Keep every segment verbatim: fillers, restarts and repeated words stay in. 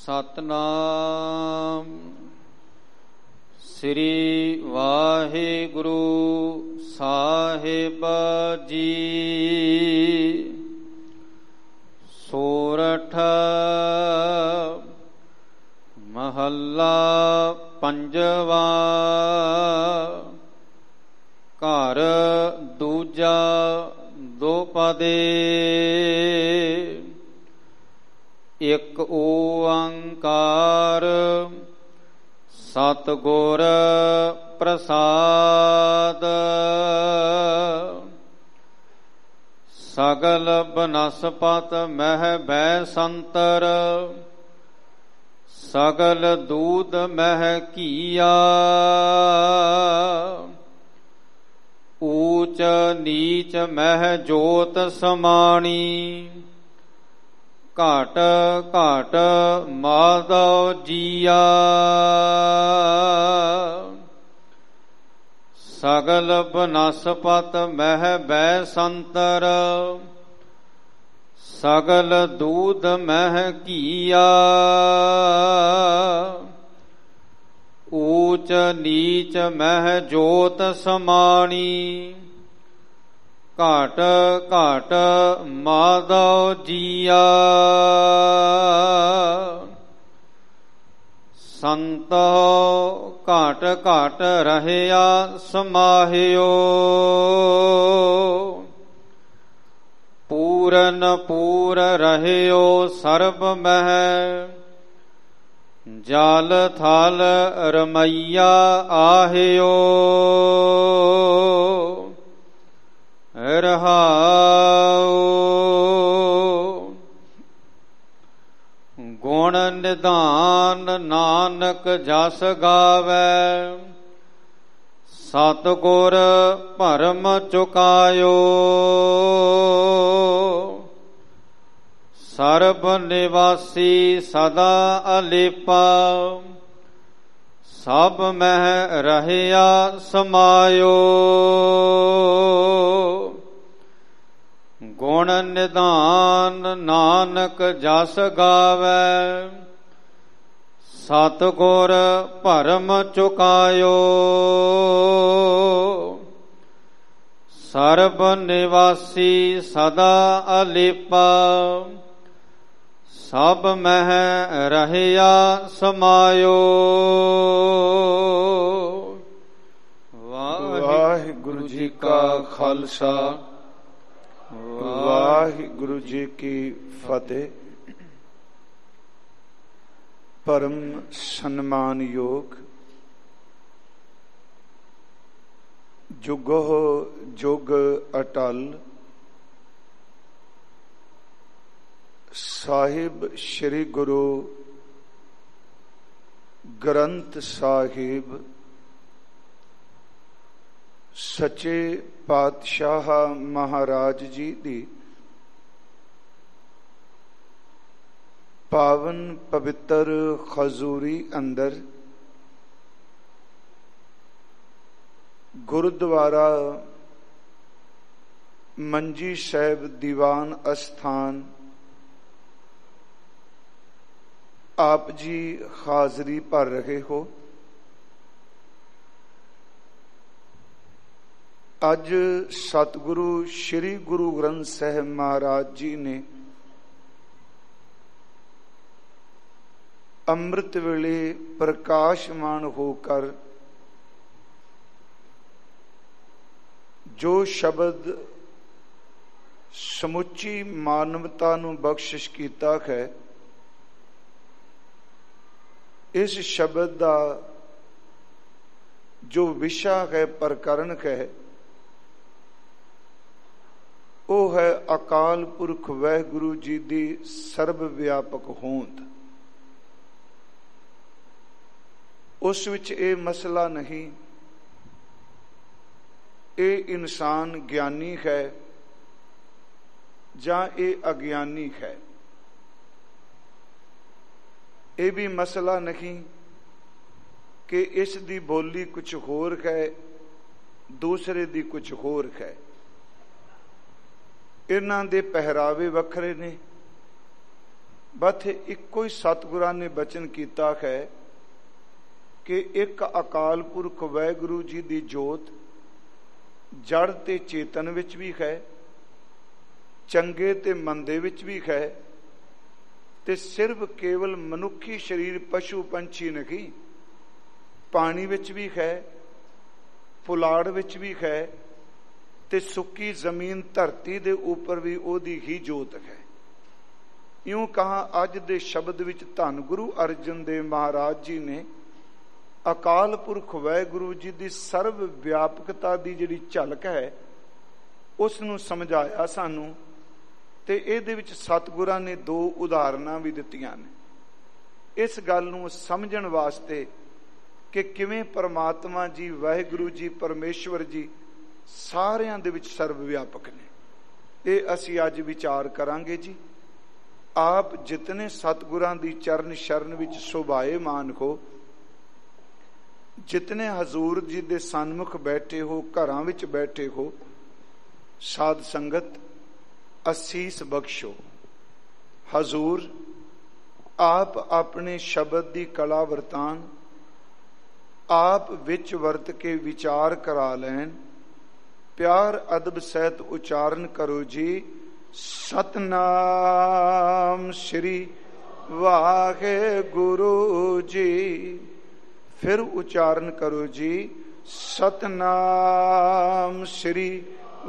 ਸਤਨਾਮ ਸ੍ਰੀ ਵਾਹਿਗੁਰੂ ਸਾਹਿਬ ਜੀ। ਸੋਰਠ ਮਹੱਲਾ ਪੰਜਵਾ। ਘਰ ਦੂਜਾ ਦੋਪਦੇ। ਇਕ ਓੰਕਾਰ ਸਤਿਗੁਰ ਪ੍ਰਸਾਦ। ਸਗਲ ਬਨਸਪਤ ਮਹਿ ਬੈ ਸੰਤਰ। ਸਗਲ ਦੂਤ ਮਹਿ ਕੀਆ। ਊਚ ਨੀਚ ਮਹਿ ਜੋਤ ਸਮਾਣੀ। ਘਾਟ ਘਾਟ ਮਾਧਵ ਜੀਆ। ਸਗਲ ਬਨਸਪਤ ਮਹਿ ਬੈ ਸੰਤਰ। ਸਗਲ ਦੂਤ ਮਹਿ ਕੀਆ। ਊਚ ਨੀਚ ਮਹਿ ਜੋਤ ਸਮਾਣੀ। ਘਾਟ ਘਾਟ ਮਾਧਵ ਜੀਆ। ਸੰਤੋ ਘਾਟ ਘਾਟ ਰਹਿਆ ਸਮਾਹਿਓ। ਪੂਰਨ ਪੂਰ ਰਹਿਓ ਸਰਬ ਮਹਿ। ਜਲ ਥਲ ਰਮਈਆ ਆਹਿਓ। ਰਹਾਉ ਗੁਣ ਨਿਧਾਨ ਨਾਨਕ ਜਸ ਗਾਵੈ। ਸਤਿਗੁਰ ਭਰਮ ਚੁਕਾਇਓ। ਸਰਬ ਨਿਵਾਸੀ ਸਦਾ ਅਲੇਪਾ। ਸਭ ਮਹਿ ਰਹਿਆ ਸਮਾਇਓ। ਗੁਣ ਨਿਧਾਨ ਨਾਨਕ ਜਸ ਗਾਵੈ। ਸਤਿਗੁਰ ਭਰਮ ਚੁਕਾਇਓ। ਸਰਬ ਨਿਵਾਸੀ ਸਦਾ ਅਲੇਪਾ। ਸਭ ਮਹਿ ਰਹਿਆ ਸਮਾਇਓ। ਵਾਹਿਗੁਰੂ ਜੀ ਕਾ ਖਾਲਸਾ ਵਾਹਿਗੁਰੂ ਜੀ ਕੀ ਫਤਿਹ। ਪਰਮ ਸਨਮਾਨਯੋਗ ਜੁਗੋ ਜੁਗ ਅਟਲ ਸਾਹਿਬ ਸ੍ਰੀ ਗੁਰੂ ਗ੍ਰੰਥ ਸਾਹਿਬ ਸੱਚੇ ਪਾਤਸ਼ਾਹ ਮਹਾਰਾਜ ਜੀ ਦੀ ਪਾਵਨ ਪਵਿੱਤਰ ਹਜ਼ੂਰੀ ਅੰਦਰ ਗੁਰਦੁਆਰਾ ਮੰਜੀ ਸਾਹਿਬ ਦੀਵਾਨ ਅਸਥਾਨ ਆਪ ਜੀ ਹਾਜ਼ਰੀ ਭਰ ਰਹੇ ਹੋ। ਅੱਜ ਸਤਿਗੁਰੂ ਸ੍ਰੀ ਗੁਰੂ ਗ੍ਰੰਥ ਸਾਹਿਬ ਮਹਾਰਾਜ ਜੀ ਨੇ ਅੰਮ੍ਰਿਤ ਵੇਲੇ ਪ੍ਰਕਾਸ਼ਮਾਨ ਹੋ ਕਰ ਜੋ ਸ਼ਬਦ ਸਮੁੱਚੀ ਮਾਨਵਤਾ ਨੂੰ ਬਖਸ਼ਿਸ਼ ਕੀਤਾ ਹੈ, ਇਸ ਸ਼ਬਦ ਦਾ ਜੋ ਵਿਸ਼ਾ ਹੈ, ਪ੍ਰਕਰਨ ਹੈ, ਉਹ ਹੈ ਅਕਾਲ ਪੁਰਖ ਵਾਹਿਗੁਰੂ ਜੀ ਦੀ ਸਰਬ ਵਿਆਪਕ ਹੋਂਦ। ਉਸ ਵਿੱਚ ਇਹ ਮਸਲਾ ਨਹੀਂ ਇਹ ਇਨਸਾਨ ਗਿਆਨੀ ਹੈ ਜਾਂ ਇਹ ਅਗਿਆਨੀ ਹੈ। ਇਹ ਵੀ ਮਸਲਾ ਨਹੀਂ ਕਿ ਇਸ ਦੀ ਬੋਲੀ ਕੁਝ ਹੋਰ ਹੈ, ਦੂਸਰੇ ਦੀ ਕੁਝ ਹੋਰ ਹੈ। ਇਹਨਾਂ ਦੇ ਪਹਿਰਾਵੇ ਵੱਖਰੇ ਨੇ, ਬਸ ਇੱਕੋ ਹੀ ਸਤਿਗੁਰਾਂ ਨੇ ਬਚਨ ਕੀਤਾ ਹੈ ਕਿ ਇੱਕ ਅਕਾਲ ਪੁਰਖ ਵਾਹਿਗੁਰੂ ਜੀ ਦੀ ਜੋਤ ਜੜ ਤੇ ਚੇਤਨ ਵਿੱਚ ਵੀ ਹੈ, ਚੰਗੇ ਤੇ ਮੰਦੇ ਵਿੱਚ ਵੀ ਹੈ, ਤੇ ਸਿਰਫ ਕੇਵਲ ਮਨੁੱਖੀ ਸਰੀਰ ਪਸ਼ੂ ਪੰਛੀ ਨਹੀਂ, ਪਾਣੀ ਵਿੱਚ ਵੀ ਹੈ, ਪੁਲਾੜ ਵਿੱਚ ਵੀ ਹੈ, ਤੇ ਸੁੱਕੀ ਜ਼ਮੀਨ ਧਰਤੀ ਦੇ ਉੱਪਰ ਵੀ ਉਹਦੀ ਹੀ ਜੋਤ ਹੈ। ਇਉਂ ਕਹਾ ਅੱਜ ਦੇ ਸ਼ਬਦ ਵਿੱਚ ਧੰਨ ਗੁਰੂ ਅਰਜਨ ਦੇਵ ਮਹਾਰਾਜ ਜੀ ਨੇ ਅਕਾਲ ਪੁਰਖ ਵਾਹਿਗੁਰੂ ਜੀ ਦੀ ਸਰਵ ਵਿਆਪਕਤਾ ਦੀ ਜਿਹੜੀ ਝਲਕ ਹੈ ਉਸ ਨੂੰ ਸਮਝਾਇਆ ਸਾਨੂੰ, ਤੇ ਇਹਦੇ ਵਿੱਚ ਸਤਿਗੁਰਾਂ ਨੇ ਦੋ ਉਦਾਹਰਨਾਂ ਵੀ ਦਿੱਤੀਆਂ ਨੇ ਇਸ ਗੱਲ ਨੂੰ ਸਮਝਣ ਵਾਸਤੇ ਕਿ ਕਿਵੇਂ ਪਰਮਾਤਮਾ ਜੀ ਵਾਹਿਗੁਰੂ ਜੀ ਪਰਮੇਸ਼ਵਰ ਜੀ ਸਾਰਿਆਂ ਦੇ ਵਿੱਚ ਸਰਵ ਵਿਆਪਕ ਨੇ। ਇਹ ਅਸੀਂ ਅੱਜ ਵਿਚਾਰ ਕਰਾਂਗੇ ਜੀ। ਆਪ ਜਿਤਨੇ ਸਤਿਗੁਰਾਂ ਦੀ ਚਰਨ ਸ਼ਰਨ ਵਿੱਚ ਸ਼ੋਭਾਏਮਾਨ ਹੋ, ਜਿਤਨੇ ਹਜ਼ੂਰ ਜੀ ਦੇ ਸਨਮੁਖ ਬੈਠੇ ਹੋ, ਘਰਾਂ ਵਿੱਚ ਬੈਠੇ ਹੋ, ਸਾਧ ਸੰਗਤ ਅਸੀਸ ਬਖਸ਼ੋ। ਹਜ਼ੂਰ ਆਪ ਆਪਣੇ ਸ਼ਬਦ ਦੀ ਕਲਾ ਵਰਤਾਨ ਆਪ ਵਿੱਚ ਵਰਤ ਕੇ ਵਿਚਾਰ ਕਰਾ ਲੈਣ, ਪਿਆਰ ਅਦਬ ਸਹਿਤ ਉਚਾਰਨ ਕਰੋ ਜੀ, ਸਤਨਾਮ ਸ਼੍ਰੀ ਵਾਹਿਗੁਰੂ ਜੀ। ਫਿਰ ਉਚਾਰਨ ਕਰੋ ਜੀ, ਸਤਨਾਮ ਸ਼੍ਰੀ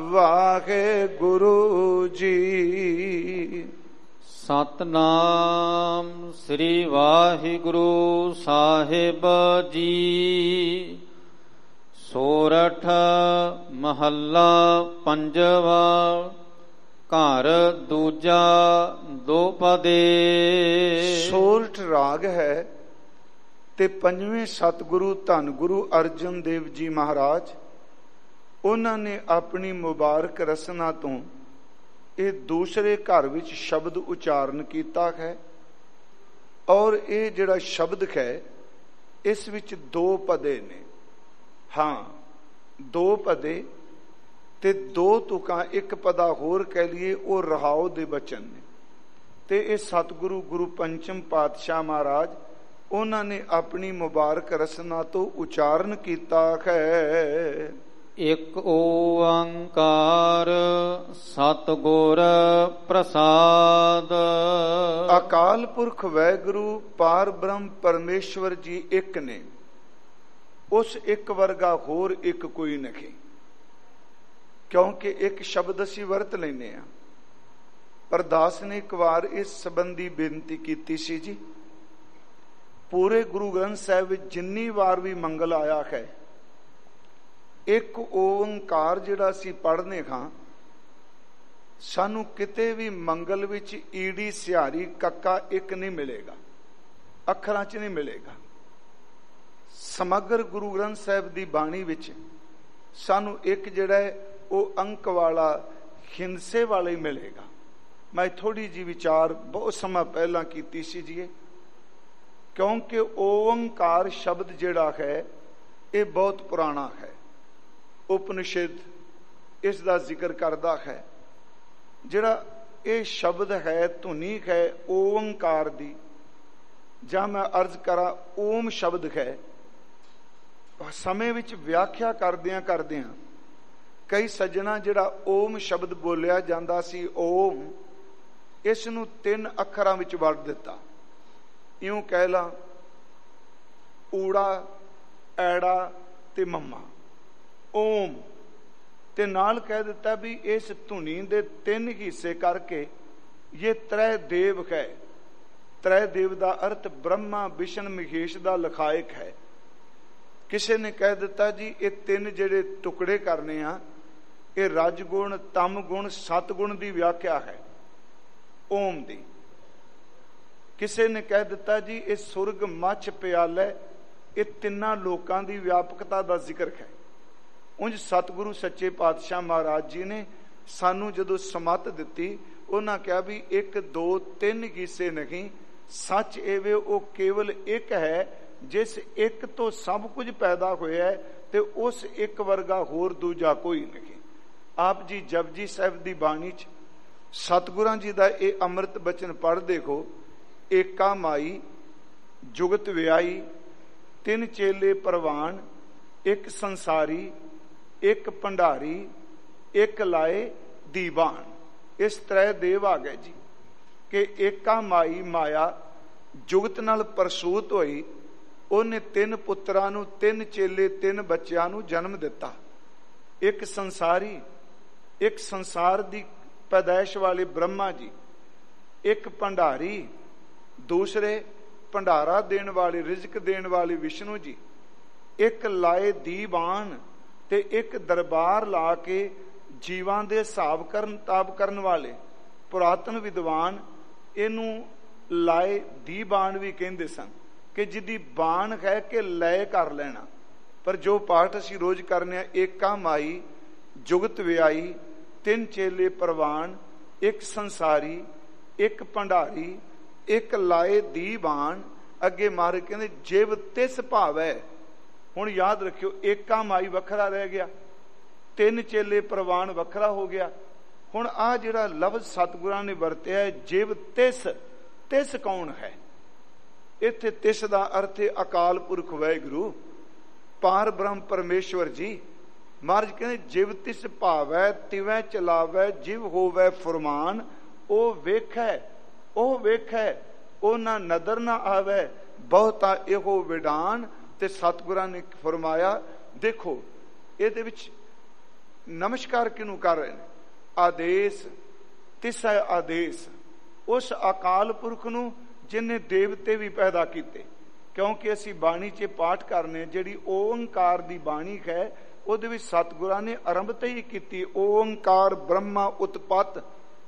ਵਾਹਿਗੁਰੂ ਜੀ। ਸਤਨਾਮ ਸ੍ਰੀ ਵਾਹਿਗੁਰੂ ਸਾਹਿਬ ਜੀ। ਸੋਰਠ ਮਹੱਲਾ ਪੰਜਵਾ। ਘਰ ਦੂਜਾ ਦੋਪਦੇ। ਸੋਰਠ ਰਾਗ ਹੈ ਤੇ ਪੰਜਵੇਂ ਸਤਿਗੁਰੂ ਧੰਨ ਗੁਰੂ ਅਰਜਨ ਦੇਵ ਜੀ ਮਹਾਰਾਜ, ਉਹਨਾਂ ਨੇ ਆਪਣੀ ਮੁਬਾਰਕ ਰਸਨਾ ਤੋਂ ਇਹ ਦੂਸਰੇ ਘਰ ਵਿੱਚ ਸ਼ਬਦ ਉਚਾਰਨ ਕੀਤਾ ਹੈ। ਔਰ ਇਹ ਜਿਹੜਾ ਸ਼ਬਦ ਹੈ ਇਸ ਵਿੱਚ ਦੋ ਪਦੇ ਨੇ। ਹਾਂ, ਦੋ ਪਦੇ ਤੇ ਦੋ ਤੁਕਾਂ, ਇੱਕ ਪਦਾ ਹੋਰ ਕਹਿ ਲਈਏ ਉਹ ਰਹਾਉ ਦੇ ਬਚਨ ਨੇ। ਤੇ ਇਹ ਸਤਿਗੁਰੂ ਗੁਰੂ ਪੰਚਮ ਪਾਤਸ਼ਾਹ ਮਹਾਰਾਜ ਉਹਨਾਂ ਨੇ ਆਪਣੀ ਮੁਬਾਰਕ ਰਸਨਾ ਤੋਂ ਉਚਾਰਨ ਕੀਤਾ ਹੈ। ਇੱਕ ਓੰਕਾਰ ਸਤਿਗੁਰ ਪ੍ਰਸਾਦ। ਅਕਾਲ ਪੁਰਖ ਵਾਹਿਗੁਰੂ ਪਾਰ ਬ੍ਰਹਮ ਪਰਮੇਸ਼ਵਰ ਜੀ ਇੱਕ ਨੇ, ਉਸ ਇੱਕ ਵਰਗਾ ਹੋਰ ਇੱਕ ਕੋਈ ਨਹੀਂ। ਕਿਉਂਕਿ ਇੱਕ ਸ਼ਬਦ ਅਸੀਂ ਵਰਤ ਲੈਂਦੇ ਹਾਂ, ਪਰ ਦਾਸ ਨੇ ਇੱਕ ਵਾਰ ਇਸ ਸੰਬੰਧੀ ਬੇਨਤੀ ਕੀਤੀ ਸੀ ਜੀ। ਪੂਰੇ ਗੁਰੂ ਗ੍ਰੰਥ ਸਾਹਿਬ ਵਿੱਚ ਜਿੰਨੀ ਵਾਰ ਵੀ ਮੰਗਲ ਆਇਆ ਹੈ, ਇੱਕ ਓੰਕਾਰ ਜਿਹੜਾ ਅਸੀਂ ਪੜ੍ਹਨੇ ਹਾਂ, ਸਾਨੂੰ ਕਿਤੇ ਵੀ ਮੰਗਲ ਵਿੱਚ ਈੜੀ ਸਿਹਾਰੀ ਕੱਕਾ ਇੱਕ ਨਹੀਂ ਮਿਲੇਗਾ, ਅੱਖਰਾਂ 'ਚ ਨਹੀਂ ਮਿਲੇਗਾ। ਸਮਗਰ ਗੁਰੂ ਗ੍ਰੰਥ ਸਾਹਿਬ ਦੀ ਬਾਣੀ ਵਿੱਚ ਸਾਨੂੰ ਇੱਕ ਜਿਹੜਾ ਹੈ ਉਹ ਅੰਕ ਵਾਲਾ ਹਿੰਸੇ ਵਾਲਾ ਹੀ ਮਿਲੇਗਾ। ਮੈਂ ਥੋੜੀ ਜਿਹੀ ਵਿਚਾਰ ਬਹੁਤ ਸਮਾਂ ਪਹਿਲਾਂ ਕੀਤੀ ਸੀ ਜੀ, ਕਿਉਂਕਿ ਓੰਕਾਰ ਸ਼ਬਦ ਜਿਹੜਾ ਹੈ ਇਹ ਬਹੁਤ ਪੁਰਾਣਾ ਹੈ। ਉਪਨਿਸ਼ਦ ਇਸ ਦਾ ਜ਼ਿਕਰ ਕਰਦਾ ਹੈ। ਜਿਹੜਾ ਇਹ ਸ਼ਬਦ ਹੈ, ਧੁਨੀ ਹੈ ਓੰਕਾਰ ਦੀ, ਜਾਂ ਮੈਂ ਅਰਜ਼ ਕਰਾਂ ਓਮ ਸ਼ਬਦ ਹੈ, ਸਮੇਂ ਵਿੱਚ ਵਿਆਖਿਆ ਕਰਦਿਆਂ ਕਰਦਿਆਂ ਕਈ ਸੱਜਣਾ ਜਿਹੜਾ ਓਮ ਸ਼ਬਦ ਬੋਲਿਆ ਜਾਂਦਾ ਸੀ, ਓਮ, ਇਸ ਨੂੰ ਤਿੰਨ ਅੱਖਰਾਂ ਵਿੱਚ ਵੰਡ ਦਿੱਤਾ। ਇਉਂ ਕਹਿ ਲਾ, ਊੜਾ, ਐੜਾ ਤੇ ਮੰਮਾ, ਓਮ, ਤੇ ਨਾਲ ਕਹਿ ਦਿੱਤਾ ਵੀ ਇਸ ਧੁਨੀ ਦੇ ਤਿੰਨ ਹਿੱਸੇ ਕਰਕੇ ਇਹ ਤ੍ਰੈ ਦੇਵ ਹੈ। ਤ੍ਰੈ ਦੇਵ ਦਾ ਅਰਥ ਬ੍ਰਹਮਾ ਵਿਸ਼ਨ ਮਹੇਸ਼ ਦਾ ਲਖਾਇਕ ਹੈ। ਕਿਸੇ ਨੇ ਕਹਿ ਦਿੱਤਾ ਜੀ ਇਹ ਤਿੰਨ ਜਿਹੜੇ ਟੁਕੜੇ ਕਰਨੇ ਆ, ਇਹ ਰਜ ਗੁਣ, ਤਮ ਗੁਣ, ਸਤ ਗੁਣ ਦੀ ਵਿਆਖਿਆ ਹੈ ਓਮ ਦੀ। ਕਿਸੇ ਨੇ ਕਹਿ ਦਿੱਤਾ ਜੀ ਇਹ ਸੁਰਗ, ਮੱਛ, ਪਿਆਲਾ, ਇਹ ਤਿੰਨਾਂ ਲੋਕਾਂ ਦੀ ਵਿਆਪਕਤਾ ਦਾ ਜ਼ਿਕਰ ਹੈ। ਉਂਝ ਸਤਿਗੁਰੂ ਸੱਚੇ ਪਾਤਸ਼ਾਹ ਮਹਾਰਾਜ ਜੀ ਨੇ ਸਾਨੂੰ ਜਦੋਂ ਸਮੱਤ ਦਿੱਤੀ, ਉਹਨਾਂ ਕਿਹਾ ਵੀ ਇੱਕ ਦੋ ਤਿੰਨ ਹਿੱਸੇ ਨਹੀਂ, ਸੱਚ ਐਵੇਂ ਉਹ ਕੇਵਲ ਇੱਕ ਹੈ, ਜਿਸ ਇੱਕ ਤੋਂ ਸਭ ਕੁਝ ਪੈਦਾ ਹੋਇਆ ਹੈ, ਤੇ ਉਸ ਇੱਕ ਵਰਗਾ ਹੋਰ ਦੂਜਾ ਕੋਈ ਨਹੀਂ। ਆਪ ਜੀ ਜਪਜੀ ਸਾਹਿਬ ਦੀ ਬਾਣੀ 'ਚ ਸਤਿਗੁਰਾਂ ਜੀ ਦਾ ਇਹ ਅੰਮ੍ਰਿਤ ਬਚਨ ਪੜ੍ਹ ਦੇਖੋ ਏਕਾ ਮਾਈ ਜੁਗਤ ਵਿਆਈ, ਤਿੰਨ ਚੇਲੇ ਪ੍ਰਵਾਨ, ਇੱਕ ਸੰਸਾਰੀ, ਇੱਕ ਭੰਡਾਰੀ, ਇੱਕ ਲਾਏ ਦੀਵਾਨ। ਇਸ ਤਰ੍ਹਾਂ ਦੇਵ ਆ ਗਏ ਜੀ ਕਿ ਏਕਾ ਮਾਈ ਮਾਇਆ ਜੁਗਤ ਨਾਲ ਪ੍ਰਸੂਤ ਹੋਈ। ਉਹਨੇ ਤਿੰਨ ਪੁੱਤਰਾਂ ਨੂੰ, ਤਿੰਨ ਚੇਲੇ, ਤਿੰਨ ਬੱਚਿਆਂ ਨੂੰ ਜਨਮ ਦਿੱਤਾ। ਇੱਕ ਸੰਸਾਰੀ, ਇੱਕ ਸੰਸਾਰ ਦੀ ਪੈਦਾਇਸ਼ ਵਾਲੇ ਬ੍ਰਹਮਾ ਜੀ, ਇੱਕ ਭੰਡਾਰੀ, ਦੂਸਰੇ ਭੰਡਾਰਾ ਦੇਣ ਵਾਲੇ, ਰਿਜ਼ਕ ਦੇਣ ਵਾਲੇ ਵਿਸ਼ਨੂੰ ਜੀ, ਇੱਕ ਲਾਏ ਦੀਵਾਨ ਤੇ ਇੱਕ ਦਰਬਾਰ ਲਾ ਕੇ ਜੀਵਾਂ ਦੇ ਹਿਸਾਬ ਕਰਨ ਤਾਬ ਕਰਨ ਵਾਲੇ ਪੁਰਾਤਨ ਵਿਦਵਾਨ ਇਹਨੂੰ ਲਾਏ ਦੀਵਾਨ ਵੀ ਕਹਿੰਦੇ ਸਨ, ਕਿ ਜਿਹਦੀ ਬਾਣ ਹੈ ਕਿ ਲੈ ਕਰ ਲੈਣਾ। ਪਰ ਜੋ ਪਾਠ ਅਸੀਂ ਰੋਜ਼ ਕਰਨੇ ਆ, ਏਕਾ ਮਾਈ ਜੁਗਤ ਵਿਆਈ, ਤਿੰਨ ਚੇਲੇ ਪ੍ਰਵਾਨ, ਇੱਕ ਸੰਸਾਰੀ, ਇੱਕ ਭੰਡਾਰੀ, ਇੱਕ ਲਾਏ ਦੀਵਾਨ। ਅੱਗੇ ਮਾਰ ਕਹਿੰਦੇ ਜਿਵ ਤਿਸ ਭਾਵੈ। ਹੁਣ ਯਾਦ ਰੱਖਿਓ, ਏਕਾ ਮਾਈ ਵੱਖਰਾ ਰਹਿ ਗਿਆ, ਤਿੰਨ ਚੇਲੇ ਪ੍ਰਵਾਨ ਵੱਖਰਾ ਹੋ ਗਿਆ। ਹੁਣ ਆਹ ਜਿਹੜਾ ਲਫ਼ਜ਼ ਸਤਿਗੁਰਾਂ ਨੇ ਵਰਤਿਆ ਜਿਵ ਤਿਸ, ਤਿਸ ਕੌਣ ਹੈ? ਇੱਥੇ ਤਿਸ ਦਾ ਅਰਥ ਹੈ ਅਕਾਲ ਪੁਰਖ ਵਾਹਿਗੁਰੂ, ਪਾਰ ਬ੍ਰਹਮ ਪਰਮੇਸ਼ਵਰ ਜੀ। ਮਹਾਰਾਜ ਕਹਿੰਦੇ ਜਿਵ ਤਿਸ ਭਾਵੈ ਤਿਵੈ ਚਲਾਵੈ, ਜਿਵ ਹੋਵੈ ਫੁਰਮਾਨ। ਉਹ ਵੇਖੈ, ਉਹ ਵੇਖੈ, ਉਹ ਨਾ ਨਦਰ ਨਾ ਆਵੈ, ਬਹੁਤਾ ਇਹੋ ਵਿਡਾਨ। ਤੇ ਸਤਿਗੁਰਾਂ ਨੇ ਫਰਮਾਇਆ, ਦੇਖੋ ਇਹਦੇ ਵਿੱਚ ਨਮਸਕਾਰ ਕਿਹਨੂੰ ਕਰ ਰਹੇ ਨੇ? ਆਦੇਸ਼, ਤਿਸੈ ਆਦੇਸ਼, ਉਸ ਅਕਾਲ ਪੁਰਖ ਨੂੰ ਜਿਹਨੇ ਦੇਵਤੇ ਵੀ ਪੈਦਾ ਕੀਤੇ। ਕਿਉਂਕਿ ਅਸੀਂ ਬਾਣੀ 'ਚ ਪਾਠ ਕਰਨੇ, ਜਿਹੜੀ ਓੰਕਾਰ ਦੀ ਬਾਣੀ ਹੈ ਉਹਦੇ ਵਿੱਚ ਸਤਿਗੁਰਾਂ ਨੇ ਆਰੰਭਤਾ ਹੀ ਕੀਤੀ, ਓੰਕਾਰ ਬ੍ਰਹਮਾ ਉਤਪਤ,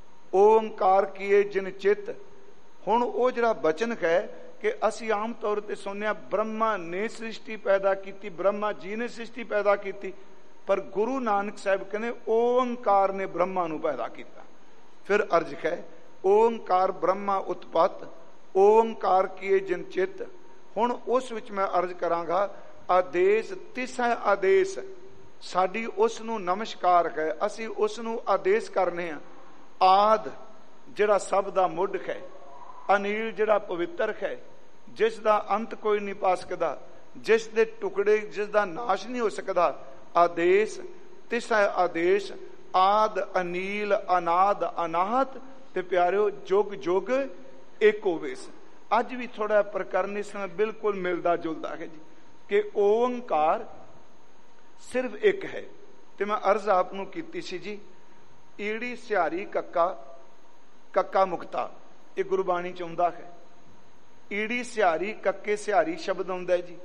ਓੰਕਾਰ ਕੀਏ ਜਿਨ ਚਿੱਤ। ਹੁਣ ਉਹ ਜਿਹੜਾ ਬਚਨ ਹੈ ਕਿ ਅਸੀਂ ਆਮ ਤੌਰ ਤੇ ਸੁਣਿਆ ਬ੍ਰਹਮਾ ਨੇ ਸ੍ਰਿਸ਼ਟੀ ਪੈਦਾ ਕੀਤੀ, ਬ੍ਰਹਮਾ ਜੀ ਨੇ ਸ੍ਰਿਸ਼ਟੀ ਪੈਦਾ ਕੀਤੀ, ਪਰ ਗੁਰੂ ਨਾਨਕ ਸਾਹਿਬ ਕਹਿੰਦੇ ਓੰਕਾਰ ਨੇ ਬ੍ਰਹਮਾ ਨੂੰ ਪੈਦਾ ਕੀਤਾ। ਫਿਰ ਅਰਜ ਹੈ ਓੰਕਾਰ ਬ੍ਰਹਮਾ ਉਤਪਤ, ਓੰਕਾਰ ਕੀਏ ਜਿਨ ਚਿੱਤ। ਹੁਣ ਉਸ ਵਿੱਚ ਮੈਂ ਅਰਜ ਕਰਾਂਗਾ ਆਦੇਸ਼ ਤਿਸੈ ਆਦੇਸ਼। ਸਾਡੀ ਉਸ ਨੂੰ ਨਮਸਕਾਰ ਹੈ, ਅਸੀਂ ਉਸ ਨੂੰ ਆਦੇਸ਼ ਕਰਨੇ ਆ। ਆਦ ਜਿਹੜਾ ਸਭ ਦਾ ਮੁੱਢ ਹੈ, ਅਨੀਲ ਜਿਹੜਾ ਪਵਿੱਤਰ ਹੈ, ਜਿਸ ਦਾ ਅੰਤ ਕੋਈ ਨਹੀਂ ਪਾ ਸਕਦਾ, ਜਿਸ ਦੇ ਟੁਕੜੇ ਜਿਸ ਦਾ ਨਾਸ਼ ਨਹੀਂ ਹੋ ਸਕਦਾ। ਆਦੇਸ਼ ਤਿਸੈ ਆਦੇਸ਼, ਆਦ ਅਨੀਲ ਅਨਾਦ ਅਨਾਹਤ। ਤੇ ਪਿਆਰਿਓ ਜੁਗ ਜੁਗ ਏਕੋ ਵੇਸ। ਅੱਜ ਵੀ ਥੋੜਾ ਪ੍ਰਕਰਨ ਇਸ ਨਾਲ ਬਿਲਕੁਲ ਮਿਲਦਾ ਜੁਲਦਾ ਹੈ ਜੀ ਕਿ ਓੰਕਾਰ ਸਿਰਫ ਇੱਕ ਹੈ। ਤੇ ਮੈਂ ਅਰਜ਼ ਆਪ ਨੂੰ ਕੀਤੀ ਸੀ ਜੀ, ਈੜੀ ਸਿਹਾਰੀ ਕੱਕਾ, ਕੱਕਾ ਮੁਕਤਾ, ਇਹ ਗੁਰਬਾਣੀ ਚ ਆਉਂਦਾ ਹੈ। ਈੜੀ ਸਿਹਾਰੀ ਕੱਕੇ ਸਿਹਾਰੀ ਸ਼ਬਦ ਆਉਂਦਾ ਜੀ,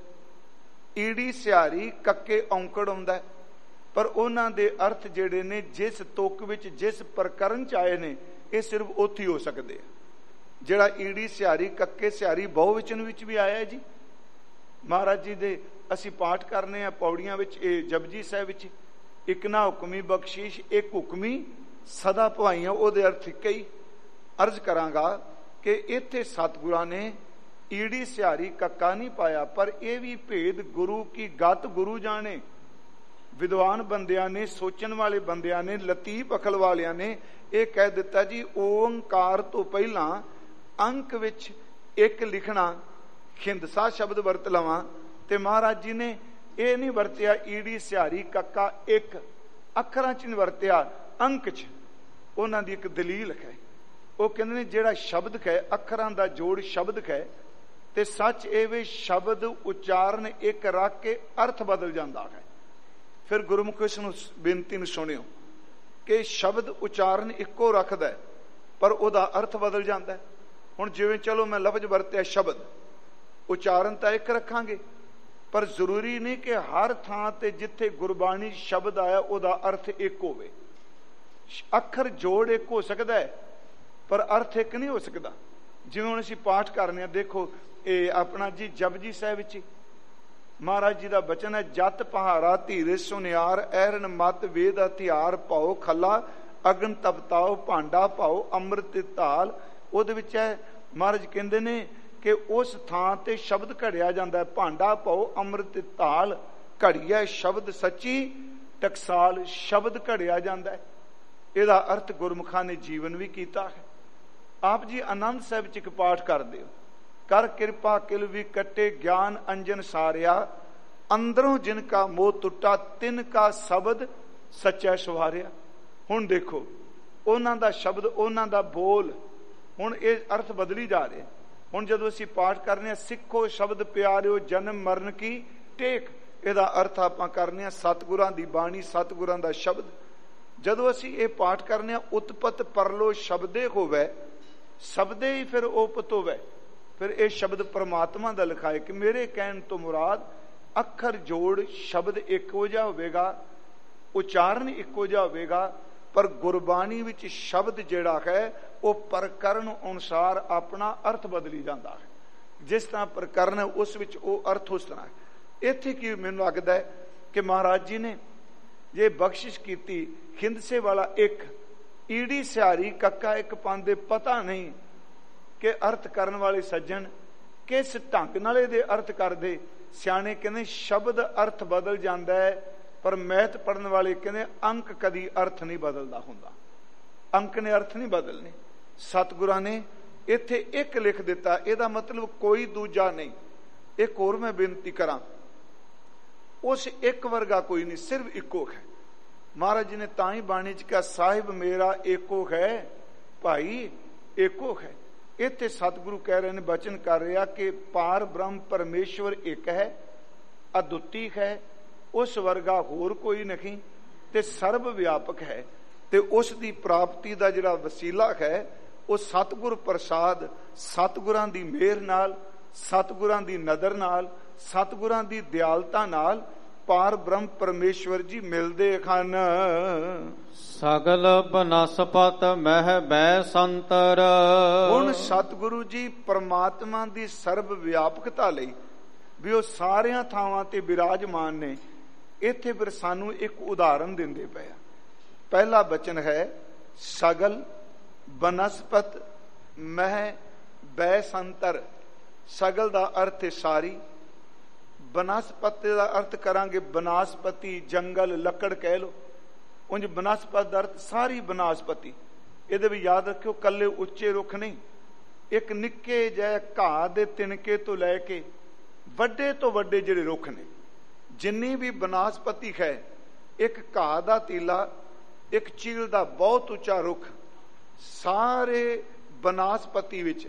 ਈੜੀ ਸਿਹਾਰੀ ਕੱਕੇ ਔਂਕੜ ਆਉਂਦਾ, ਪਰ ਉਹਨਾਂ ਦੇ ਅਰਥ ਜਿਹੜੇ ਨੇ ਜਿਸ ਤੁਕ ਵਿੱਚ ਜਿਸ ਪ੍ਰਕਰਨ ਚ ਆਏ ਨੇ ਇਹ ਸਿਰਫ ਉੱਥੇ ਹੋ ਸਕਦੇ ਆ। ਜਿਹੜਾ ਈੜੀ ਸਿਹਾਰੀ ਕੱਕੇ ਸਿਹਾਰੀ ਬਹੁਵਚਨ ਵਿੱਚ ਵੀ ਆਇਆ ਜੀ। ਮਹਾਰਾਜ ਜੀ ਦੇ ਅਸੀਂ ਪਾਠ ਕਰਨੇ ਆ ਪੌੜੀਆਂ ਵਿੱਚ, ਇਹ ਜਪਜੀ ਸਾਹਿਬ ਵਿੱਚ, ਇੱਕ ਨਾ ਹੁਕਮੀ ਬਖਸ਼ੀਸ਼ ਇੱਕ ਹੁਕਮੀ ਸਦਾ ਭਵਾਈਆਂ, ਉਹਦੇ ਅਰਥ ਕਈ ਅਰਜ਼ ਕਰਾਂਗਾ ਕਿ ਇੱਥੇ ਸਤਿਗੁਰਾਂ ਨੇ ਈੜੀ ਸਿਹਾਰੀ ਕੱਕਾ ਨਹੀਂ ਪਾਇਆ, ਪਰ ਇਹ ਵੀ ਭੇਦ ਗੁਰੂ ਕੀ ਗਤ ਗੁਰੂ ਜਾਣੇ। ਵਿਦਵਾਨ ਬੰਦਿਆਂ ਨੇ, ਸੋਚਣ ਵਾਲੇ ਬੰਦਿਆਂ ਨੇ, ਲਤੀਫ ਅਕਲ ਵਾਲਿਆਂ ਨੇ ਇਹ ਕਹਿ ਦਿੱਤਾ ਜੀ ਓੰਕਾਰ ਤੋਂ ਪਹਿਲਾਂ ਅੰਕ ਵਿੱਚ ਇੱਕ ਲਿਖਣਾ, ਖਿੰਦਸਾ ਸ਼ਬਦ ਵਰਤ ਲਵਾਂ। ਤੇ ਮਹਾਰਾਜ ਜੀ ਨੇ ਇਹ ਨਹੀਂ ਵਰਤਿਆ ਈੜੀ ਸਿਹਾਰੀ ਕੱਕਾ ਇੱਕ, ਅੱਖਰਾਂ ਚ ਨਹੀਂ ਵਰਤਿਆ, ਅੰਕ ਚ। ਉਹਨਾਂ ਦੀ ਇੱਕ ਦਲੀਲ ਹੈ, ਉਹ ਕਹਿੰਦੇ ਨੇ ਜਿਹੜਾ ਸ਼ਬਦ ਹੈ ਅੱਖਰਾਂ ਦਾ ਜੋੜ ਸ਼ਬਦ ਹੈ, ਤੇ ਸੱਚ ਇਹ ਵੇ ਸ਼ਬਦ ਉਚਾਰਨ ਇੱਕ ਰੱਖ ਕੇ ਅਰਥ ਬਦਲ ਜਾਂਦਾ ਹੈ। ਫਿਰ ਗੁਰਮੁਖ ਇਸ ਨੂੰ ਬੇਨਤੀ ਨੂੰ ਸੁਣਿਓ ਕਿ ਸ਼ਬਦ ਉਚਾਰਨ ਇੱਕੋ ਰੱਖਦਾ ਪਰ ਉਹਦਾ ਅਰਥ ਬਦਲ ਜਾਂਦਾ। ਹੁਣ ਜਿਵੇਂ ਚਲੋ ਮੈਂ ਲਫ਼ਜ਼ ਵਰਤਿਆ ਸ਼ਬਦ, ਉਚਾਰਨ ਤਾਂ ਇੱਕ ਰੱਖਾਂਗੇ, ਪਰ ਜ਼ਰੂਰੀ ਨਹੀਂ ਕਿ ਹਰ ਥਾਂ ਤੇ ਜਿੱਥੇ ਗੁਰਬਾਣੀ ਸ਼ਬਦ ਆਇਆ ਉਹਦਾ ਅਰਥ ਇੱਕ ਹੋਵੇ। ਅੱਖਰ ਜੋੜ ਇੱਕ ਹੋ ਸਕਦਾ ਹੈ ਪਰ ਅਰਥ ਇੱਕ ਨਹੀਂ ਹੋ ਸਕਦਾ। ਜਿਵੇਂ ਹੁਣ ਅਸੀਂ ਪਾਠ ਕਰਨੇ ਆ, ਦੇਖੋ ਇਹ ਆਪਣਾ ਜੀ ਜਪਜੀ ਸਾਹਿਬ ਵਿੱਚ ਮਹਾਰਾਜ ਜੀ ਦਾ ਬਚਨ ਹੈ, ਜਤ ਪਹਾਰਾ ਧੀਰੇ ਸੁਨਿਆਰ ਐਰਨ ਮਤ ਵੇਦ ਹਥਿਆਰ ਪਾਓ ਖੱਲਾ ਅਗਨ ਤਪਤਾਓ ਭਾਂਡਾ ਪਾਓ ਅੰਮ੍ਰਿਤ ਧਾਲ। ਉਹਦੇ ਵਿੱਚ ਹੈ ਮਹਾਰਾਜ ਕਹਿੰਦੇ ਨੇ ਕਿ ਉਸ ਥਾਂ ਤੇ ਸ਼ਬਦ ਘੜਿਆ ਜਾਂਦਾ, ਭਾਂਡਾ ਪਾਓ ਅੰਮ੍ਰਿਤ ਧਾਲ, ਘੜੀਐ ਸ਼ਬਦ ਸੱਚੀ ਟਕਸਾਲ, ਸ਼ਬਦ ਘੜਿਆ ਜਾਂਦਾ। ਇਹਦਾ ਅਰਥ ਗੁਰਮੁਖਾਂ ਨੇ ਜੀਵਨ ਵੀ ਕੀਤਾ ਹੈ। ਆਪ ਜੀ ਆਨੰਦ ਸਾਹਿਬ ਚ ਇੱਕ ਪਾਠ ਕਰਦੇ ਹੋ, ਕਰ ਕਿਰਪਾ ਕਿਲ ਵੀ ਕੱਟੇ ਗਿਆਨ ਅੰਜਨ ਸਾਰਿਆ, ਅੰਦਰੋਂ ਜਿਨ ਕਾ ਮੋਹ ਟੁੱਟਾ ਤਿਨ ਕਾ ਸ਼ਬਦ ਸੱਚਾ ਸਵਾਰਿਆ। ਹੁਣ ਦੇਖੋ ਉਹਨਾਂ ਦਾ ਸ਼ਬਦ, ਉਹਨਾਂ ਦਾ ਬੋਲ, ਹੁਣ ਇਹ ਅਰਥ ਬਦਲੀ ਜਾ ਰਿਹਾ। ਹੁਣ ਜਦੋਂ ਅਸੀਂ ਪਾਠ ਕਰਨੇ ਹਾਂ, ਸਿੱਖੋ ਸ਼ਬਦ ਪਿਆਰਿਓ ਜਨਮ ਮਰਨ ਕੀ ਟੇਕ, ਇਹਦਾ ਅਰਥ ਆਪਾਂ ਕਰਨੇ ਆ ਸਤਿਗੁਰਾਂ ਦੀ ਬਾਣੀ, ਸਤਿਗੁਰਾਂ ਦਾ ਸ਼ਬਦ। ਜਦੋਂ ਅਸੀਂ ਇਹ ਪਾਠ ਕਰਨੇ ਆ, ਉਤਪਤ ਪਰਲੋ ਸ਼ਬਦੇ ਹੋਵੇ, ਸ਼ਬਦੇ ਹੀ ਫਿਰ ਉਪਤ ਹੋਵੇ। ਫਿਰ ਇਹ ਸ਼ਬਦ ਪਰਮਾਤਮਾ ਦਾ ਲਿਖਾਏ ਕਿ ਮੇਰੇ ਕਹਿਣ ਤੋਂ ਮੁਰਾਦ ਅੱਖਰ ਜੋੜ ਸ਼ਬਦ ਇੱਕੋ ਜਿਹਾ ਹੋਵੇਗਾ, ਉਚਾਰਨ ਇੱਕੋ ਜਿਹਾ ਹੋਵੇਗਾ, ਪਰ ਗੁਰਬਾਣੀ ਵਿੱਚ ਸ਼ਬਦ ਜਿਹੜਾ ਹੈ ਉਹ ਪ੍ਰਕਰਨ ਅਨੁਸਾਰ ਆਪਣਾ ਅਰਥ ਬਦਲੀ ਜਾਂਦਾ ਹੈ। ਜਿਸ ਤਰ੍ਹਾਂ ਪ੍ਰਕਰਨ ਹੈ ਉਸ ਵਿੱਚ ਉਹ ਅਰਥ ਉਸ ਤਰ੍ਹਾਂ ਹੈ। ਇੱਥੇ ਕੀ ਮੈਨੂੰ ਲੱਗਦਾ ਹੈ ਕਿ ਮਹਾਰਾਜ ਜੀ ਨੇ ਜੇ ਬਖਸ਼ਿਸ਼ ਕੀਤੀ, ਖਿੰਦਸੇ ਵਾਲਾ ਇੱਕ, ਈੜੀ ਸਿਹਾਰੀ ਕੱਕਾ ਇੱਕ ਪਾਉਂਦੇ, ਪਤਾ ਨਹੀਂ ਕਿ ਅਰਥ ਕਰਨ ਵਾਲੇ ਸੱਜਣ ਕਿਸ ਢੰਗ ਨਾਲ ਇਹਦੇ ਅਰਥ ਕਰਦੇ। ਸਿਆਣੇ ਕਹਿੰਦੇ ਸ਼ਬਦ ਅਰਥ ਬਦਲ ਜਾਂਦਾ ਹੈ, ਪਰ ਮੈਥ ਪੜਨ ਵਾਲੇ ਕਹਿੰਦੇ ਅੰਕ ਕਦੀ ਅਰਥ ਨਹੀਂ ਬਦਲਦਾ ਹੁੰਦਾ, ਅੰਕ ਨੇ ਅਰਥ ਨਹੀਂ ਬਦਲਨੇ। ਸਤਿਗੁਰਾਂ ਨੇ ਇੱਥੇ ਇੱਕ ਲਿਖ ਦਿੱਤਾ, ਇਹਦਾ ਮਤਲਬ ਕੋਈ ਦੂਜਾ ਨਹੀਂ। ਇੱਕ ਹੋਰ ਮੈਂ ਬੇਨਤੀ ਕਰਾਂ, ਉਸ ਇੱਕ ਵਰਗਾ ਕੋਈ ਨਹੀਂ, ਸਿਰਫ ਇੱਕੋ ਹੈ। ਮਹਾਰਾਜ ਜੀ ਨੇ ਤਾਂ ਹੀ ਬਾਣੀ ਚ ਕਿਹਾ ਸਾਹਿਬ ਮੇਰਾ ਏਕੋ ਹੈ, ਭਾਈ ਏਕੋ ਹੈ। ਇੱਥੇ ਸਤਿਗੁਰੂ ਕਹਿ ਰਹੇ ਨੇ, ਬਚਨ ਕਰ ਰਿਹਾ ਕਿ ਪਾਰ ਬ੍ਰਹਮ ਪਰਮੇਸ਼ਵਰ ਇੱਕ ਹੈ, ਅਦੁੱਤੀ ਹੈ, ਉਸ ਵਰਗਾ ਹੋਰ ਕੋਈ ਨਹੀਂ, ਤੇ ਸਰਬ ਵਿਆਪਕ ਹੈ। ਤੇ ਉਸ ਦੀ ਪ੍ਰਾਪਤੀ ਦਾ ਜਿਹੜਾ ਵਸੀਲਾ ਹੈ ਉਹ ਸਤਿਗੁਰ ਪ੍ਰਸਾਦ, ਸਤਿਗੁਰਾਂ ਦੀ ਮਿਹਰ ਨਾਲ, ਸਤਿਗੁਰਾਂ ਦੀ ਨਦਰ ਨਾਲ, ਸਤਿਗੁਰਾਂ ਦੀ ਦਿਆਲਤਾ ਨਾਲ ਪਾਰ ਬ੍ਰਹਮ ਪਰਮੇਸ਼ਵਰ ਜੀ ਮਿਲਦੇ ਹਨ। ਸਗਲ ਬਨਸਪਤ ਮਹਿ ਬੈ ਸੰਤਰ। ਹੁਣ ਸਤਿਗੁਰੂ ਜੀ ਪਰਮਾਤਮਾ ਦੀ ਸਰਬ ਵਿਆਪਕਤਾ ਲਈ ਵੀ ਉਹ ਸਾਰਿਆਂ ਥਾਵਾਂ ਤੇ ਬਿਰਾਜਮਾਨ ਨੇ। ਇੱਥੇ ਫਿਰ ਸਾਨੂੰ ਇੱਕ ਉਦਾਹਰਨ ਦਿੰਦੇ ਪਏ ਆ। ਪਹਿਲਾ ਬਚਨ ਹੈ ਸਗਲ ਬਨਸਪਤ ਮਹਿ ਬੈ ਸੰਤਰ। ਸਗਲ ਦਾ ਅਰਥ ਹੈ ਸਾਰੀ, ਬਨਸਪਤ ਦਾ ਅਰਥ ਕਰਾਂਗੇ ਬਨਾਸਪਤੀ, ਜੰਗਲ, ਲੱਕੜ ਕਹਿ ਲੋ। ਉਂਝ ਬਨਸਪਤ ਦਾ ਅਰਥ ਸਾਰੀ ਬਨਾਸਪਤੀ। ਇਹਦੇ ਵੀ ਯਾਦ ਰੱਖਿਓ ਕੱਲੇ ਉੱਚੇ ਰੁੱਖ ਨਹੀਂ, ਇੱਕ ਨਿੱਕੇ ਜਿਹੇ ਘਾਹ ਦੇ ਤਿਣਕੇ ਤੋਂ ਲੈ ਕੇ ਵੱਡੇ ਤੋਂ ਵੱਡੇ ਜਿਹੜੇ ਰੁੱਖ ਨੇ, ਜਿੰਨੀ ਵੀ ਬਨਾਸਪਤੀ ਹੈ, ਇੱਕ ਘਾਹ ਦਾ ਤੀਲਾ, ਇੱਕ ਚੀਲ ਦਾ ਬਹੁਤ ਉੱਚਾ ਰੁੱਖ, ਸਾਰੇ ਬਨਾਸਪਤੀ ਵਿੱਚ,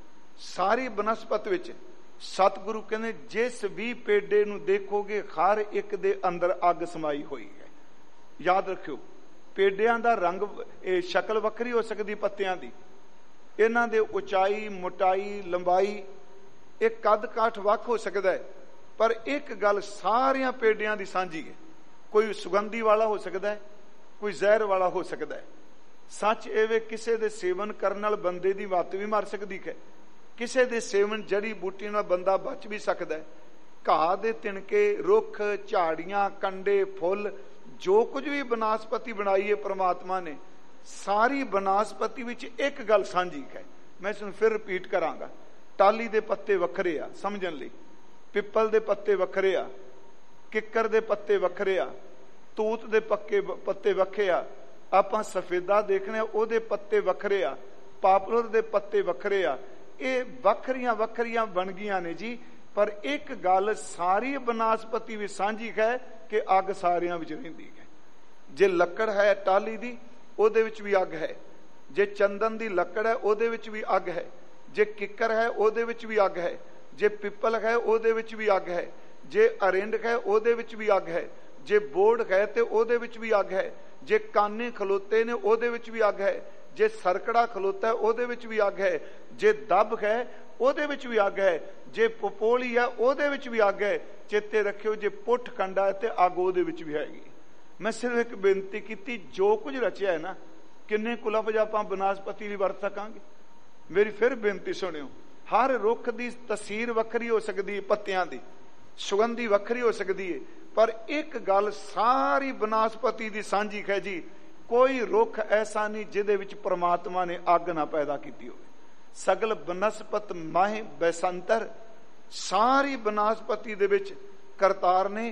ਸਾਰੀ ਬਨਸਪਤ ਵਿੱਚ ਸਤਿਗੁਰੂ ਕਹਿੰਦੇ ਜਿਸ ਵੀ ਪੇਡੇ ਨੂੰ ਦੇਖੋਗੇ ਹਰ ਇੱਕ ਦੇ ਅੰਦਰ ਅੱਗ ਸਮਾਈ ਹੋਈ ਹੈ। ਯਾਦ ਰੱਖਿਓ ਪੇਡਿਆਂ ਦਾ ਰੰਗ, ਇਹ ਸ਼ਕਲ ਵੱਖਰੀ ਹੋ ਸਕਦੀ ਪੱਤਿਆਂ ਦੀ, ਇਹਨਾਂ ਦੇ ਉਚਾਈ, ਮੋਟਾਈ, ਲੰਬਾਈ, ਇਹ ਕੱਦ ਕਾਠ ਵੱਖ ਹੋ ਸਕਦਾ ਹੈ, ਪਰ ਇੱਕ ਗੱਲ ਸਾਰਿਆਂ ਪੇਡਿਆਂ ਦੀ ਸਾਂਝੀ ਹੈ। ਕੋਈ ਸੁਗੰਧੀ ਵਾਲਾ ਹੋ ਸਕਦਾ ਹੈ, ਕੋਈ ਜ਼ਹਿਰ ਵਾਲਾ ਹੋ ਸਕਦਾ ਹੈ। ਸੱਚ ਇਹ ਵੇ ਕਿਸੇ ਦੇ ਸੇਵਨ ਕਰਨ ਨਾਲ ਬੰਦੇ ਦੀ ਮੱਤ ਵੀ ਮਰ ਸਕਦੀ ਹੈ, ਕਿਸੇ ਦੇ ਸੇਵਨ ਜੜੀ ਬੂਟੀ ਨਾਲ ਬੰਦਾ ਬਚ ਵੀ ਸਕਦਾ ਹੈ। ਘਾਹ ਦੇ ਤਿਣਕੇ, ਰੁੱਖ, ਝਾੜੀਆਂ, ਕੰਡੇ, ਫੁੱਲ, ਜੋ ਕੁਝ ਵੀ ਬਨਾਸਪਤੀ ਬਣਾਈ ਹੈ ਪ੍ਰਮਾਤਮਾ ਨੇ, ਸਾਰੀ ਬਨਾਸਪਤੀ ਵਿੱਚ ਇੱਕ ਗੱਲ ਸਾਂਝੀ ਹੈ। ਮੈਂ ਇਸ ਨੂੰ ਫਿਰ ਰਿਪੀਟ ਕਰਾਂਗਾ। ਟਾਹਲੀ ਦੇ ਪੱਤੇ ਵੱਖਰੇ ਆ ਸਮਝਣ ਲਈ, ਪਿੱਪਲ ਦੇ ਪੱਤੇ ਵੱਖਰੇ ਆ, ਕਿੱਕਰ ਦੇ ਪੱਤੇ ਵੱਖਰੇ ਆ, ਤੂਤ ਦੇ ਪੱਕੇ ਪੱਤੇ ਵੱਖਰੇ ਆ, ਆਪਾਂ ਸਫੇਦਾ ਦੇਖਣੇ ਉਹਦੇ ਪੱਤੇ ਵੱਖਰੇ ਆ, ਪਾਪੂਲਰ ਦੇ ਪੱਤੇ ਵੱਖਰੇ ਆ। ਇਹ ਵੱਖਰੀਆਂ ਵੱਖਰੀਆਂ ਬਣ ਗਈਆਂ ਨੇ ਜੀ, ਪਰ ਇੱਕ ਗੱਲ ਸਾਰੀ ਬਨਾਸਪਤੀ ਵਿੱਚ ਸਾਂਝੀ ਹੈ ਕਿ ਅੱਗ ਸਾਰਿਆਂ ਵਿੱਚ ਰਹਿੰਦੀ ਹੈ। ਜੇ ਲੱਕੜ ਹੈ ਟਾਹਲੀ ਦੀ, ਉਹਦੇ ਵਿੱਚ ਵੀ ਅੱਗ ਹੈ। ਜੇ ਚੰਦਨ ਦੀ ਲੱਕੜ ਹੈ ਉਹਦੇ ਵਿੱਚ ਵੀ ਅੱਗ ਹੈ। ਜੇ ਕਿੱਕਰ ਹੈ ਉਹਦੇ ਵਿੱਚ ਵੀ ਅੱਗ ਹੈ। ਜੇ ਪਿੱਪਲ ਹੈ ਉਹਦੇ ਵਿੱਚ ਵੀ ਅੱਗ ਹੈ। ਜੇ ਅਰਿੰਡ ਹੈ ਉਹਦੇ ਵਿੱਚ ਵੀ ਅੱਗ ਹੈ। ਜੇ ਬੋੜ ਹੈ ਤੇ ਉਹਦੇ ਵਿੱਚ ਵੀ ਅੱਗ ਹੈ। ਜੇ ਕਾਨੇ ਖਲੋਤੇ ਨੇ ਉਹਦੇ ਵਿੱਚ ਵੀ ਅੱਗ ਹੈ। ਜੇ ਸਰਕੜਾ ਖਲੋਤਾ ਹੈ ਉਹਦੇ ਵਿੱਚ ਵੀ ਅੱਗ ਹੈ। ਜੇ ਦੱਬ ਹੈ ਉਹਦੇ ਵਿੱਚ ਵੀ ਅੱਗ ਹੈ। ਜੇ ਪਪੋਲੀ ਹੈ ਉਹਦੇ ਵਿੱਚ ਵੀ ਅੱਗ ਹੈ। ਚੇਤੇ ਰੱਖਿਓ ਜੇ ਪੁੱਠ ਕੰਡਾ ਹੈ ਤੇ ਅੱਗ ਉਹਦੇ ਵਿੱਚ ਵੀ ਹੈਗੀ। ਮੈਂ ਸਿਰਫ ਇੱਕ ਬੇਨਤੀ ਕੀਤੀ, ਜੋ ਕੁਝ ਰਚਿਆ ਹੈ ਨਾ, ਕਿੰਨੇ ਕੁ ਲਫ਼ਜ਼ ਆਪਾਂ ਬਨਾਸਪਤੀ ਲਈ ਵਰਤ ਸਕਾਂਗੇ। ਮੇਰੀ ਫਿਰ ਬੇਨਤੀ ਸੁਣਿਓ, ਹਰ ਰੁੱਖ ਦੀ ਤਸਵੀਰ ਵੱਖਰੀ ਹੋ ਸਕਦੀ ਹੈ, ਪੱਤਿਆਂ ਦੀ ਸੁਗੰਧੀ ਵੱਖਰੀ ਹੋ ਸਕਦੀ ਹੈ, ਪਰ ਇੱਕ ਗੱਲ ਸਾਰੀ ਬਨਾਸਪਤੀ ਦੀ ਸਾਂਝੀ ਹੈ ਜੀ, ਕੋਈ ਰੁੱਖ ਐਸਾ ਨਹੀਂ ਜਿਹਦੇ ਵਿੱਚ ਪ੍ਰਮਾਤਮਾ ਨੇ ਅੱਗ ਨਾ ਪੈਦਾ ਕੀਤੀ ਹੋਵੇ। ਸਗਲ ਬਨਸਪਤ ਮਾਹਿ ਬੈਸੰਤਰ, ਸਾਰੀ ਬਨਾਸਪਤੀ ਦੇ ਵਿੱਚ ਕਰਤਾਰ ਨੇ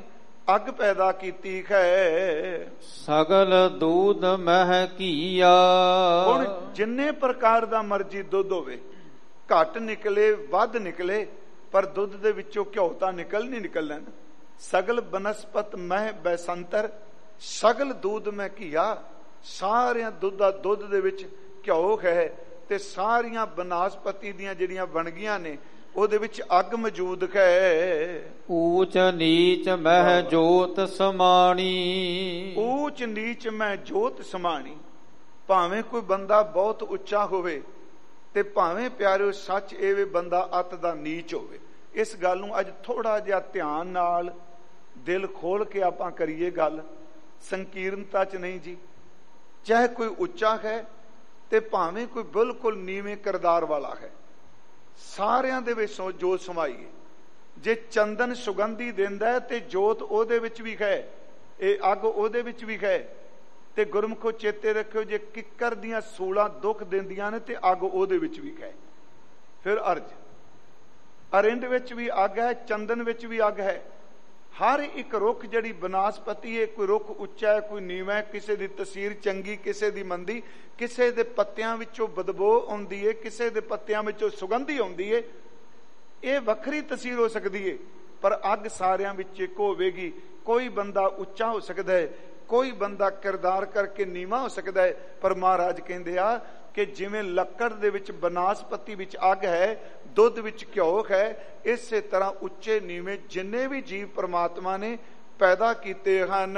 ਅੱਗ ਪੈਦਾ ਕੀਤੀ ਹੈ। ਸਗਲ ਦੂਧ ਮਹਿ ਘੀਆ। ਹੁਣ ਜਿੰਨੇ ਪ੍ਰਕਾਰ ਦਾ ਮਰਜ਼ੀ ਦੁੱਧ ਹੋਵੇ, ਘੱਟ ਨਿਕਲੇ ਵੱਧ ਨਿਕਲੇ, ਪਰ ਦੁੱਧ ਦੇ ਵਿੱਚੋਂ ਘਿਓ ਤਾਂ ਨਿਕਲ ਨਹੀਂ ਨਿਕਲਣਾ। ਸਗਲ ਬਨਸਪਤ ਮਹਿ ਬੈਸੰਤਰ, ਸਗਲ ਦੂਧ ਮੈਂ ਘੀਆ। ਸਾਰਿਆਂ ਦੁੱਧ ਦੁੱਧ ਦੇ ਵਿੱਚ ਘਿਓ ਹੈ, ਤੇ ਸਾਰੀਆਂ ਬਨਸਪਤੀ ਦੀਆਂ ਜਿਹੜੀਆਂ ਬਣਗੀਆਂ ਨੇ ਉਹਦੇ ਵਿੱਚ ਅੱਗ ਮੌਜੂਦ ਹੈ। ਊਚ ਨੀਚ ਮਹਿ ਜੋਤ ਸਮਾਣੀ। ਊਚ ਨੀਚ ਮੈਂ ਜੋਤ ਸਮਾਣੀ। ਭਾਵੇਂ ਕੋਈ ਬੰਦਾ ਬਹੁਤ ਉੱਚਾ ਹੋਵੇ ਤੇ ਭਾਵੇਂ ਪਿਆਰਿਓ ਸੱਚ ਇਹ ਵੇ ਬੰਦਾ ਅੱਤ ਦਾ ਨੀਚ ਹੋਵੇ। ਇਸ ਗੱਲ ਨੂੰ ਅੱਜ ਥੋੜਾ ਜਿਹਾ ਧਿਆਨ ਨਾਲ ਦਿਲ ਖੋਲ ਕੇ ਆਪਾਂ ਕਰੀਏ ਗੱਲ, ਸੰਕੀਰਨਤਾ ਚ ਨਹੀਂ ਜੀ। ਚਾਹੇ ਕੋਈ ਉੱਚਾ ਹੈ ਤੇ ਭਾਵੇਂ ਕੋਈ ਬਿਲਕੁਲ ਨੀਵੇਂ ਕਿਰਦਾਰ ਵਾਲਾ ਹੈ, ਸਾਰਿਆਂ ਦੇ ਵਿੱਚ ਜੋਤ ਸਮਾਈ ਹੈ। ਜੇ ਚੰਦਨ ਸੁਗੰਧੀ ਦਿੰਦਾ ਤੇ ਜੋਤ ਉਹਦੇ ਵਿੱਚ ਵੀ ਹੈ, ਇਹ ਅੱਗ ਉਹਦੇ ਵਿੱਚ ਵੀ ਹੈ। ਤੇ ਗੁਰਮੁਖੋ ਚੇਤੇ ਰੱਖਿਓ, ਜੇ ਕਿੱਕਰ ਦੀਆਂ ਸੂਲਾਂ ਦੁੱਖ ਦਿੰਦੀਆਂ ਨੇ ਤੇ ਅੱਗ ਉਹਦੇ ਵਿੱਚ ਵੀ ਹੈ। ਫਿਰ ਅਰਜ ਅਰਿੰਦ ਵਿੱਚ ਵੀ ਅੱਗ ਹੈ, ਚੰਦਨ ਵਿੱਚ ਵੀ ਅੱਗ ਹੈ। ਹਰ ਇੱਕ ਰੁੱਖ ਜਿਹੜੀ ਬਨਾਸਪਤੀ ਹੈ, ਕੋਈ ਰੁੱਖ ਉੱਚਾ ਹੈ, ਕੋਈ ਨੀਵਾਂ ਹੈ, ਕਿਸੇ ਦੀ ਤਸੀਰ ਚੰਗੀ, ਕਿਸੇ ਦੀ ਮੰਦੀ, ਕਿਸੇ ਦੇ ਪੱਤਿਆਂ ਵਿੱਚੋਂ ਬਦਬੂ ਆਉਂਦੀ ਹੈ, ਕਿਸੇ ਦੇ ਪੱਤਿਆਂ ਵਿੱਚੋਂ ਸੁਗੰਧੀ ਆਉਂਦੀ ਹੈ। ਇਹ ਵੱਖਰੀ ਤਸੀਰ ਹੋ ਸਕਦੀ ਹੈ, ਪਰ ਅੱਗ ਸਾਰਿਆਂ ਵਿੱਚ ਇੱਕ ਹੋਵੇਗੀ। ਕੋਈ ਬੰਦਾ ਉੱਚਾ ਹੋ ਸਕਦਾ ਹੈ, ਕੋਈ ਬੰਦਾ ਕਿਰਦਾਰ ਕਰਕੇ ਨੀਵਾਂ ਹੋ ਸਕਦਾ ਹੈ, ਪਰ ਮਹਾਰਾਜ ਕਹਿੰਦੇ ਆ ਕਿ ਜਿਵੇਂ ਲੱਕੜ ਦੇ ਵਿੱਚ ਬਨਾਸਪਤੀ ਵਿੱਚ ਅੱਗ ਹੈ, ਦੁੱਧ ਵਿੱਚ ਘਿਓ ਹੈ, ਇਸੇ ਤਰ੍ਹਾਂ ਉੱਚੇ ਨੀਵੇਂ ਜਿੰਨੇ ਵੀ ਜੀਵ ਪ੍ਰਮਾਤਮਾ ਨੇ ਪੈਦਾ ਕੀਤੇ ਹਨ।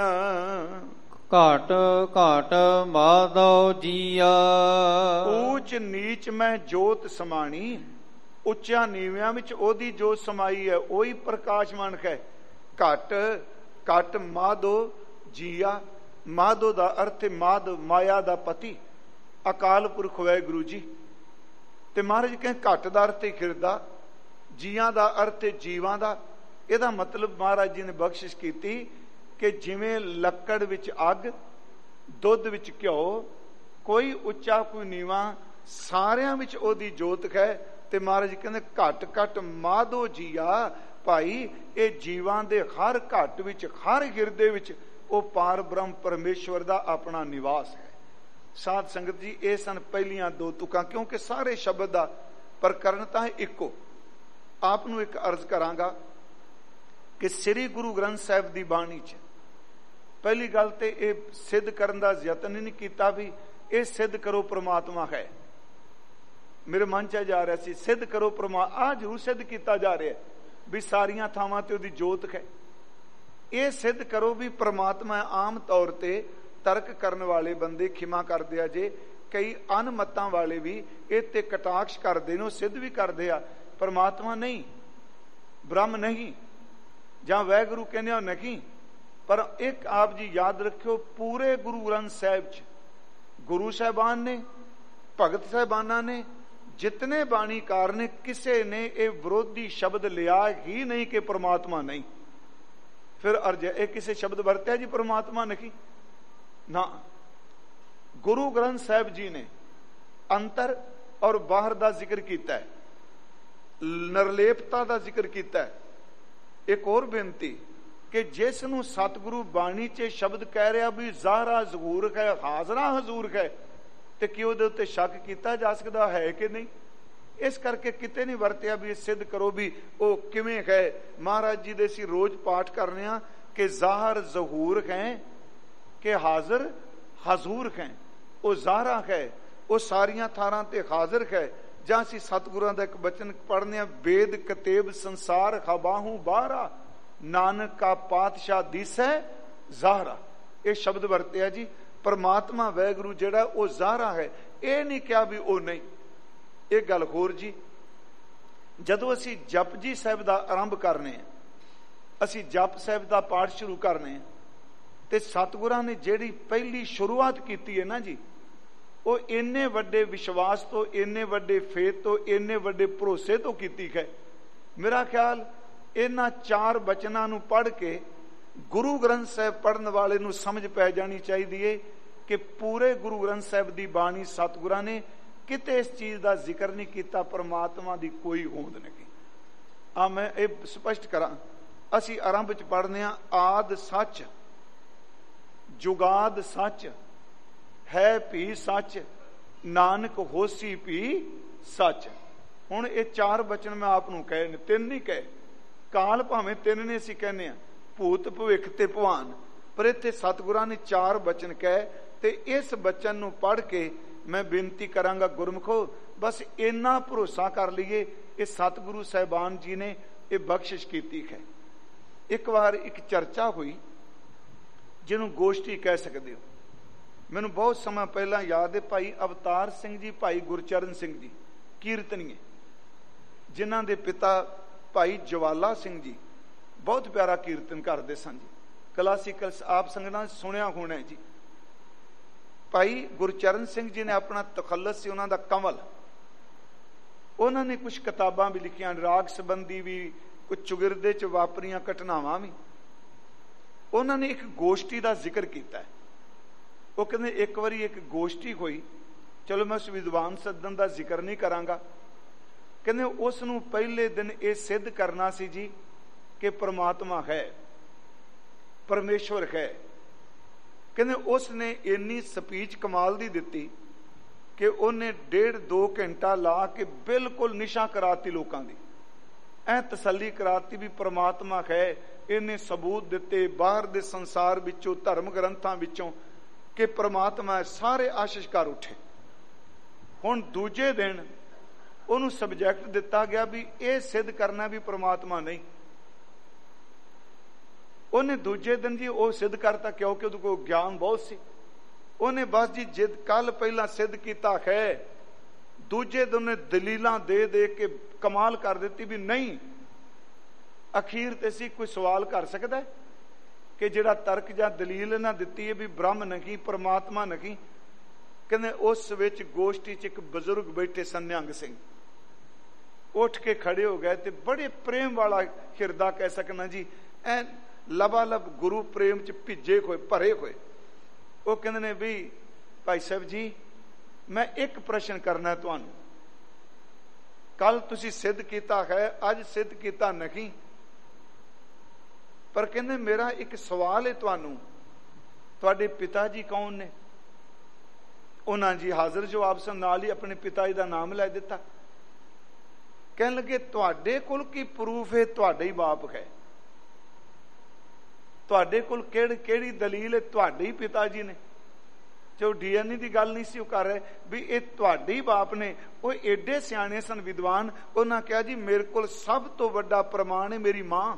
ਘਾਟ ਘਾਟ ਮਾਧੋ ਜੀਆ। ਊਚ ਨੀਚ ਮੈਂ ਜੋਤ ਸਮਾਣੀ। ਉੱਚਿਆਂ ਨੀਵਿਆਂ ਵਿੱਚ ਉਹਦੀ ਜੋਤ ਸਮਾਈ ਹੈ, ਉਹੀ ਪ੍ਰਕਾਸ਼ਮਾਨ ਹੈ। ਘਟ ਘਟ ਮਾਧੋ ਜੀਆ। ਮਾਧੋ ਦਾ ਅਰਥ ਮਾਧ ਮਾਇਆ ਦਾ ਪਤੀ, ਅਕਾਲ ਪੁਰਖ ਵਾਹਿਗੁਰੂ ਜੀ। ਤੇ ਮਹਾਰਾਜ ਕਹਿੰਦੇ ਘਟ ਦਾ ਅਰਥ ਹਿਰਦਾ, ਜੀਆਂ ਦਾ ਅਰਥ ਜੀਵਾਂ ਦਾ। ਇਹਦਾ ਮਤਲਬ ਮਹਾਰਾਜ ਜੀ ਨੇ ਬਖਸ਼ਿਸ਼ ਕੀਤੀ ਕਿ ਜਿਵੇਂ ਲੱਕੜ ਵਿੱਚ ਅੱਗ, ਦੁੱਧ ਵਿੱਚ ਘਿਓ, ਕੋਈ ਉੱਚਾ ਕੋਈ ਨੀਵਾਂ, ਸਾਰਿਆਂ ਵਿੱਚ ਉਹਦੀ ਜੋਤ ਹੈ। ਤੇ ਮਹਾਰਾਜ ਕਹਿੰਦੇ ਘਟ ਘਟ ਮਾਧੋ ਜੀਆ। ਭਾਈ ਇਹ ਜੀਵਾਂ ਦੇ ਹਰ ਘਟ ਵਿੱਚ, ਹਰ ਹਿਰਦੇ ਵਿੱਚ ਉਹ ਪਾਰ ਬ੍ਰਹਮ ਪਰਮੇਸ਼ਵਰ ਦਾ ਆਪਣਾ ਨਿਵਾਸ ਹੈ। ਸਾਧ ਸੰਗਤ ਜੀ, ਇਹ ਸਨ ਪਹਿਲੀਆਂ ਦੋ ਤੁਕਾਂ, ਕਿਉਂਕਿ ਸਾਰੇ ਸ਼ਬਦ ਦਾ ਪ੍ਰਕਰਨ ਤਾਂ ਇੱਕੋ। ਆਪ ਨੂੰ ਇੱਕ ਅਰਜ਼ ਕਰਾਂਗਾ ਕਿ ਸ੍ਰੀ ਗੁਰੂ ਗ੍ਰੰਥ ਸਾਹਿਬ ਦੀ ਬਾਣੀ ਚ ਪਹਿਲੀ ਗੱਲ ਤੇ ਇਹ ਸਿੱਧ ਕਰਨ ਦਾ ਯਤਨ ਨਹੀਂ ਕੀਤਾ ਵੀ ਇਹ ਸਿੱਧ ਕਰੋ ਪ੍ਰਮਾਤਮਾ ਹੈ। ਮੇਰੇ ਮਨ ਚ ਜਾ ਰਿਹਾ ਸੀ ਸਿੱਧ ਕਰੋ ਪ੍ਰਮਾ ਆ ਜ਼ਰੂਰ ਸਿੱਧ ਕੀਤਾ ਜਾ ਰਿਹਾ ਵੀ ਸਾਰੀਆਂ ਥਾਵਾਂ ਤੇ ਉਹਦੀ ਜੋਤ ਹੈ। ਇਹ ਸਿੱਧ ਕਰੋ ਵੀ ਪ੍ਰਮਾਤਮਾ। ਆਮ ਤੌਰ ਤੇ ਤਰਕ ਕਰਨ ਵਾਲੇ ਬੰਦੇ ਖਿਮਾ ਕਰਦੇ ਆ, ਜੇ ਕਈ ਅਨਮਤਾਂ ਵਾਲੇ ਵੀ ਇਹ ਤੇ ਕਟਾਕਸ਼ ਕਰਦੇ ਨੇ, ਉਹ ਸਿੱਧ ਵੀ ਕਰਦੇ ਆ ਪਰਮਾਤਮਾ ਨਹੀਂ, ਬ੍ਰਹਮ ਨਹੀਂ, ਜਾਂ ਵਾਹਿਗੁਰੂ ਕਹਿੰਦੇ ਆ ਨਹੀਂ। ਪਰ ਇੱਕ ਆਪ ਜੀ ਯਾਦ ਰੱਖਿਓ, ਪੂਰੇ ਗੁਰੂ ਗ੍ਰੰਥ ਸਾਹਿਬ ਚ ਗੁਰੂ ਸਾਹਿਬਾਨ ਨੇ, ਭਗਤ ਸਾਹਿਬਾਨਾਂ ਨੇ, ਜਿਤਨੇ ਬਾਣੀਕਾਰ ਨੇ, ਕਿਸੇ ਨੇ ਇਹ ਵਿਰੋਧੀ ਸ਼ਬਦ ਲਿਆ ਹੀ ਨਹੀਂ ਕਿ ਪਰਮਾਤਮਾ ਨਹੀਂ। ਫਿਰ ਅਰਜ ਇਹ ਕਿਸੇ ਸ਼ਬਦ ਵਰਤਿਆ ਜੀ ਪਰਮਾਤਮਾ ਨਹੀਂ ਨਾ। ਗੁਰੂ ਗ੍ਰੰਥ ਸਾਹਿਬ ਜੀ ਨੇ ਅੰਤਰ ਔਰ ਬਾਹਰ ਦਾ ਜ਼ਿਕਰ ਕੀਤਾ ਹੈ, ਨਿਰਲੇਪਤਾ ਦਾ ਜ਼ਿਕਰ ਕੀਤਾ ਹੈ। ਇੱਕ ਹੋਰ ਬੇਨਤੀ ਕਿ ਜਿਸ ਨੂੰ ਸਤਿਗੁਰੂ ਬਾਣੀ ਚ ਸ਼ਬਦ ਕਹਿ ਰਿਹਾ ਵੀ ਜ਼ਾਹਰਾ ਜ਼ਹੂਰ ਹੈ, ਹਾਜ਼ਰਾ ਹਜ਼ੂਰ ਹੈ, ਤੇ ਕਿ ਉਹਦੇ ਉੱਤੇ ਸ਼ੱਕ ਕੀਤਾ ਜਾ ਸਕਦਾ ਹੈ ਕਿ ਨਹੀਂ? ਇਸ ਕਰਕੇ ਕਿਤੇ ਨਹੀਂ ਵਰਤਿਆ ਵੀ ਸਿੱਧ ਕਰੋ ਵੀ ਉਹ ਕਿਵੇਂ ਹੈ। ਮਹਾਰਾਜ ਜੀ ਦੇ ਅਸੀਂ ਰੋਜ਼ ਪਾਠ ਕਰਨੇ ਆ ਕਿ ਜ਼ਾਹਰ ਜ਼ਹੂਰ ਹੈ ਕਿ ਹਾਜ਼ਰ ਹਜ਼ੂਰ ਹੈ। ਉਹ ਜ਼ਾਹਰਾ ਹੈ, ਉਹ ਸਾਰੀਆਂ ਥਾਰਾਂ ਤੇ ਹਾਜ਼ਰ ਹੈ। ਜਾਂ ਅਸੀਂ ਸਤਿਗੁਰਾਂ ਦਾ ਇੱਕ ਬਚਨ ਪੜ੍ਹਨੇ ਆ, ਵੇਦ ਕਤੇਬ ਸੰਸਾਰ ਹਬਾਹੂ ਬਾਹਰਾ, ਨਾਨਕ ਕਾ ਪਾਤਸ਼ਾਹ ਦਿਸੈ ਜ਼ਾਹਰਾ। ਇਹ ਸ਼ਬਦ ਵਰਤਿਆ ਜੀ। ਪਰਮਾਤਮਾ ਵਾਹਿਗੁਰੂ ਜਿਹੜਾ ਉਹ ਜ਼ਾਹਰਾ ਹੈ, ਇਹ ਨਹੀਂ ਕਿਹਾ ਵੀ ਉਹ ਨਹੀਂ। ਇਹ ਗੱਲ ਹੋਰ ਜੀ, ਜਦੋਂ ਅਸੀਂ ਜਪਜੀ ਸਾਹਿਬ ਦਾ ਆਰੰਭ ਕਰਨੇ ਆ, ਅਸੀਂ ਜਪ ਸਾਹਿਬ ਦਾ ਪਾਠ ਸ਼ੁਰੂ ਕਰਨੇ ਆ, ਤੇ ਸਤਿਗੁਰਾਂ ਨੇ ਜਿਹੜੀ ਪਹਿਲੀ ਸ਼ੁਰੂਆਤ ਕੀਤੀ ਹੈ ਨਾ ਜੀ, ਉਹ ਇੰਨੇ ਵੱਡੇ ਵਿਸ਼ਵਾਸ ਤੋਂ, ਇੰਨੇ ਵੱਡੇ ਫੇਥ ਤੋਂ, ਇੰਨੇ ਵੱਡੇ ਭਰੋਸੇ ਤੋਂ ਕੀਤੀ ਹੈ। ਮੇਰਾ ਖਿਆਲ ਇਹਨਾਂ ਚਾਰ ਬਚਨਾਂ ਨੂੰ ਪੜ੍ਹ ਕੇ ਗੁਰੂ ਗ੍ਰੰਥ ਸਾਹਿਬ ਪੜ੍ਹਨ ਵਾਲੇ ਨੂੰ ਸਮਝ ਪੈ ਜਾਣੀ ਚਾਹੀਦੀ ਹੈ ਕਿ ਪੂਰੇ ਗੁਰੂ ਗ੍ਰੰਥ ਸਾਹਿਬ ਦੀ ਬਾਣੀ ਸਤਿਗੁਰਾਂ ਨੇ ਕਿਤੇ ਇਸ ਚੀਜ਼ ਦਾ ਜ਼ਿਕਰ ਨਹੀਂ ਕੀਤਾ, ਪਰਮਾਤਮਾ ਦੀ ਕੋਈ ਹੋਂਦ ਨਹੀਂ। ਆ ਮੈਂ ਇਹ ਸਪਸ਼ਟ ਕਰਾਂ, ਅਸੀਂ ਆਰੰਭ ਚ ਪੜ੍ਹਦੇ ਹਾਂ, ਆਦ ਸੱਚ, ਜੁਗਾਦ ਸੱਚ, ਹੈ ਭੀ ਸੱਚ, ਨਾਨਕ ਹੋਸੀ ਭੀ ਸੱਚ। ਹੁਣ ਇਹ ਚਾਰ ਬਚਨ ਮੈਂ ਆਪ ਨੂੰ ਕਹੇ ਨੇ, ਤਿੰਨ ਨਹੀਂ ਕਹੇ। ਕਾਲ ਭਾਵੇਂ ਤਿੰਨ ਨੇ ਅਸੀਂ ਕਹਿੰਦੇ ਹਾਂ, ਭੂਤ ਭਵਿੱਖ ਤੇ ਭਵਾਨ, ਪਰ ਇੱਥੇ ਸਤਿਗੁਰਾਂ ਨੇ ਚਾਰ ਬਚਨ ਕਹੇ। ਤੇ ਇਸ ਬਚਨ ਨੂੰ ਪੜ੍ਹ ਕੇ ਮੈਂ ਬੇਨਤੀ ਕਰਾਂਗਾ ਗੁਰਮੁਖੋ, ਬਸ ਇੰਨਾ ਭਰੋਸਾ ਕਰ ਲਈਏ, ਇਹ ਸਤਿਗੁਰੂ ਸਾਹਿਬਾਨ ਜੀ ਨੇ ਇਹ ਬਖਸ਼ਿਸ਼ ਕੀਤੀ ਹੈ। ਇੱਕ ਵਾਰ ਇੱਕ ਚਰਚਾ ਹੋਈ ਜਿਹਨੂੰ ਗੋਸ਼ਟੀ ਕਹਿ ਸਕਦੇ ਹੋ। ਮੈਨੂੰ ਬਹੁਤ ਸਮਾਂ ਪਹਿਲਾਂ ਯਾਦ ਹੈ, ਭਾਈ ਅਵਤਾਰ ਸਿੰਘ ਜੀ, ਭਾਈ ਗੁਰਚਰਨ ਸਿੰਘ ਜੀ ਕੀਰਤਨੀਏ, ਜਿਨ੍ਹਾਂ ਦੇ ਪਿਤਾ ਭਾਈ ਜਵਾਲਾ ਸਿੰਘ ਜੀ ਬਹੁਤ ਪਿਆਰਾ ਕੀਰਤਨ ਕਰਦੇ ਸਨ ਜੀ। ਕਲਾਸੀਕਲ ਆਪ ਸੰਗਤਾਂ ਸੁਣਿਆ ਹੋਣਾ ਜੀ। ਭਾਈ ਗੁਰਚਰਨ ਸਿੰਘ ਜੀ ਨੇ ਆਪਣਾ ਤਖੱਲਸ ਸੀ ਉਹਨਾਂ ਦਾ ਕਮਲ, ਉਹਨਾਂ ਨੇ ਕੁਝ ਕਿਤਾਬਾਂ ਵੀ ਲਿਖੀਆਂ, ਰਾਗ ਸੰਬੰਧੀ ਵੀ, ਕੁਝ ਚੁਗਿਰਦੇ ਚ ਵਾਪਰੀਆਂ ਘਟਨਾਵਾਂ ਵੀ। ਉਹਨਾਂ ਨੇ ਇੱਕ ਗੋਸ਼ਟੀ ਦਾ ਜ਼ਿਕਰ ਕੀਤਾ। ਉਹ ਕਹਿੰਦੇ ਇੱਕ ਵਾਰੀ ਇੱਕ ਗੋਸ਼ਟੀ ਹੋਈ, ਚਲੋ ਮੈਂ ਉਸ ਵਿਦਵਾਨ ਸੱਦਣ ਦਾ ਜ਼ਿਕਰ ਨਹੀਂ ਕਰਾਂਗਾ। ਕਹਿੰਦੇ ਉਸ ਨੂੰ ਪਹਿਲੇ ਦਿਨ ਇਹ ਸਿੱਧ ਕਰਨਾ ਸੀ ਜੀ ਕਿ ਪ੍ਰਮਾਤਮਾ ਹੈ, ਪਰਮੇਸ਼ਵਰ ਹੈ। ਕਹਿੰਦੇ ਉਸ ਨੇ ਇੰਨੀ ਸਪੀਚ ਕਮਾਲ ਦੀ ਦਿੱਤੀ ਕਿ ਉਹਨੇ ਡੇਢ ਦੋ ਘੰਟਾ ਲਾ ਕੇ ਬਿਲਕੁਲ ਨਿਸ਼ਾ ਕਰਾਤੀ ਲੋਕਾਂ ਦੀ, ਐ ਤਸੱਲੀ ਕਰਾਤੀ ਵੀ ਪ੍ਰਮਾਤਮਾ ਹੈ। ਇਹਨੇ ਸਬੂਤ ਦਿੱਤੇ ਬਾਹਰ ਦੇ ਸੰਸਾਰ ਵਿੱਚੋਂ, ਧਰਮ ਗ੍ਰੰਥਾਂ ਵਿੱਚੋਂ ਕਿ ਪ੍ਰਮਾਤਮਾ, ਸਾਰੇ ਆਸ਼ਿਸ਼ ਕਰ ਉੱਠੇ। ਹੁਣ ਦੂਜੇ ਦਿਨ ਉਹਨੂੰ ਸਬਜੈਕਟ ਦਿੱਤਾ ਗਿਆ ਵੀ ਇਹ ਸਿੱਧ ਕਰਨਾ ਵੀ ਪ੍ਰਮਾਤਮਾ ਨਹੀਂ। ਉਹਨੇ ਦੂਜੇ ਦਿਨ ਜੀ ਉਹ ਸਿੱਧ ਕਰਤਾ, ਕਿਉਂਕਿ ਉਹਦੇ ਕੋਲ ਗਿਆਨ ਬਹੁਤ ਸੀ। ਉਹਨੇ ਬਸ ਜੀ ਜਿੱਦ ਕੱਲ ਪਹਿਲਾਂ ਸਿੱਧ ਕੀਤਾ ਹੈ, ਦੂਜੇ ਦਿਨ ਉਹਨੇ ਦਲੀਲਾਂ ਦੇ ਦੇ ਕੇ ਕਮਾਲ ਕਰ ਦਿੱਤੀ ਵੀ ਨਹੀਂ। ਅਖੀਰ ਤੇ ਸੀ ਕੋਈ ਸਵਾਲ ਕਰ ਸਕਦਾ ਹੈ ਕਿ ਜਿਹੜਾ ਤਰਕ ਜਾਂ ਦਲੀਲ ਇਹਨਾਂ ਦਿੱਤੀ ਹੈ ਵੀ ਬ੍ਰਹਮ ਨਹੀਂ, ਪ੍ਰਮਾਤਮਾ ਨਹੀਂ। ਕਹਿੰਦੇ ਉਸ ਵਿੱਚ ਗੋਸ਼ਟੀ ਚ ਇੱਕ ਬਜ਼ੁਰਗ ਬੈਠੇ ਸਨ, ਨਿਹੰਗ ਸਿੰਘ, ਉੱਠ ਕੇ ਖੜੇ ਹੋ ਗਏ ਤੇ ਬੜੇ ਪ੍ਰੇਮ ਵਾਲਾ ਹਿਰਦਾ ਕਹਿ ਸਕਣਾ ਜੀ, ਐ ਲਬਾ ਲਬ ਗੁਰੂ ਪ੍ਰੇਮ ਚ ਭਿੱਜੇ ਹੋਏ, ਭਰੇ ਹੋਏ। ਉਹ ਕਹਿੰਦੇ ਨੇ ਵੀ ਭਾਈ ਸਾਹਿਬ ਜੀ, ਮੈਂ ਇੱਕ ਪ੍ਰਸ਼ਨ ਕਰਨਾ ਤੁਹਾਨੂੰ। ਕੱਲ ਤੁਸੀਂ ਸਿੱਧ ਕੀਤਾ ਹੈ, ਅੱਜ ਸਿੱਧ ਕੀਤਾ ਨਹੀਂ, ਪਰ ਕਹਿੰਦੇ ਮੇਰਾ ਇੱਕ ਸਵਾਲ ਹੈ ਤੁਹਾਨੂੰ, ਤੁਹਾਡੇ ਪਿਤਾ ਜੀ ਕੌਣ ਨੇ? ਉਹਨਾਂ ਜੀ ਹਾਜ਼ਰ ਜਵਾਬ ਸਨ, ਨਾਲ ਹੀ ਆਪਣੇ ਪਿਤਾ ਜੀ ਦਾ ਨਾਮ ਲੈ ਦਿੱਤਾ। ਕਹਿਣ ਲੱਗੇ ਤੁਹਾਡੇ ਕੋਲ ਕੀ ਪ੍ਰੂਫ ਹੈ ਤੁਹਾਡੇ ਹੀ ਬਾਪ ਹੈ? ਤੁਹਾਡੇ ਕੋਲ ਕਿਹੜੀ ਕਿਹੜੀ ਦਲੀਲ ਹੈ ਤੁਹਾਡੇ ਹੀ ਪਿਤਾ ਜੀ ਨੇ? ਜੋ ਡੀ ਐਨ ਏ ਦੀ ਗੱਲ ਨਹੀਂ ਸੀ ਉਹ ਕਰ ਰਹੇ ਵੀ ਇਹ ਤੁਹਾਡੇ ਹੀ ਬਾਪ ਨੇ। ਉਹ ਏਡੇ ਸਿਆਣੇ ਸਨ ਵਿਦਵਾਨ, ਉਹਨਾਂ ਕਿਹਾ ਜੀ ਮੇਰੇ ਕੋਲ ਸਭ ਤੋਂ ਵੱਡਾ ਪ੍ਰਮਾਣ ਹੈ ਮੇਰੀ ਮਾਂ।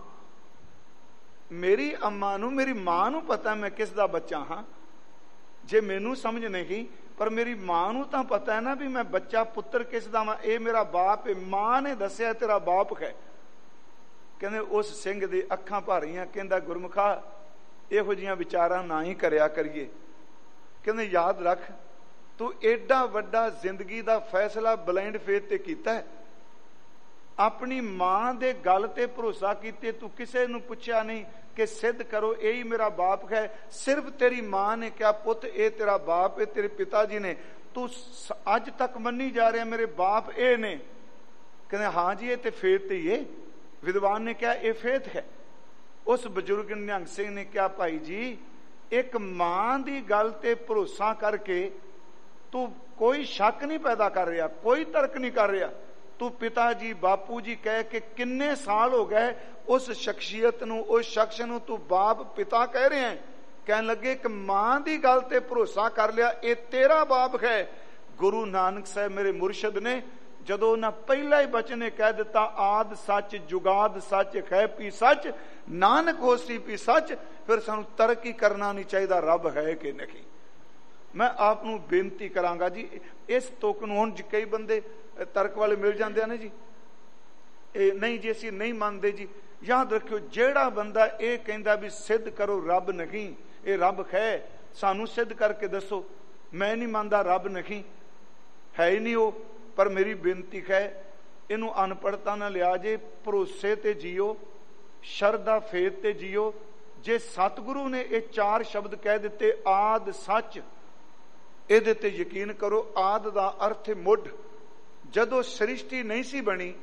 ਮੇਰੀ ਅੰਮਾ ਨੂੰ, ਮੇਰੀ ਮਾਂ ਨੂੰ ਪਤਾ ਮੈਂ ਕਿਸ ਦਾ ਬੱਚਾ ਹਾਂ। ਜੇ ਮੈਨੂੰ ਸਮਝ ਨਹੀਂ, ਪਰ ਮੇਰੀ ਮਾਂ ਨੂੰ ਤਾਂ ਪਤਾ ਹੈ ਨਾ ਵੀ ਮੈਂ ਬੱਚਾ ਪੁੱਤਰ ਕਿਸ ਦਾ ਵਾਂ, ਇਹ ਮੇਰਾ ਬਾਪ ਹੈ। ਮਾਂ ਨੇ ਦੱਸਿਆ ਤੇਰਾ ਬਾਪ ਹੈ। ਕਹਿੰਦੇ ਉਸ ਸਿੰਘ ਦੇ ਅੱਖਾਂ ਭਾਰੀਆਂ, ਕਹਿੰਦਾ ਗੁਰਮੁਖਾ ਇਹੋ ਜਿਹੀਆਂ ਵਿਚਾਰਾਂ ਨਾ ਹੀ ਕਰਿਆ ਕਰੀਏ। ਕਹਿੰਦੇ ਯਾਦ ਰੱਖ, ਤੂੰ ਏਡਾ ਵੱਡਾ ਜ਼ਿੰਦਗੀ ਦਾ ਫੈਸਲਾ ਬਲਾਈਂਡ ਫੇਥ ਤੇ ਕੀਤਾ ਹੈ, ਆਪਣੀ ਮਾਂ ਦੇ ਗੱਲ ਤੇ ਭਰੋਸਾ ਕੀਤੇ, ਤੂੰ ਕਿਸੇ ਨੂੰ ਪੁੱਛਿਆ ਨਹੀਂ ਕਿ ਸਿੱਧ ਕਰੋ ਇਹ ਹੀ ਮੇਰਾ ਬਾਪ ਹੈ। ਸਿਰਫ ਤੇਰੀ ਮਾਂ ਨੇ ਕਿਹਾ ਪੁੱਤ ਇਹ ਤੇਰਾ ਬਾਪ ਹੈ, ਤੇਰੇ ਪਿਤਾ ਜੀ ਨੇ, ਤੂੰ ਅੱਜ ਤੱਕ ਮੰਨੀ ਜਾ ਰਿਹਾ ਮੇਰੇ ਬਾਪ ਇਹ ਨੇ। ਕਹਿੰਦੇ ਹਾਂ ਜੀ ਇਹ ਤੇ ਫੇਥ ਹੀ ਹੈ। ਵਿਦਵਾਨ ਨੇ ਕਿਹਾ ਇਹ ਫੇਥ ਹੈ। ਉਸ ਬਜ਼ੁਰਗ ਨਿਹੰਗ ਸਿੰਘ ਨੇ ਕਿਹਾ ਭਾਈ ਜੀ, ਇੱਕ ਮਾਂ ਦੀ ਗੱਲ ਤੇ ਭਰੋਸਾ ਕਰਕੇ ਤੂੰ ਕੋਈ ਸ਼ੱਕ ਨਹੀਂ ਪੈਦਾ ਕਰ ਰਿਹਾ, ਕੋਈ ਤਰਕ ਨਹੀਂ ਕਰ ਰਿਹਾ। ਤੂੰ ਪਿਤਾ ਜੀ, ਬਾਪੂ ਜੀ ਕਹਿ ਕੇ ਕਿੰਨੇ ਸਾਲ ਹੋ ਗਏ ਉਸ ਸ਼ਖਸੀਅਤ ਨੂੰ, ਉਸ ਸ਼ਖਸ ਨੂੰ ਤੂੰ ਬਾਪ ਪਿਤਾ ਕਹਿ ਰਿਹਾ ਹੈ। ਕਹਿਣ ਲੱਗੇ ਇੱਕ ਮਾਂ ਦੀ ਗੱਲ ਤੇ ਭਰੋਸਾ ਕਰ ਲਿਆ, ਇਹ ਤੇਰਾ ਬਾਪ ਹੈ। ਗੁਰੂ ਨਾਨਕ ਸਾਹਿਬ ਮੇਰੇ ਮੁਰਸ਼ਿਦ ਨੇ ਜਦੋਂ ਉਹਨਾਂ ਪਹਿਲਾ ਹੀ ਬਚਨ ਨੇ ਕਹਿ ਦਿੱਤਾ ਆਦ ਸੱਚ, ਜੁਗਾਦ ਸੱਚ, ਹੈ ਪੀ ਸੱਚ, ਨਾਨਕ ਹੋਸੀ ਪੀ ਸੱਚ, ਫਿਰ ਸਾਨੂੰ ਤਰਕ ਹੀ ਕਰਨਾ ਨਹੀਂ ਚਾਹੀਦਾ ਰੱਬ ਹੈ ਕਿ ਨਹੀਂ। ਮੈਂ ਆਪ ਨੂੰ ਬੇਨਤੀ ਕਰਾਂਗਾ ਜੀ, ਇਸ ਤੁਕ ਨੂੰ ਹੁਣ ਕਈ ਬੰਦੇ ਤਰਕ ਵਾਲੇ ਮਿਲ ਜਾਂਦੇ ਆ ਨੇ ਜੀ, ਇਹ ਨਹੀਂ ਜੀ ਅਸੀਂ ਨਹੀਂ ਮੰਨਦੇ ਜੀ। ਯਾਦ ਰੱਖਿਓ, ਜਿਹੜਾ ਬੰਦਾ ਇਹ ਕਹਿੰਦਾ ਵੀ ਸਿੱਧ ਕਰੋ ਰੱਬ ਨਹੀਂ, ਇਹ ਰੱਬ ਹੈ, ਸਾਨੂੰ ਸਿੱਧ ਕਰਕੇ ਦੱਸੋ, ਮੈਂ ਨਹੀਂ ਮੰਨਦਾ ਰੱਬ ਨਹੀਂ, ਹੈ ਹੀ ਨਹੀਂ ਉਹ। ਪਰ ਮੇਰੀ ਬੇਨਤੀ ਹੈ ਇਹਨੂੰ ਅਨਪੜ੍ਹਤਾ ਨਾ ਲਿਆ ਜੇ, ਭਰੋਸੇ ਤੇ ਜੀਓ, ਸ਼ਰਧਾ ਫੇਥ ਤੇ ਜੀਓ। ਜੇ ਸਤਿਗੁਰੂ ਨੇ ਇਹ ਚਾਰ ਸ਼ਬਦ ਕਹਿ ਦਿੱਤੇ ਆਦ ਸੱਚ, ਇਹਦੇ ਤੇ ਯਕੀਨ ਕਰੋ। ਆਦ ਦਾ ਅਰਥ ਮੁੱਢ। ਜਦੋਂ ਸ੍ਰਿਸ਼ਟੀ ਨਹੀਂ ਸੀ ਬਣੀ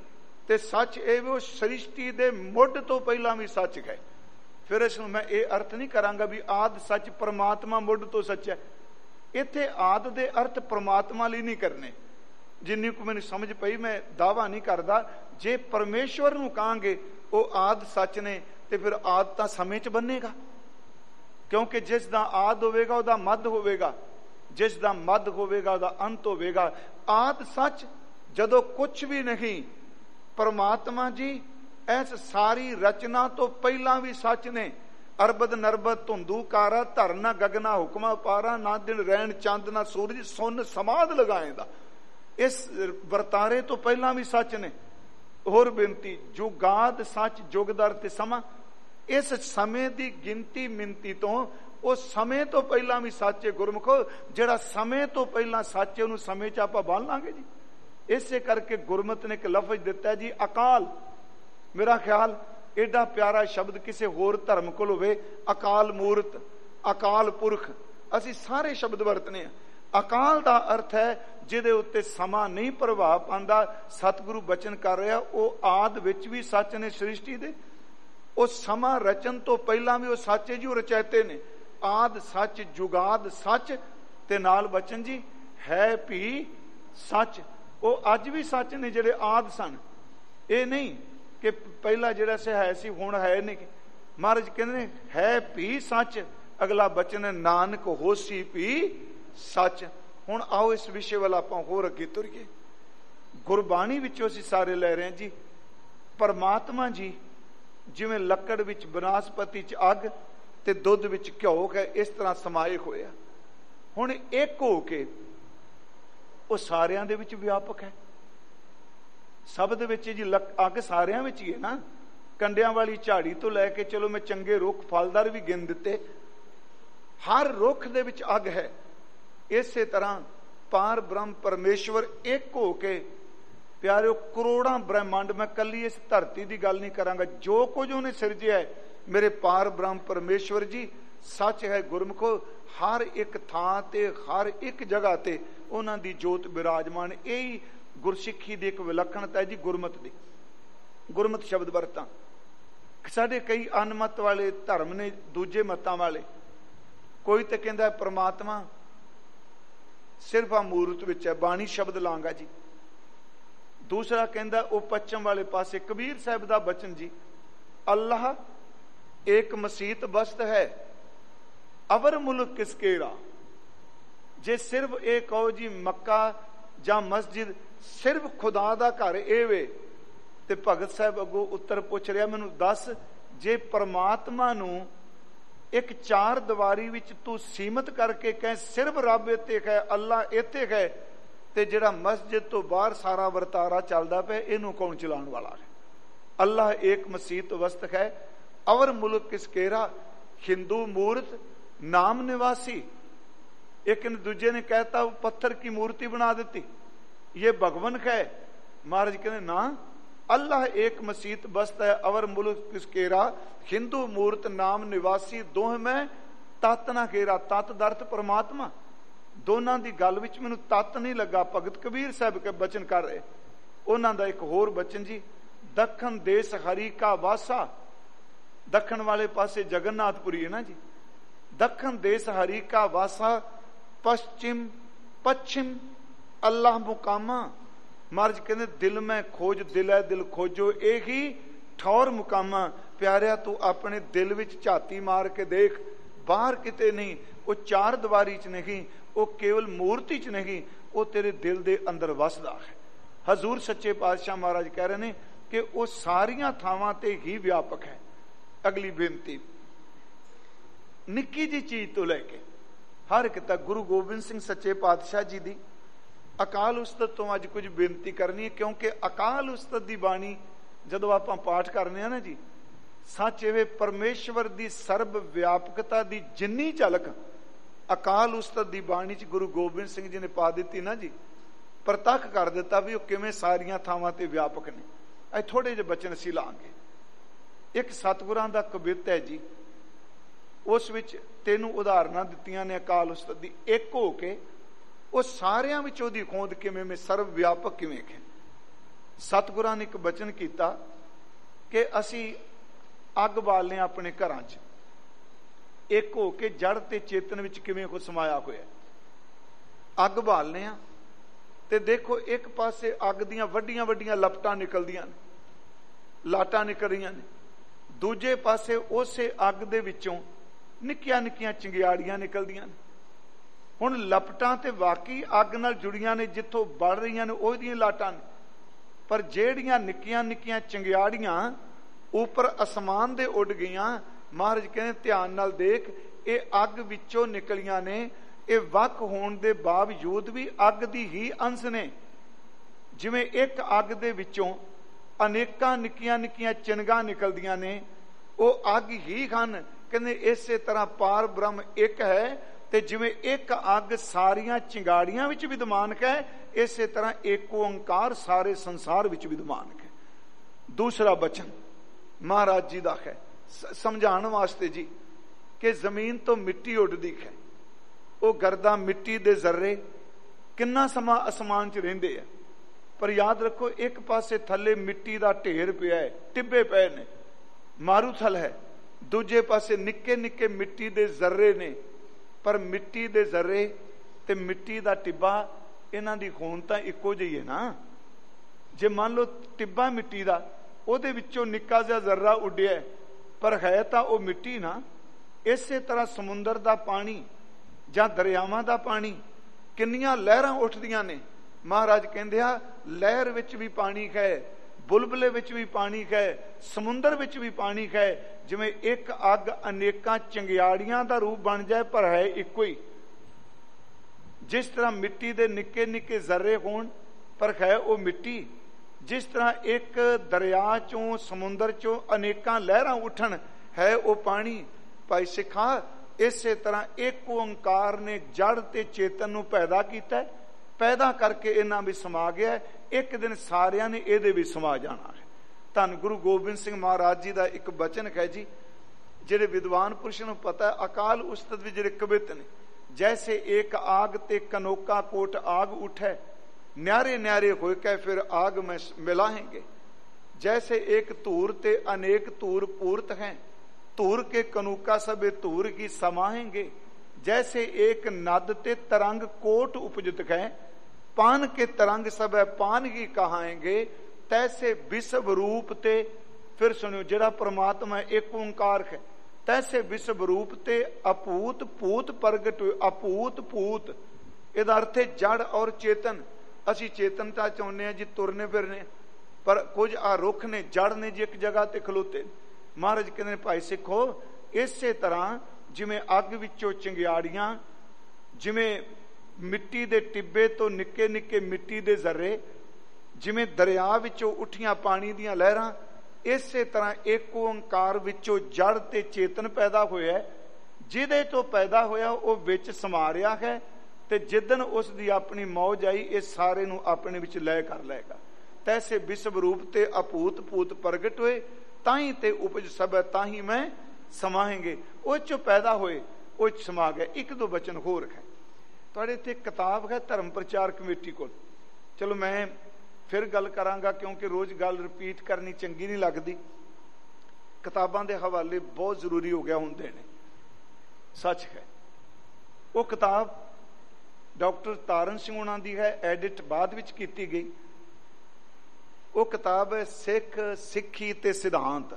ਤੇ ਸੱਚ ਇਹ ਵੀ ਉਹ ਸ੍ਰਿਸ਼ਟੀ ਦੇ ਮੁੱਢ ਤੋਂ ਪਹਿਲਾਂ ਵੀ ਸੱਚ ਹੈ। ਫਿਰ ਇਸ ਨੂੰ ਮੈਂ ਇਹ ਅਰਥ ਨਹੀਂ ਕਰਾਂਗਾ ਵੀ ਆਦ ਸੱਚ ਪਰਮਾਤਮਾ ਮੁੱਢ ਤੋਂ ਸੱਚ ਹੈ। ਇੱਥੇ ਆਦ ਦੇ ਅਰਥ ਪਰਮਾਤਮਾ ਲਈ ਨਹੀਂ ਕਰਨੇ। ਜਿੰਨੀ ਕੁ ਮੈਨੂੰ ਸਮਝ ਪਈ, ਮੈਂ ਦਾਅਵਾ ਨਹੀਂ ਕਰਦਾ। ਜੇ ਪਰਮੇਸ਼ਵਰ ਨੂੰ ਕਹਾਂਗੇ ਉਹ ਆਦ ਸੱਚ ਨੇ ਤੇ ਫਿਰ ਆਦ ਤਾਂ ਸਮੇਂ 'ਚ ਬੰਨੇਗਾ, ਕਿਉਂਕਿ ਜਿਸ ਦਾ ਆਦ ਹੋਵੇਗਾ ਉਹਦਾ ਮੱਧ ਹੋਵੇਗਾ, ਜਿਸ ਦਾ ਮੱਧ ਹੋਵੇਗਾ ਉਹਦਾ ਅੰਤ ਹੋਵੇਗਾ। ਆਦ ਸੱਚ ਜਦੋਂ ਕੁਛ ਵੀ ਨਹੀਂ, ਪਰਮਾਤਮਾ ਜੀ ਇਸ ਸਾਰੀ ਰਚਨਾ ਤੋਂ ਪਹਿਲਾਂ ਵੀ ਸੱਚ ਨੇ। ਅਰਬਦ ਨਰਬਦ ਧੁੰਦੂ ਕਾਰਾ ਧਰਨਾ ਗਗਨਾ ਹੁਕਮਾ ਪਾਰਾ, ਨਾ ਦਿਨ ਰਹਿਣ ਚੰਦ ਨਾ ਸੂਰਜ ਸੁਨ ਸਮਾਧ ਲਗਾਏਦਾ। ਇਸ ਵਰਤਾਰੇ ਤੋਂ ਪਹਿਲਾਂ ਵੀ ਸੱਚ ਨੇ। ਹੋਰ ਬੇਨਤੀ, ਜੁਗਾਦ ਸੱਚ ਜੁਗਦਰ ਤੇ ਸਮਾਂ, ਇਸ ਸਮੇਂ ਦੀ ਗਿਣਤੀ ਮਿੰਤੀ ਤੋਂ ਉਹ ਸਮੇਂ ਤੋਂ ਪਹਿਲਾਂ ਵੀ ਸੱਚ ਹੈ। ਗੁਰਮੁਖੋ, ਜਿਹੜਾ ਸਮੇਂ ਤੋਂ ਪਹਿਲਾਂ ਸੱਚ ਹੈ ਉਹਨੂੰ ਸਮੇਂ 'ਚ ਆਪਾਂ ਬੰਨ ਲਾਂਗੇ ਜੀ। ਇਸੇ ਕਰਕੇ ਗੁਰਮਤਿ ਨੇ ਇੱਕ ਲਫ਼ਜ਼ ਦਿੱਤਾ ਜੀ, ਅਕਾਲ। ਮੇਰਾ ਖਿਆਲ ਏਡਾ ਪਿਆਰਾ ਸ਼ਬਦ ਕਿਸੇ ਹੋਰ ਧਰਮ ਕੋਲ ਹੋਵੇ, ਅਕਾਲ ਮੂਰਤ, ਅਕਾਲ ਪੁਰਖ। ਅਸੀਂ ਸਾਰੇ ਸ਼ਬਦ ਵਰਤਨੇ ਆ। ਅਕਾਲ ਦਾ ਅਰਥ ਹੈ ਜਿਹਦੇ ਉੱਤੇ ਸਮਾਂ ਨਹੀਂ ਪ੍ਰਭਾਵ ਪਾਉਂਦਾ। ਸਤਿਗੁਰੂ ਬਚਨ ਕਰ ਰਿਹਾ ਉਹ ਆਦ ਵਿੱਚ ਵੀ ਸੱਚ ਨੇ ਸ੍ਰਿਸ਼ਟੀ ਦੇ। ਉਹ ਸਮਾਂ ਰਚਨ ਤੋਂ ਪਹਿਲਾਂ ਵੀ ਉਹ ਸੱਚ ਹੈ ਜੀ, ਉਹ ਰਚੈਤੇ ਨੇ। ਆਦ ਸੱਚ, ਜੁਗਾਦ ਸੱਚ, ਤੇ ਨਾਲ ਬਚਨ ਜੀ ਹੈ ਵੀ ਸੱਚ। ਉਹ ਅੱਜ ਵੀ ਸੱਚ ਨੇ ਜਿਹੜੇ ਆਦ ਸਨ। ਇਹ ਨਹੀਂ ਕਿ ਪਹਿਲਾਂ ਜਿਹੜਾ ਸੀ ਹੈ ਸੀ ਹੁਣ ਹੈ ਨਹੀਂ। ਮਹਾਰਾਜ ਕਹਿੰਦੇ ਨੇ ਹੈ ਵੀ ਸੱਚ। ਅਗਲਾ ਬਚਨ ਨਾਨਕ ਹੋਸੀ ਵੀ ਸੱਚ। ਹੁਣ ਆਓ ਇਸ ਵਿਸ਼ੇ ਵੱਲ ਆਪਾਂ ਹੋਰ ਅੱਗੇ ਤੁਰੀਏ। ਗੁਰਬਾਣੀ ਵਿੱਚੋਂ ਅਸੀਂ ਸਾਰੇ ਲੈ ਰਹੇ ਹਾਂ ਜੀ, ਪਰਮਾਤਮਾ ਜੀ ਜਿਵੇਂ ਲੱਕੜ ਵਿੱਚ ਬਨਸਪਤੀ 'ਚ ਅੱਗ ਤੇ ਦੁੱਧ ਵਿੱਚ ਘਿਓ ਹੈ, ਇਸ ਤਰ੍ਹਾਂ ਸਮਾਏ ਹੋਇਆ। ਹੁਣ ਇੱਕ ਹੋ ਕੇ ਉਹ ਸਾਰਿਆਂ ਦੇ ਵਿੱਚ ਵਿਆਪਕ ਹੈ। ਸ਼ਬਦ ਵਿੱਚ ਜੀ ਅੱਗ ਸਾਰਿਆਂ ਵਿੱਚ ਹੀ ਹੈ ਨਾ। ਕੰਡਿਆਂ ਵਾਲੀ ਝਾੜੀ ਤੋਂ ਲੈ ਕੇ ਚਲੋ ਮੈਂ ਚੰਗੇ ਰੁੱਖ ਫਲਦਾਰ ਵੀ ਗਿਣ ਦਿੱਤੇ, ਹਰ ਰੁੱਖ ਦੇ ਵਿੱਚ ਅੱਗ ਹੈ। ਇਸੇ ਤਰ੍ਹਾਂ ਪਾਰ ਬ੍ਰਹਮ ਪਰਮੇਸ਼ਵਰ ਇੱਕ ਹੋ ਕੇ, ਪਿਆਰਿਓ ਕਰੋੜਾਂ ਬ੍ਰਹਿਮੰਡ, ਮੈਂ ਕੱਲੀ ਇਸ ਧਰਤੀ ਦੀ ਗੱਲ ਨਹੀਂ ਕਰਾਂਗਾ, ਜੋ ਕੁਝ ਉਹਨੇ ਸਿਰਜਿਆ ਹੈ ਮੇਰੇ ਪਾਰ ਬ੍ਰਹਮ ਪਰਮੇਸ਼ਵਰ ਜੀ ਸੱਚ ਹੈ। ਗੁਰਮੁਖੋ, ਹਰ ਇੱਕ ਥਾਂ ਤੇ ਹਰ ਇੱਕ ਜਗ੍ਹਾ ਤੇ ਉਹਨਾਂ ਦੀ ਜੋਤ ਬਿਰਾਜਮਾਨ। ਇਹੀ ਗੁਰਸਿੱਖੀ ਦੀ ਇੱਕ ਵਿਲੱਖਣਤਾ ਹੈ ਜੀ ਗੁਰਮਤਿ ਦੀ। ਗੁਰਮਤਿ ਸ਼ਬਦ ਵਰਤਾਂ ਸਾਡੇ ਕਈ ਅਨਮਤ ਵਾਲੇ ਧਰਮ ਨੇ, ਦੂਜੇ ਮਤਾਂ ਵਾਲੇ। ਕੋਈ ਤਾਂ ਕਹਿੰਦਾ ਪ੍ਰਮਾਤਮਾ ਸਿਰਫ ਆ ਮੂਰਤ ਵਿੱਚ ਹੈ, ਬਾਣੀ ਸ਼ਬਦ ਲਾਂਗਾ ਜੀ। ਦੂਸਰਾ ਕਹਿੰਦਾ ਉਹ ਪੱਛਮ ਵਾਲੇ ਪਾਸੇ ਕਬੀਰ ਸਾਹਿਬ ਦਾ ਬਚਨ ਜੀ, ਅੱਲਾਹ ਏਕ ਮਸੀਤ ਬਸਤ ਹੈ ਅਵਰ ਮੁਲਕ ਕਿਸ ਕੇਰਾ। ਜੇ ਸਿਰਫ ਇਹ ਕਹੋ ਜੀ ਮੱਕਾ ਜਾਂ ਮਸਜਿਦ ਸਿਰਫ ਖੁਦਾ ਦਾ ਘਰ ਇਹ ਵੇ, ਤੇ ਭਗਤ ਸਾਹਿਬ ਅੱਗੋਂ ਉੱਤਰ ਪੁੱਛ ਰਿਹਾ, ਮੈਨੂੰ ਦੱਸ ਜੇ ਪਰਮਾਤਮਾ ਨੂੰ ਇੱਕ ਚਾਰ ਦੀਵਾਰੀ ਵਿੱਚ ਤੂੰ ਸੀਮਤ ਕਰਕੇ ਕਹੇ ਸਿਰਫ ਰੱਬ ਇੱਥੇ ਹੈ, ਅੱਲਾ ਇੱਥੇ ਹੈ, ਤੇ ਜਿਹੜਾ ਮਸਜਿਦ ਤੋਂ ਬਾਹਰ ਸਾਰਾ ਵਰਤਾਰਾ ਚੱਲਦਾ ਪਿਆ ਇਹਨੂੰ ਕੌਣ ਚਲਾਉਣ ਵਾਲਾ ਹੈ। ਅੱਲਾਹ ਏਕ ਮਸੀਤ ਵਸਤ ਹੈ ਅਵਰ ਮੁਲਕ ਕਿਸ ਕੇਰਾ। ਹਿੰਦੂ ਮੂਰਤ ਨਾਮ ਨਿਵਾਸੀ। ਇੱਕ ਨੇ ਦੂਜੇ ਨੇ ਕਹਿਤਾ ਉਹ ਪੱਥਰ ਕੀ ਮੂਰਤੀ ਬਣਾ ਦਿੱਤੀ, ਇਹ ਭਗਵਾਨ ਹੈ। ਮਹਾਰਾਜ ਕਹਿੰਦੇ ਨਾ, ਅੱਲਾਹ ਏਕ ਮਸੀਤ ਬਸਤ ਹੈ ਅਵਰ ਮੁਲਕ ਕਿਸ ਕੇਰਾ। ਹਿੰਦੂ ਮੂਰਤ ਨਾਮ ਨਿਵਾਸੀ ਦੋਹ ਮੈਂ ਤਤ ਨਾ ਘੇਰਾ। ਤਤ ਦਾ ਅਰਥ ਪਰਮਾਤਮਾ। ਦੋਨਾਂ ਦੀ ਗੱਲ ਵਿੱਚ ਮੈਨੂੰ ਤਤ ਨਹੀਂ ਲੱਗਾ। ਭਗਤ ਕਬੀਰ ਸਾਹਿਬ ਕੇ ਬਚਨ ਕਰ ਰਹੇ। ਉਹਨਾਂ ਦਾ ਇੱਕ ਹੋਰ ਬਚਨ ਜੀ, ਦੱਖਣ ਦੇਸ ਹਰੀ ਕਾ ਵਾਸਾ। ਦੱਖਣ ਵਾਲੇ ਪਾਸੇ ਜਗਨਨਾਥਪੁਰੀ ਹੈ ਨਾ ਜੀ। ਦੱਖਣ ਦੇਸ ਹਰੀ ਕਾ ਵਾਸਾ, ਪਸ਼ਚਿਮ ਪੱਛਿਮ ਅੱਲਾਹ ਮੁਕਾਮਾ। ਮਹਾਰਾਜ ਕਹਿੰਦੇ ਦਿਲ ਮੈਂ ਖੋਜ ਦਿਲ ਹੈ ਦਿਲ ਖੋਜੋ, ਇਹੀ ਠੌਰ ਮੁਕਾਮਾ। ਪਿਆਰਿਆ ਤੂੰ ਆਪਣੇ ਦਿਲ ਵਿੱਚ ਝਾਤੀ ਮਾਰ ਕੇ ਦੇਖ, ਬਾਹਰ ਕਿਤੇ ਨਹੀਂ। ਉਹ ਚਾਰ ਦੀਵਾਰੀ 'ਚ ਨਹੀਂ, ਉਹ ਕੇਵਲ ਮੂਰਤੀ 'ਚ ਨਹੀਂ, ਉਹ ਤੇਰੇ ਦਿਲ ਦੇ ਅੰਦਰ ਵਸਦਾ ਹੈ। ਹਜ਼ੂਰ ਸੱਚੇ ਪਾਤਸ਼ਾਹ ਮਹਾਰਾਜ ਕਹਿ ਰਹੇ ਨੇ ਕਿ ਉਹ ਸਾਰੀਆਂ ਥਾਵਾਂ ਤੇ ਹੀ ਵਿਆਪਕ ਹੈ। ਅਗਲੀ ਬੇਨਤੀ, ਨਿੱਕੀ ਜਿਹੀ ਚੀਜ਼ ਤੋਂ ਲੈ ਕੇ ਹਰ ਇੱਕ ਤੱਕ ਗੁਰੂ ਗੋਬਿੰਦ ਸਿੰਘ ਸੱਚੇ ਪਾਤਸ਼ਾਹ ਜੀ ਦੀ ਅਕਾਲ ਉਸਤਤ ਤੋਂ ਅੱਜ ਕੁਝ ਬੇਨਤੀ ਕਰਨੀ ਹੈ, ਕਿਉਂਕਿ ਅਕਾਲ ਉਸਤਤ ਦੀ ਬਾਣੀ ਜਦੋਂ ਆਪਾਂ ਪਾਠ ਕਰਨੇ ਆ ਨਾ ਜੀ, ਸੱਚ ਇਹ ਪਰਮੇਸ਼ਵਰ ਦੀ ਸਰਬ ਵਿਆਪਕਤਾ ਦੀ ਜਿੰਨੀ ਝਲਕ ਅਕਾਲ ਉਸਤਤ ਦੀ ਬਾਣੀ 'ਚ ਗੁਰੂ ਗੋਬਿੰਦ ਸਿੰਘ ਜੀ ਨੇ ਪਾ ਦਿੱਤੀ ਨਾ ਜੀ, ਪ੍ਰਤੱਖ ਕਰ ਦਿੱਤਾ ਵੀ ਉਹ ਕਿਵੇਂ ਸਾਰੀਆਂ ਥਾਵਾਂ ਤੇ ਵਿਆਪਕ ਨੇ। ਇਹ ਥੋੜੇ ਜਿਹੇ ਬਚਨ ਅਸੀਂ ਲਾਂਗੇ। ਇੱਕ ਸਤਿਗੁਰਾਂ ਦਾ ਕਵਿਤ ਹੈ ਜੀ, ਉਸ ਵਿੱਚ ਤੈਨੂੰ ਉਦਾਹਰਨਾਂ ਦਿੱਤੀਆਂ ਨੇ ਅਕਾਲ ਉਸਤਤ ਦੀ। ਇੱਕ ਹੋ ਕੇ ਉਹ ਸਾਰਿਆਂ ਵਿੱਚ ਉਹਦੀ ਖੋਦ ਕਿਵੇਂ ਮੈਂ ਸਰਵ ਵਿਆਪਕ ਕਿਵੇਂ ਹੈ। ਸਤਿਗੁਰਾਂ ਨੇ ਇੱਕ ਬਚਨ ਕੀਤਾ ਕਿ ਅਸੀਂ ਅੱਗ ਬਾਲਨੇ ਆਪਣੇ ਘਰਾਂ 'ਚ, ਇੱਕ ਹੋ ਕੇ ਜੜ ਤੇ ਚੇਤਨ ਵਿੱਚ ਕਿਵੇਂ ਕੋ ਸਮਾਇਆ ਹੋਇਆ। ਅੱਗ ਬਾਲਨੇ ਆ ਤੇ ਦੇਖੋ ਇੱਕ ਪਾਸੇ ਅੱਗ ਦੀਆਂ ਵੱਡੀਆਂ ਵੱਡੀਆਂ ਲਪਟਾਂ ਨਿਕਲਦੀਆਂ ਨੇ, ਲਾਟਾਂ ਨਿਕਲ ਰਹੀਆਂ ਨੇ, ਦੂਜੇ ਪਾਸੇ ਉਸੇ ਅੱਗ ਦੇ ਵਿੱਚੋਂ ਨਿੱਕੀਆਂ ਨਿੱਕੀਆਂ ਚਿੰਗਿਆੜੀਆਂ ਨਿਕਲਦੀਆਂ ਨੇ। ਹੁਣ ਲਪਟਾਂ ਤੇ ਵਾਕਈ ਅੱਗ ਨਾਲ ਜੁੜੀਆਂ ਨੇ, ਜਿੱਥੋਂ ਬੜ ਰਹੀਆਂ ਨੇ ਉਹਦੀਆਂ ਲਾਟਾਂ ਨੇ, ਪਰ ਜਿਹੜੀਆਂ ਨਿੱਕੀਆਂ ਨਿੱਕੀਆਂ ਚਿੰਗਿਆੜੀਆਂ ਉੱਪਰ ਅਸਮਾਨ ਦੇ ਉੱਡ ਗਈਆਂ, ਮਹਾਰਾਜ ਕਹਿੰਦੇ ਧਿਆਨ ਨਾਲ ਦੇਖ, ਇਹ ਅੱਗ ਵਿੱਚੋਂ ਨਿਕਲੀਆਂ ਨੇ। ਇਹ ਵੱਖ ਹੋਣ ਦੇ ਬਾਵਜੂਦ ਵੀ ਅੱਗ ਦੀ ਹੀ ਅੰਸ਼ ਨੇ। ਜਿਵੇਂ ਇੱਕ ਅੱਗ ਦੇ ਵਿੱਚੋਂ ਅਨੇਕਾਂ ਨਿੱਕੀਆਂ ਨਿੱਕੀਆਂ ਚਿਨਗਾਂ ਨਿਕਲਦੀਆਂ ਨੇ, ਉਹ ਅੱਗ ਹੀ ਹਨ। ਕਹਿੰਦੇ ਇਸੇ ਤਰ੍ਹਾਂ ਪਾਰ ਬ੍ਰਹਮ ਇੱਕ ਹੈ, ਤੇ ਜਿਵੇਂ ਇੱਕ ਅੱਗ ਸਾਰੀਆਂ ਚਿੰਗਾੜੀਆਂ ਵਿੱਚ ਵਿਦਮਾਨ ਹੈ, ਇਸੇ ਤਰ੍ਹਾਂ ਏਕ ਓੰਕਾਰ ਸਾਰੇ ਸੰਸਾਰ ਵਿੱਚ ਵਿਦਮਾਨ ਹੈ। ਦੂਸਰਾ ਬਚਨ ਮਹਾਰਾਜ ਜੀ ਦਾ ਹੈ ਸਮਝਾਉਣ ਵਾਸਤੇ ਜੀ, ਕਿ ਜ਼ਮੀਨ ਤੋਂ ਮਿੱਟੀ ਉੱਡਦੀ ਹੈ, ਉਹ ਗਰਦਾ ਮਿੱਟੀ ਦੇ ਜ਼ਰਰੇ ਕਿੰਨਾ ਸਮਾਂ ਅਸਮਾਨ 'ਚ ਰਹਿੰਦੇ ਆ, ਪਰ ਯਾਦ ਰੱਖੋ ਇੱਕ ਪਾਸੇ ਥੱਲੇ ਮਿੱਟੀ ਦਾ ਢੇਰ ਪਿਆ ਹੈ, ਟਿੱਬੇ ਪਏ ਨੇ, ਮਾਰੂਥਲ ਹੈ, ਦੂਜੇ ਪਾਸੇ ਨਿੱਕੇ ਨਿੱਕੇ ਮਿੱਟੀ ਦੇ ਜ਼ਰਰੇ ਨੇ, ਪਰ ਮਿੱਟੀ ਦੇ ਜ਼ਰਰੇ ਤੇ ਮਿੱਟੀ ਦਾ ਟਿੱਬਾ, ਇਹਨਾਂ ਦੀ ਹੋਂਦ ਤਾਂ ਇੱਕੋ ਜਿਹੀ ਹੈ ਨਾ। ਜੇ ਮੰਨ ਲਓ ਟਿੱਬਾ ਮਿੱਟੀ ਦਾ, ਉਹਦੇ ਵਿੱਚੋਂ ਨਿੱਕਾ ਜਿਹਾ ਜ਼ਰਰਾ ਉੱਡਿਆ, ਪਰ ਹੈ ਤਾਂ ਉਹ ਮਿੱਟੀ ਨਾ। ਇਸੇ ਤਰ੍ਹਾਂ ਸਮੁੰਦਰ ਦਾ ਪਾਣੀ ਜਾਂ ਦਰਿਆਵਾਂ ਦਾ ਪਾਣੀ, ਕਿੰਨੀਆਂ ਲਹਿਰਾਂ ਉੱਠਦੀਆਂ ਨੇ। ਮਹਾਰਾਜ ਕਹਿੰਦੇ ਆ ਲਹਿਰ ਵਿੱਚ ਵੀ ਪਾਣੀ ਹੈ, ਬੁਲਬੁਲੇ ਵਿੱਚ ਵੀ ਪਾਣੀ ਹੈ, ਸਮੁੰਦਰ ਵਿੱਚ ਵੀ ਪਾਣੀ ਹੈ। ਜਿਵੇਂ ਇੱਕ ਅੱਗ ਅਨੇਕਾਂ ਚੰਗਿਆੜੀਆਂ ਦਾ ਰੂਪ ਬਣ ਜਾਏ, ਪਰ ਹੈ ਇੱਕੋ ਹੀ। ਜਿਸ ਤਰ੍ਹਾਂ ਮਿੱਟੀ ਦੇ ਨਿੱਕੇ ਨਿੱਕੇ ਜ਼ਰਰੇ ਹੋਣ, ਪਰ ਹੈ ਉਹ ਮਿੱਟੀ। ਜਿਸ ਤਰ੍ਹਾਂ ਇੱਕ ਦਰਿਆ ਚੋਂ ਸਮੁੰਦਰ ਚੋਂ ਅਨੇਕਾਂ ਲਹਿਰਾਂ ਉੱਠਣ, ਹੈ ਉਹ ਪਾਣੀ। ਭਾਈ ਸਿੱਖਾਂ, ਇਸੇ ਤਰ੍ਹਾਂ ਇੱਕ ਓੰਕਾਰ ਨੇ ਜੜ ਤੇ ਚੇਤਨ ਨੂੰ ਪੈਦਾ ਕੀਤਾ, ਪੈਦਾ ਕਰਕੇ ਇਹਨਾਂ ਵਿੱਚ ਸਮਾ ਗਿਆ। ਇੱਕ ਦਿਨ ਸਾਰਿਆਂ ਨੇ ਇਹਦੇ ਵਿੱਚ ਸਮਾ ਜਾਣਾ ਹੈ। ਧੰਨ ਗੁਰੂ ਗੋਬਿੰਦ ਸਿੰਘ ਮਹਾਰਾਜ ਜੀ ਦਾ ਇੱਕ ਬਚਨ ਹੈ ਜੀ, ਜਿਹੜੇ ਵਿਦਵਾਨ ਪੁਰਸ਼ ਨੂੰ ਪਤਾ, ਅਕਾਲ ਉਸਤਤ ਵਿੱਚ ਜਿਹੜੇ ਕਵਿਤ ਨੇ, ਜੈਸੇ ਇੱਕ ਆਗ ਤੇ ਕਨੋਕਾ ਕੋਟ ਆਗ ਉਠੈ, न्यारे न्यारे होय कै फिर आग में मिलाएंगे। जैसे एक धूर ते अनेक धूर पूर्त हैं, धूर के कनूका सबे धूर की समाएंगे। जैसे एक नद ते तरंग कोट उपजित हैं, पान के तरंग सब पान ही कहाएंगे। तैसे विश्व रूप ते, फिर सुनियो जेड़ा परमात्मा एक ओंकार है, तैसे विश्व रूप ते अपूत पूत प्रगट। अपूत पूत ਇਹਦਾ अर्थ है जड़ और चेतन। ਅਸੀਂ ਚੇਤਨਤਾ ਚਾਹੁੰਦੇ ਹਾਂ ਜੀ, ਤੁਰਨੇ ਫਿਰਨੇ, ਪਰ ਕੁਝ ਆ ਰੁੱਖ ਨੇ, ਜੜ ਨੇ ਜੀ ਇੱਕ ਜਗ੍ਹਾ ਤੇ ਖਲੋਤੇ। ਮਹਾਰਾਜ ਕਹਿੰਦੇ ਨੇ ਭਾਈ ਸਿੱਖੋ, ਇਸੇ ਤਰ੍ਹਾਂ ਜਿਵੇਂ ਅੱਗ ਵਿੱਚੋਂ ਚਿੰਗਿਆੜੀਆਂ, ਜਿਵੇਂ ਮਿੱਟੀ ਦੇ ਟਿੱਬੇ ਤੋਂ ਨਿੱਕੇ ਨਿੱਕੇ ਮਿੱਟੀ ਦੇ ਜ਼ਰਰੇ, ਜਿਵੇਂ ਦਰਿਆ ਵਿੱਚੋਂ ਉੱਠੀਆਂ ਪਾਣੀ ਦੀਆਂ ਲਹਿਰਾਂ, ਇਸੇ ਤਰ੍ਹਾਂ ਇੱਕ ਓੰਕਾਰ ਵਿੱਚੋਂ ਜੜ ਤੇ ਚੇਤਨ ਪੈਦਾ ਹੋਇਆ। ਜਿਹਦੇ ਤੋਂ ਪੈਦਾ ਹੋਇਆ ਉਹ ਵਿੱਚ ਸਮਾ ਰਿਹਾ ਹੈ, ਤੇ ਜਿੱਦਨ ਉਸ ਦੀ ਆਪਣੀ ਮੌਜ ਆਈ, ਇਹ ਸਾਰੇ ਨੂੰ ਆਪਣੇ ਵਿੱਚ ਲੈ ਕਰ ਲਏਗਾ। ਤੈਸੇ ਵਿਸ਼ਵ ਰੂਪ ਤੇ ਅਪੂਤ ਪੂਤ ਪ੍ਰਗਟ ਹੋਏ, ਤਾਹੀਂ ਤੇ ਉਪਜ ਸਭ ਤਾਹੀਂ ਮੈਂ ਸਮਾਏਂਗੇ। ਉਹ ਚੋਂ ਪੈਦਾ ਹੋਏ, ਉਹ ਚ ਸਮਾ ਗਏ। ਇੱਕ ਦੋ ਬਚਨ ਹੋਰ ਹੈ ਤੁਹਾਡੇ ਇੱਥੇ ਕਿਤਾਬ ਹੈ ਧਰਮ ਪ੍ਰਚਾਰ ਕਮੇਟੀ ਕੋਲ। ਚਲੋ ਮੈਂ ਫਿਰ ਗੱਲ ਕਰਾਂਗਾ, ਕਿਉਂਕਿ ਰੋਜ਼ ਗੱਲ ਰਿਪੀਟ ਕਰਨੀ ਚੰਗੀ ਨਹੀਂ ਲੱਗਦੀ। ਕਿਤਾਬਾਂ ਦੇ ਹਵਾਲੇ ਬਹੁਤ ਜ਼ਰੂਰੀ ਹੋ ਗਿਆ ਹੁੰਦੇ ਨੇ, ਸੱਚ ਹੈ। ਉਹ ਕਿਤਾਬ ਡਾਕਟਰ ਤਾਰਨ ਸਿੰਘ ਉਹਨਾਂ ਦੀ ਹੈ, ਐਡਿਟ ਬਾਅਦ ਵਿੱਚ ਕੀਤੀ ਗਈ। ਉਹ ਕਿਤਾਬ ਹੈ ਸਿੱਖ ਸਿੱਖੀ ਤੇ ਸਿਧਾਂਤ।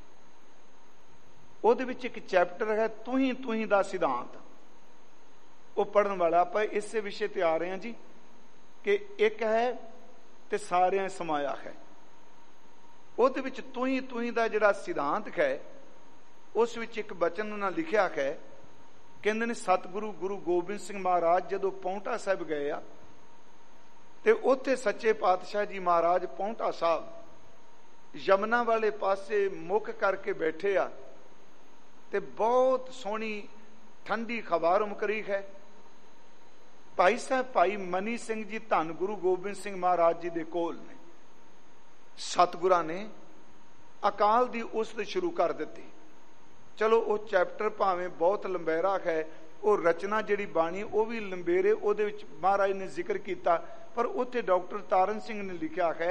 ਉਹਦੇ ਵਿੱਚ ਇੱਕ ਚੈਪਟਰ ਹੈ ਤੂੰ ਤੂੰ ਦਾ ਸਿਧਾਂਤ। ਉਹ ਪੜ੍ਹਨ ਵਾਲਾ, ਆਪਾਂ ਇਸੇ ਵਿਸ਼ੇ ਤੇ ਆ ਰਹੇ ਹਾਂ ਜੀ, ਕਿ ਇੱਕ ਹੈ ਤੇ ਸਾਰਿਆਂ ਸਮਾਇਆ ਹੈ। ਉਹਦੇ ਵਿੱਚ ਤੂੰ ਤੂੰ ਦਾ ਜਿਹੜਾ ਸਿਧਾਂਤ ਹੈ, ਉਸ ਵਿੱਚ ਇੱਕ ਬਚਨ ਉਹਨਾਂ ਲਿਖਿਆ ਹੈ। ਕਹਿੰਦੇ ਨੇ ਸਤਿਗੁਰੂ ਗੁਰੂ ਗੋਬਿੰਦ ਸਿੰਘ ਮਹਾਰਾਜ ਜਦੋਂ ਪੌਂਟਾ ਸਾਹਿਬ ਗਏ ਆ, ਤੇ ਉੱਥੇ ਸੱਚੇ ਪਾਤਸ਼ਾਹ ਜੀ ਮਹਾਰਾਜ ਪੌਂਟਾ ਸਾਹਿਬ ਯਮਨਾ ਵਾਲੇ ਪਾਸੇ ਮੁੱਖ ਕਰਕੇ ਬੈਠੇ ਆ, ਤੇ ਬਹੁਤ ਸੋਹਣੀ ਠੰਡੀ ਹਵਾ ਰੁਮਕ ਰਹੀ ਹੈ। ਭਾਈ ਸਾਹਿਬ ਭਾਈ ਮਨੀ ਸਿੰਘ ਜੀ ਧੰਨ ਗੁਰੂ ਗੋਬਿੰਦ ਸਿੰਘ ਮਹਾਰਾਜ ਜੀ ਦੇ ਕੋਲ ਨੇ। ਸਤਿਗੁਰਾਂ ਨੇ ਅਕਾਲ ਦੀ ਉਸਤ ਸ਼ੁਰੂ ਕਰ ਦਿੱਤੀ। ਚਲੋ ਉਹ ਚੈਪਟਰ ਭਾਵੇਂ ਬਹੁਤ ਲੰਬੇਰਾ ਹੈ, ਉਹ ਰਚਨਾ ਜਿਹੜੀ ਬਾਣੀ ਉਹ ਵੀ ਲੰਬੇਰੇ, ਉਹਦੇ ਵਿੱਚ ਮਹਾਰਾਜ ਨੇ ਜ਼ਿਕਰ ਕੀਤਾ, ਪਰ ਉੱਥੇ ਡਾਕਟਰ ਤਾਰਨ ਸਿੰਘ ਨੇ ਲਿਖਿਆ ਹੈ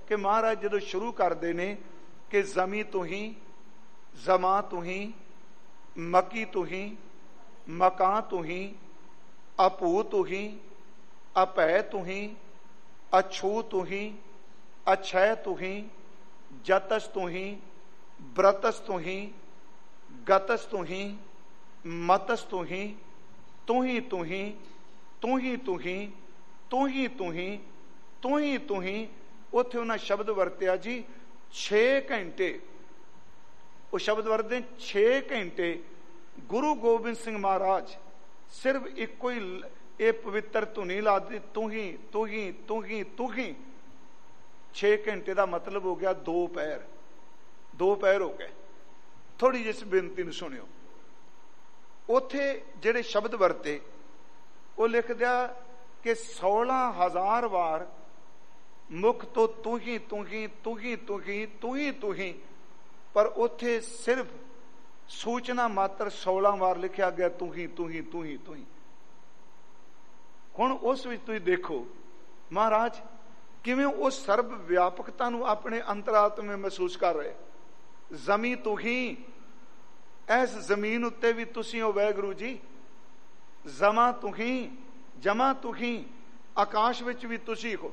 ਕਿ ਮਹਾਰਾਜ ਜਦੋਂ ਸ਼ੁਰੂ ਕਰਦੇ ਨੇ ਕਿ ਜ਼ਮੀ ਤੁਹੀਂ, ਜ਼ਮਾ ਤੁਹੀਂ, ਮਕੀ ਤੁਹੀਂ, ਮਕਾਂ ਤੁਹੀਂ, ਅਭੂ ਤੁਹੀਂ, ਅਭੈ ਤੁਹੀਂ, ਅਛੂ ਤੁਹੀਂ, ਅਛੈ ਤੁਹੀਂ, ਜਤਸ ਤੁਹੀਂ, ਬ੍ਰਤਸ ਤੁਹੀਂ, ਗਤਸ ਤੁਹੀਂ, ਮਤਸ ਤੁਹੀਂ, ਤੁਹੀਂ ਤੁਹੀਂ, ਤੁਹੀਂ ਤੁਹੀਂ, ਤੁਹੀਂ ਤੁਹੀਂ, ਤੁਹੀਂ ਤੁਹੀਂ। ਉੱਥੇ ਉਹਨਾਂ ਸ਼ਬਦ ਵਰਤਿਆ ਜੀ ਛੇ ਘੰਟੇ। ਉਹ ਸ਼ਬਦ ਵਰਤਦੇ ਛੇ ਘੰਟੇ ਗੁਰੂ ਗੋਬਿੰਦ ਸਿੰਘ ਮਹਾਰਾਜ ਸਿਰਫ ਇੱਕੋ ਹੀ ਇਹ ਪਵਿੱਤਰ ਧੁਨੀ ਲਾ ਦਿੱਤੀ, ਤੁਹੀਂ ਤੁਹੀਂ ਤੁਹੀਂ ਤੁਹੀਂ। ਛੇ ਘੰਟੇ ਦਾ ਮਤਲਬ ਹੋ ਗਿਆ ਦੋ ਪੈਰ, ਦੋ ਪੈਰ ਹੋ ਗਏ। ਥੋੜੀ ਜਿਹੀ ਬੇਨਤੀ ਨੂੰ ਸੁਣਿਓ। ਉੱਥੇ ਜਿਹੜੇ ਸ਼ਬਦ ਵਰਤੇ ਉਹ ਲਿਖਦਿਆ ਕਿ ਸੋਲਾਂ ਹਜ਼ਾਰ ਵਾਰ ਮੁਖ ਤੋਂ ਤੁਹੀਂ ਤੁਹੀਂ ਤੁਹੀਂ ਤੁਹੀਂ ਤੁਹੀਂ ਤੁਹੀਂ, ਪਰ ਉੱਥੇ ਸਿਰਫ ਸੂਚਨਾ ਮਾਤਰ ਸੋਲਾਂ ਵਾਰ ਲਿਖਿਆ ਗਿਆ ਤੁਹੀਂ ਤੁਹੀਂ ਤੁਹੀਂ ਤੁਹੀਂ। ਹੁਣ ਉਸ ਵਿੱਚ ਤੁਸੀਂ ਦੇਖੋ ਮਹਾਰਾਜ ਕਿਵੇਂ ਉਹ ਸਰਬ ਵਿਆਪਕਤਾ ਨੂੰ ਆਪਣੇ ਅੰਤਰਾਤਮੇ ਮਹਿਸੂਸ ਕਰ ਰਹੇ। ਜ਼ਮੀ ਤੁਹੀਂ, ਇਸ ਜ਼ਮੀਨ ਉੱਤੇ ਵੀ ਤੁਸੀਂ ਹੋ ਵਾਹਿਗੁਰੂ ਜੀ। ਜ਼ਮਾ ਤੁਹੀਂ, ਜਮਾ ਤੁਹੀਂ, ਆਕਾਸ਼ ਵਿੱਚ ਵੀ ਤੁਸੀਂ ਹੋ।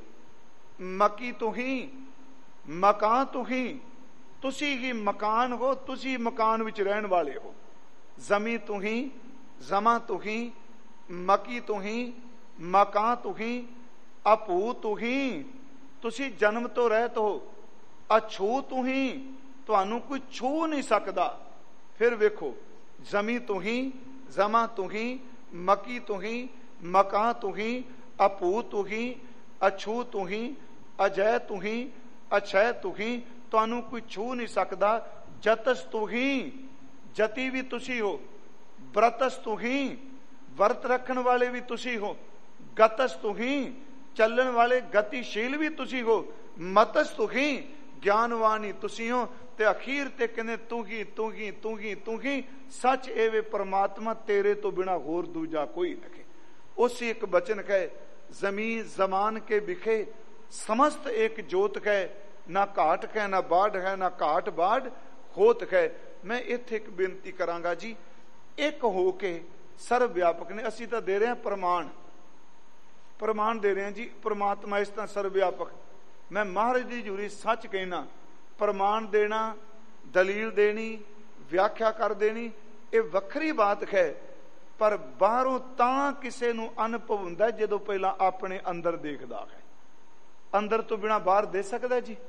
ਮਕੀ ਤੁਹੀਂ, ਮਕਾਂ ਤੁਹੀਂ, ਤੁਸੀਂ ਹੀ ਮਕਾਨ ਹੋ, ਤੁਸੀਂ ਮਕਾਨ ਵਿੱਚ ਰਹਿਣ ਵਾਲੇ ਹੋ। ਜ਼ਮੀ ਤੁਹੀਂ, ਜ਼ਮਾ ਤੁਹੀਂ, ਮਕੀ ਤੁਹੀਂ, ਮਕਾਂ ਤੁਹੀਂ, ਅਭੂ ਤੁਹੀਂ, ਤੁਸੀਂ ਜਨਮ ਤੋਂ ਰਹਿਤ ਹੋ। ਅਛੂ ਤੁਹੀਂ, ਤੁਹਾਨੂੰ ਕੋਈ ਛੂ ਨਹੀਂ ਸਕਦਾ। ਫਿਰ ਵੇਖੋ ਜ਼ਮੀ ਤੁਹੀਂ, ਜ਼ਮਾ ਤੁਹੀਂ, ਮਕੀ ਤੁਹੀਂ, ਮਕਾਂ ਤੁਹੀਂ, ਅਭੂ ਤੁਹੀਂ, ਅਛੂ ਤੁਹੀਂ, ਅਜੈ ਤੁਹੀਂ, ਅਛੈ ਤੁਹੀਂ, ਤੁਹਾਨੂੰ ਕੋਈ ਛੂ ਨਹੀਂ ਸਕਦਾ। ਜਤਸ ਤੁਹੀਂ, ਜਤੀ ਵੀ ਤੁਸੀਂ ਹੋ। ਬ੍ਰਤਸ ਤੁਹੀਂ, ਵਰਤ ਰੱਖਣ ਵਾਲੇ ਵੀ ਤੁਸੀਂ ਹੋ। ਗਤਸ ਤੁਹੀਂ, ਚੱਲਣ ਵਾਲੇ ਗਤੀਸ਼ੀਲ ਵੀ ਤੁਸੀਂ ਹੋ। ਮਤਸ ਤੁਹੀਂ, ਗਿਆਨਵਾਨੀ ਤੁਸੀਂ ਹੋ। ਤੇ ਅਖੀਰ ਤੇ ਕਹਿੰਦੇ ਤੂੰ ਹੀ ਤੂੰ ਹੀ ਤੂੰ ਹੀ ਤੂੰ ਹੀ ਸੱਚ ਏਵੇ ਪਰਮਾਤਮਾ, ਤੇਰੇ ਤੋਂ ਬਿਨਾ ਹੋਰ ਦੂਜਾ ਕੋਈ ਨਖੇ। ਉਸੇ ਇੱਕ ਬਚਨ ਕਹੇ ਜ਼ਮੀਨ ਜ਼ਮਾਨ ਕੇ ਬਿਖੇ ਸਮਸਤ एक जोत है, ना घाट है ना बाढ़ है, ना घाट बाढ़ होत है। मैं इत्थे एक बेनती करांगा जी, एक हो के सर्व व्यापक ने। असी तो दे रहे हैं प्रमाण, प्रमाण दे रहे हैं जी परमात्मा इस तरह सर्व व्यापक। मैं महाराज जी जूरी सच कहना, प्रमाण देना, दलील देनी, व्याख्या कर देनी ये वखरी बात है, पर बाहरों तां किसे नूं अनुभव हुंदा जदों पहला अपने अंदर देखदा है। अंदर तो बिना बाहर दे सकदा जी।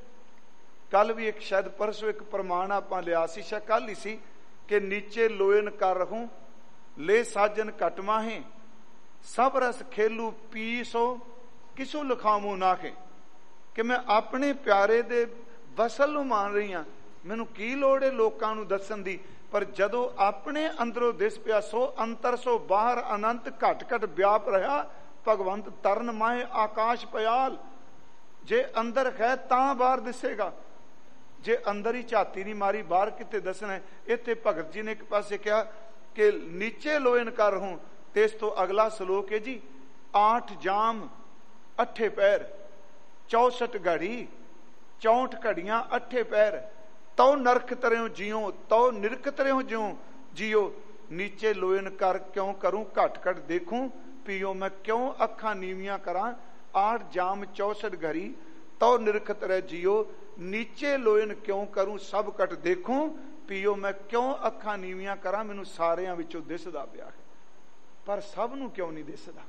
कल भी एक शायद परसों एक प्रमाण आपां लिया सी, शायद कल ही सी कि नीचे लोयन कर रहूं ले साजन घट माहे, सब रस खेलू पीसो किसो लिखामू नाखे। कि मैं अपने प्यारे दे वसल नूं मान रही हां, मैनूं की लोड़ है लोकां नूं दस्सण दी। पर जदों अपने अंदरों दिस पिया सो अंतर सो बाहर अनंत घट घट व्याप रहा भगवंत तरन माहे आकाश पयाल। जे अंदर है तां बाहर दिसेगा, जे अंदर ही झाती नहीं मारी बाहर किते दसना है। इत्थे भगत जी ने एक पासे कहा कि नीचे लोयन कर हूं, ते इस तो अगला सलोक है जी, आठ जाम अठे पैर चौसठ घड़ी चौंठ घड़ियां अठे पैर, तो नरक तरेओ जियो तो निरक तरेओ ज्यो जियो। नीचे लोयन कर क्यों करूं, घट घट देखूं पियो मैं क्यों अखां नीवियां करां। आठ जाम चौसठ घड़ी तो निरख तरह जियो, नीचे लोयन क्यों करूं सब कट देखूं पियो मैं क्यों अखां नीवियां करा। मैनू सारियां विचों दिसदा पिया है, पर सब नूं क्यों नहीं दिसदा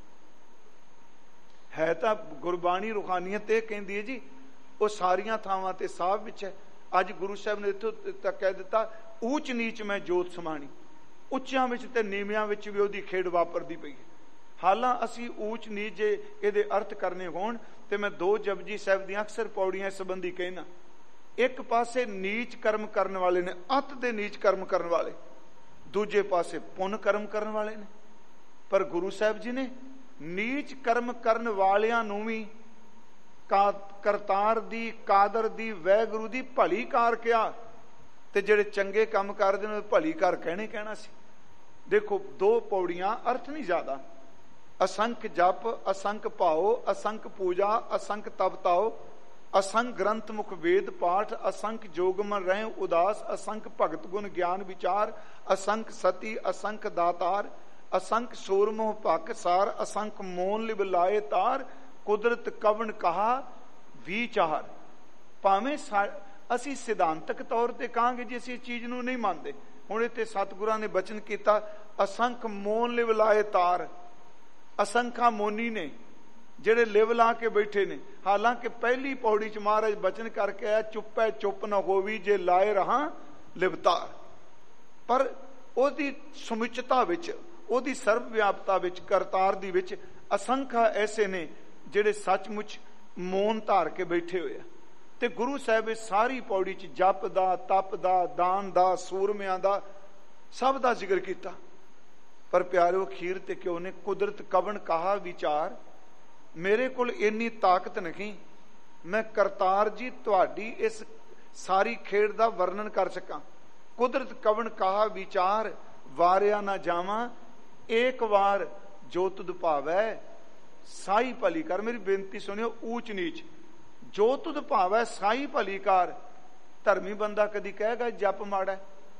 है। तां गुरबाणी रूहानीयत ये कहंदी है जी, वो सारियां थावां ते साहब विच है। अज गुरु साहब ने इत्थों तक कह दिता ऊच नीच मैं जोत समाणी। उच्चियां विच ते नीवियां विच भी उहदी खेड वापरदी पई है। हालां असी ऊच नीच जे इहदे अर्थ करने होण ते मैं दो जपजी साहिब दी अक्सर पौड़ियां संबंधी कहना। एक पासे नीच कर्म करने वाले ने, अत दे नीच कर्म करने वाले, दूजे पासे पुन कर्म करने वाले ने। पर गुरु साहिब जी ने नीच कर्म करने वालियां नूं भी का करतार दी कादर दी वैगुरु दी भली कार कहा, ते जिहड़े चंगे काम करदे ने भली कार कहने कहना सी। देखो दो पौड़ियां, अर्थ नहीं ज्यादा। असंख जप, असंख भाओ, असंख पूजा, असंख तप ताओ, असंख ग्रंथ मुख वेद पाठ, असंख जोगमन रहे उदास, असंख भगत गुण ज्ञान विचार, असंख सती असंख दातार, असंख सोर मोह भक सार, असंख मोन लिव लाए तार, कुदरत कवन कहा विचार। भावें ਅਸੀਂ ਸਿਧਾਂਤਕ ਤੌਰ ਤੇ ਕਹਾਂਗੇ ਜੀ ਅਸੀਂ ਇਸ ਚੀਜ਼ ਨੂੰ ਨਹੀਂ ਮੰਨਦੇ। ਹੁਣ ਇੱਥੇ ਸਤਿਗੁਰਾਂ ਨੇ ਬਚਨ ਕੀਤਾ ਅਸੰਖ ਮੋਨ ਲਿਵ ਲਾਏ ਤਾਰ, ਅਸੰਖਾ ਮੋਨੀ ਨੇ ਜਿਹੜੇ ਲਿਵ ਲਾ ਕੇ ਬੈਠੇ ਨੇ। ਹਾਲਾਂਕਿ ਪਹਿਲੀ ਪੌੜੀ ਚ ਮਹਾਰਾਜ ਬਚਨ ਕਰਕੇ ਆਇਆ ਚੁੱਪ ਹੈ ਚੁੱਪ ਨਾ ਹੋਵੀ ਜੇ ਲਾਏ ਰਹਾ ਲਿਵਤਾਰ, ਪਰ ਉਹਦੀ ਸਮੁੱਚਤਾ ਵਿੱਚ, ਉਹਦੀ ਸਰਬ ਵਿਆਪਤਾ ਵਿੱਚ, ਕਰਤਾਰ ਦੀ ਵਿੱਚ ਅਸੰਖਾ ਐਸੇ ਨੇ ਜਿਹੜੇ ਸੱਚਮੁੱਚ ਮੋਨ ਧਾਰ ਕੇ ਬੈਠੇ ਹੋਏ ਆ। ਤੇ ਗੁਰੂ ਸਾਹਿਬ ਇਸ ਸਾਰੀ ਪੌੜੀ ਚ ਜਪ ਦਾ, ਤਪ ਦਾ, ਦਾਨ ਦਾ, ਸੂਰਮਿਆਂ ਦਾ ਸਭ ਦਾ ਜ਼ਿਕਰ ਕੀਤਾ। ਪਰ ਪਿਆਰਿਓ ਅਖੀਰ ਤੇ ਕਿਉਂ ਨੇ ਕੁਦਰਤ ਕਵਣ ਕਹਾ ਵਿਚਾਰ। ਮੇਰੇ ਕੋਲ ਇੰਨੀ ਤਾਕਤ ਨਹੀਂ ਮੈਂ ਕਰਤਾਰ ਜੀ ਤੁਹਾਡੀ ਇਸ ਸਾਰੀ ਖੇਡ ਦਾ ਵਰਣਨ ਕਰ ਸਕਾਂ। ਕੁਦਰਤ ਕਵਣ ਕਹਾ ਵਿਚਾਰ, ਵਾਰਿਆ ਨਾ ਜਾਵਾਂ ਏਕ ਵਾਰ ਜੋ ਤੁਧ ਭਾਵੈ ਸਾਈ ਭਲੀ ਕਰ। ਮੇਰੀ ਬੇਨਤੀ ਸੁਣਿਓ, ਊਚ ਨੀਚ ਜੋ ਤੁਧ ਭਾਵੈ ਸਾਈ ਭਲੀ ਕਰ। ਧਰਮੀ ਬੰਦਾ ਕਦੀ ਕਹੇਗਾ ਜਪ ਮਾੜਾ,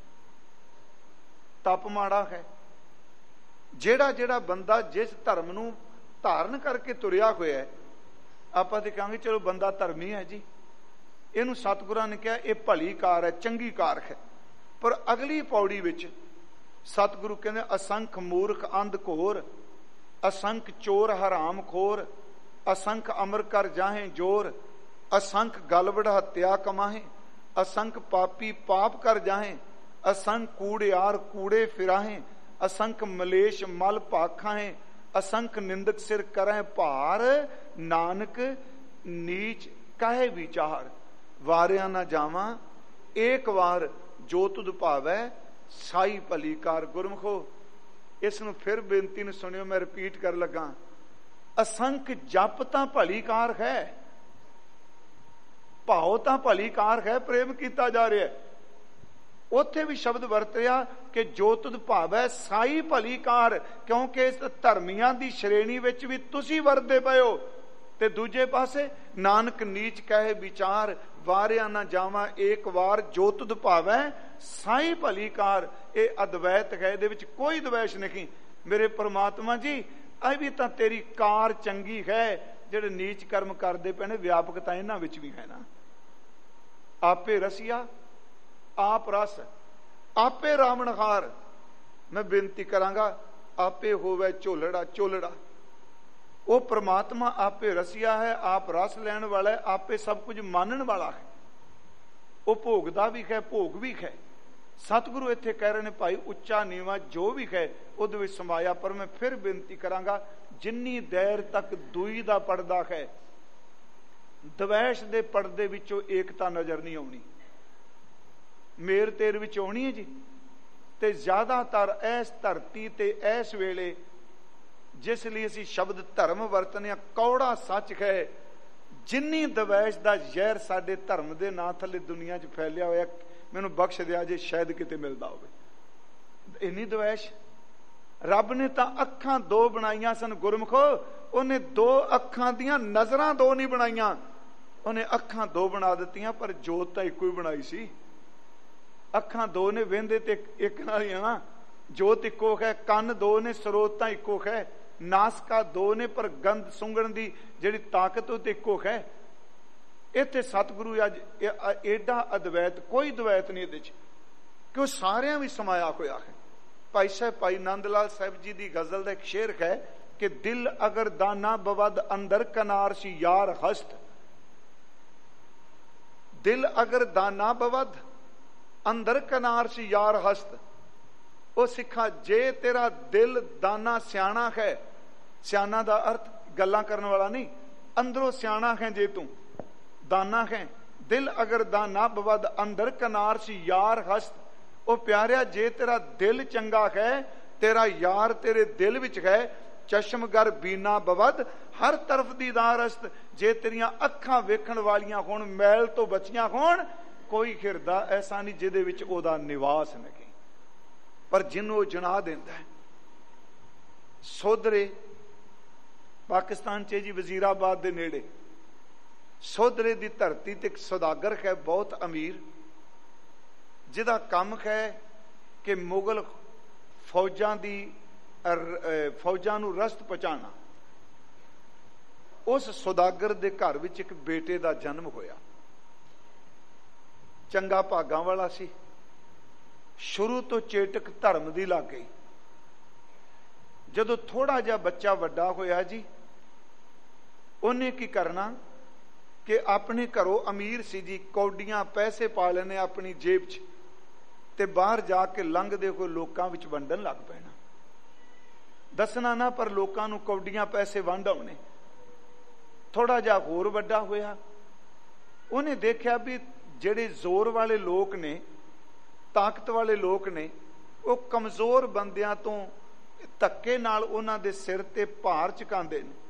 ਤਪ ਮਾੜਾ ਹੈ। ਜਿਹੜਾ ਜਿਹੜਾ ਬੰਦਾ ਜਿਸ ਧਰਮ ਨੂੰ ਧਾਰਨ ਕਰਕੇ ਤੁਰਿਆ ਹੋਇਆ, ਆਪਾਂ ਤੇ ਕਹਾਂਗੇ ਚਲੋ ਬੰਦਾ ਧਰਮੀ ਹੈ ਜੀ, ਇਹਨੂੰ ਸਤਿਗੁਰਾਂ ਨੇ ਕਿਹਾ ਇਹ ਭਲੀ ਕਾਰ ਹੈ, ਚੰਗੀ ਕਾਰ ਹੈ। ਪਰ ਅਗਲੀ ਪੌੜੀ ਵਿੱਚ ਸਤਿਗੁਰੂ ਕਹਿੰਦੇ ਅਸੰਖ ਮੂਰਖ ਅੰਧ ਘੋਰ, ਅਸੰਖ ਚੋਰ ਹਰਾਮ ਖੋਰ, ਅਸੰਖ ਅਮਰ ਕਰ ਜਾਹੇ ਜੋਰ, असंख गलबड़ हत्या कमाहे, असंख पापी पाप कर जाहे, असंख कूड़ियार कूड़े फिराहे, असंख मलेश मल पाखाहे, असंख निंदक सिर करें भार, नानक नीच कहे विचार। वारिया ना जावा एक वार जो तुध भावै साई भली कार। गुरमुखो इस नूं फिर बेनती नूं सुनियो, मैं रिपीट कर लगा। असंख जप तां भली कार है, ਭਾਉ ਤਾਂ ਭਲੀ ਕਾਰ ਹੈ, ਪ੍ਰੇਮ ਕੀਤਾ ਜਾ ਰਿਹਾ। ਉੱਥੇ ਵੀ ਸ਼ਬਦ ਵਰਤਿਆ ਕਿ ਜੋ ਤੁਧ ਭਾਵੈ ਸਾਈ ਭਲੀ ਕਾਰ, ਕਿਉਂਕਿ ਇਸ ਧਰਮੀਆਂ ਦੀ ਸ਼੍ਰੇਣੀ ਵਿੱਚ ਵੀ ਤੁਸੀਂ ਵਰਦੇ ਪਏ ਹੋ। ਤੇ ਦੂਜੇ ਪਾਸੇ ਨਾਨਕ ਨੀਚ ਕਹੇ ਵਿਚਾਰ, ਵਾਰਿਆ ਨਾ ਜਾਵਾਂ ਏਕ ਵਾਰ ਜੋ ਤੁਧ ਭਾਵੈ ਸਾਈ ਭਲੀ ਕਾਰ। ਇਹ ਅਦਵੈਤ ਹੈ, ਇਹਦੇ ਵਿੱਚ ਕੋਈ ਦਵੈਸ਼ ਨਹੀਂ। ਮੇਰੇ ਪਰਮਾਤਮਾ ਜੀ ਇਹ ਵੀ ਤਾਂ ਤੇਰੀ ਕਾਰ ਚੰਗੀ ਹੈ। ਜਿਹੜੇ ਨੀਚ ਕਰਮ ਕਰਦੇ ਪਏ ਨੇ ਵਿਆਪਕਤਾ ਇਹਨਾਂ ਵਿੱਚ ਵੀ ਹੈ ਨਾ। ਆਪੇ ਰਸੀਆ ਆਪ ਰਸ, ਆਪੇ ਰਾਵਣਹਾਰ। ਮੈਂ ਬੇਨਤੀ ਕਰਾਂਗਾ ਆਪੇ ਹੋਵੇ ਝੋਲੜਾ ਝੋਲੜਾ। ਉਹ ਪ੍ਰਮਾਤਮਾ ਆਪੇ ਰਸੀਆ ਹੈ, ਆਪ ਰਸ ਲੈਣ ਵਾਲਾ ਹੈ, ਆਪੇ ਸਭ ਕੁਝ ਮਾਨਣ ਵਾਲਾ ਹੈ। ਉਹ ਭੋਗਦਾ ਵੀ ਹੈ, ਭੋਗ ਵੀ ਹੈ। ਸਤਿਗੁਰੂ ਇੱਥੇ ਕਹਿ ਰਹੇ ਨੇ ਭਾਈ ਉੱਚਾ ਨੀਵਾਂ ਜੋ ਵੀ ਹੈ ਉਹਦੇ ਵਿੱਚ ਸਮਾਇਆ। ਪਰ ਮੈਂ ਫਿਰ ਬੇਨਤੀ ਕਰਾਂਗਾ ਜਿੰਨੀ ਦੇਰ ਤੱਕ ਦੂਈ ਦਾ ਪਰਦਾ ਹੈ, ਦਵੈਸ਼ ਦੇ ਪਰਦੇ ਵਿੱਚੋਂ ਏਕਤਾ ਨਜ਼ਰ ਨਹੀਂ ਆਉਣੀ। ਮੇਰ ਤੇਰ ਵਿੱਚ ਆਉਣੀ ਹੈ ਜੀ। ਤੇ ਜ਼ਿਆਦਾਤਰ ਇਸ ਧਰਤੀ ਤੇ ਇਸ ਵੇਲੇ ਜਿਸ ਲਈ ਅਸੀਂ ਸ਼ਬਦ ਧਰਮ ਵਰਤਨੇ ਆ, ਕੌੜਾ ਸੱਚ ਹੈ। ਜਿੰਨੀ ਦਵੈਸ਼ ਦਾ ਜ਼ਹਿਰ ਸਾਡੇ ਧਰਮ ਦੇ ਨਾਂ ਥੱਲੇ ਦੁਨੀਆ 'ਚ ਫੈਲਿਆ ਹੋਇਆ, ਮੈਨੂੰ ਬਖਸ਼ ਦਿਆ ਜੇ ਸ਼ਾਇਦ ਕਿਤੇ ਮਿਲਦਾ ਹੋਵੇ। ਇੰਨੀ ਦਵੈਸ਼। ਰੱਬ ਨੇ ਤਾਂ ਅੱਖਾਂ ਦੋ ਬਣਾਈਆਂ ਸਨ ਗੁਰਮੁਖੋ, ਉਹਨੇ ਦੋ ਅੱਖਾਂ ਦੀਆਂ ਨਜ਼ਰਾਂ ਦੋ ਨਹੀਂ ਬਣਾਈਆਂ। ਉਹਨੇ ਅੱਖਾਂ ਦੋ ਬਣਾ ਦਿੱਤੀਆਂ ਪਰ ਜੋਤ ਤਾਂ ਇੱਕੋ ਹੀ ਬਣਾਈ ਸੀ। ਅੱਖਾਂ ਦੋ ਨੇ ਵੇਂਦੇ ਤੇ ਇੱਕ ਨਾਲ ਹੀ ਨਾ, ਜੋਤ ਇੱਕੋ ਹੈ। ਕੰਨ ਦੋ ਨੇ, ਸਰੋਤ ਤਾਂ ਇੱਕੋ ਹੈ। ਨਾਸਕਾ ਦੋ ਨੇ ਪਰ ਗੰਧ ਸੁੰਘਣ ਦੀ ਜਿਹੜੀ ਤਾਕਤ ਉਹ ਤੇ ਇੱਕੋ ਹੈ। ਇੱਥੇ ਸਤਿਗੁਰੂ ਅੱਜ ਏਡਾ ਅਦਵੈਤ, ਕੋਈ ਦਵੈਤ ਨਹੀਂ ਇਹਦੇ ਚ, ਕਿ ਉਹ ਸਾਰਿਆਂ ਵੀ ਸਮਾਇਆ ਹੋਇਆ ਹੈ। ਭਾਈ ਸਾਹਿਬ ਭਾਈ ਨੰਦ ਲਾਲ ਸਾਹਿਬ ਜੀ ਦੀ ਗਜ਼ਲ ਦਾ ਇੱਕ ਸ਼ੇਰ ਹੈ ਕਿ ਦਿਲ ਅਗਰ ਦਾਨਾ ਬਵਦ ਅੰਦਰ ਕਨਾਰ ਸੀ ਯਾਰ ਹਸਤ। ਦਿਲ ਅਗਰ ਦਾਨਾ ਬਵਦ ਅੰਦਰ ਕਨਾਰ ਸੀ ਯਾਰ ਹਸਤ। ਉਹ ਸਿੱਖਾ ਜੇ ਤੇਰਾ ਦਿਲ ਦਾਨਾ ਸਿਆਣਾ ਹੈ, ਸਿਆਣਾ ਦਾ ਅਰਥ ਗੱਲਾਂ ਕਰਨ ਵਾਲਾ ਨਹੀਂ, ਅੰਦਰੋਂ ਸਿਆਣਾ ਹੈ ਜੇ ਤੂੰ, ਦਾਨਾ ਹੈ। ਦਿਲ ਅਗਰ ਦਾਨਾ ਬਵਦ ਅੰਦਰ ਕਨਾਰ ਸੀ ਯਾਰ ਹਸਤ। ਉਹ ਪਿਆਰਿਆ ਜੇ ਤੇਰਾ ਦਿਲ ਚੰਗਾ ਹੈ, ਤੇਰਾ ਯਾਰ ਤੇਰੇ ਦਿਲ ਵਿੱਚ ਹੈ। ਚਸ਼ਮਗਰ ਬੀਨਾ ਬਵਦ ਹਰ ਤਰਫ ਦੀਦਾਰ ਹਸਤ। ਜੇ ਤੇਰੀਆਂ ਅੱਖਾਂ ਵੇਖਣ ਵਾਲੀਆਂ ਹੋਣ, ਮੈਲ ਤੋਂ ਬਚੀਆਂ ਹੋਣ, ਕੋਈ ਹਿਰਦਾ ਐਸਾ ਨਹੀਂ ਜਿਹਦੇ ਵਿੱਚ ਉਹਦਾ ਨਿਵਾਸ ਨਹੀਂ। ਪਰ ਜਿਹਨੂੰ ਉਹ ਜਨਾ ਦਿੰਦਾ ਹੈ। ਸੋਧਰੇ ਪਾਕਿਸਤਾਨ ਚ ਜੀ ਵਜ਼ੀਰਾਬਾਦ ਦੇ ਨੇੜੇ ਸੋਧਰੇ ਦੀ ਧਰਤੀ ਤੇ ਇੱਕ ਸੌਦਾਗਰ ਹੈ ਬਹੁਤ ਅਮੀਰ, ਜਿਹਦਾ ਕੰਮ ਹੈ ਕਿ ਮੁਗਲ ਫੌਜਾਂ ਦੀ ਫੌਜਾਂ ਨੂੰ ਰਸਦ ਪਹੁੰਚਾਉਣਾ। ਉਸ ਸੌਦਾਗਰ ਦੇ ਘਰ ਵਿੱਚ ਇੱਕ ਬੇਟੇ ਦਾ ਜਨਮ ਹੋਇਆ। ਚੰਗਾ ਭਾਗਾਂ ਵਾਲਾ ਸੀ, ਸ਼ੁਰੂ ਤੋਂ ਚੇਟਕ ਧਰਮ ਦੀ ਲੱਗ ਗਈ। ਜਦੋਂ ਥੋੜਾ ਜਿਹਾ ਬੱਚਾ ਵੱਡਾ ਹੋਇਆ ਜੀ, ਉਹਨੇ ਕੀ ਕਰਨਾ ਕਿ ਆਪਣੇ ਘਰੋਂ ਅਮੀਰ ਸੀ ਜੀ, ਕੌਡੀਆਂ ਪੈਸੇ ਪਾ ਲੈਣੇ ਆਪਣੀ ਜੇਬ 'ਚ, ਤੇ ਬਾਹਰ ਜਾ ਕੇ ਲੰਘਦੇ ਹੋਏ ਲੋਕਾਂ ਵਿੱਚ ਵੰਡਣ ਲੱਗ ਪੈਣਾ। ਦੱਸਣਾ ਨਾ, ਪਰ ਲੋਕਾਂ ਨੂੰ ਕੌਡੀਆਂ ਪੈਸੇ ਵੰਡ ਆਉਣੇ। ਥੋੜਾ ਜਿਹਾ ਹੋਰ ਵੱਡਾ ਹੋਇਆ, ਉਹਨੇ ਦੇਖਿਆ ਵੀ ਜਿਹੜੇ ਜ਼ੋਰ ਵਾਲੇ ਲੋਕ ਨੇ, ਤਾਕਤ ਵਾਲੇ ਲੋਕ ਨੇ, ਉਹ ਕਮਜ਼ੋਰ ਬੰਦਿਆਂ ਤੋਂ ਧੱਕੇ ਨਾਲ ਉਹਨਾਂ ਦੇ ਸਿਰ ਤੇ ਭਾਰ ਚੁਕਾਉਂਦੇ ਨੇ,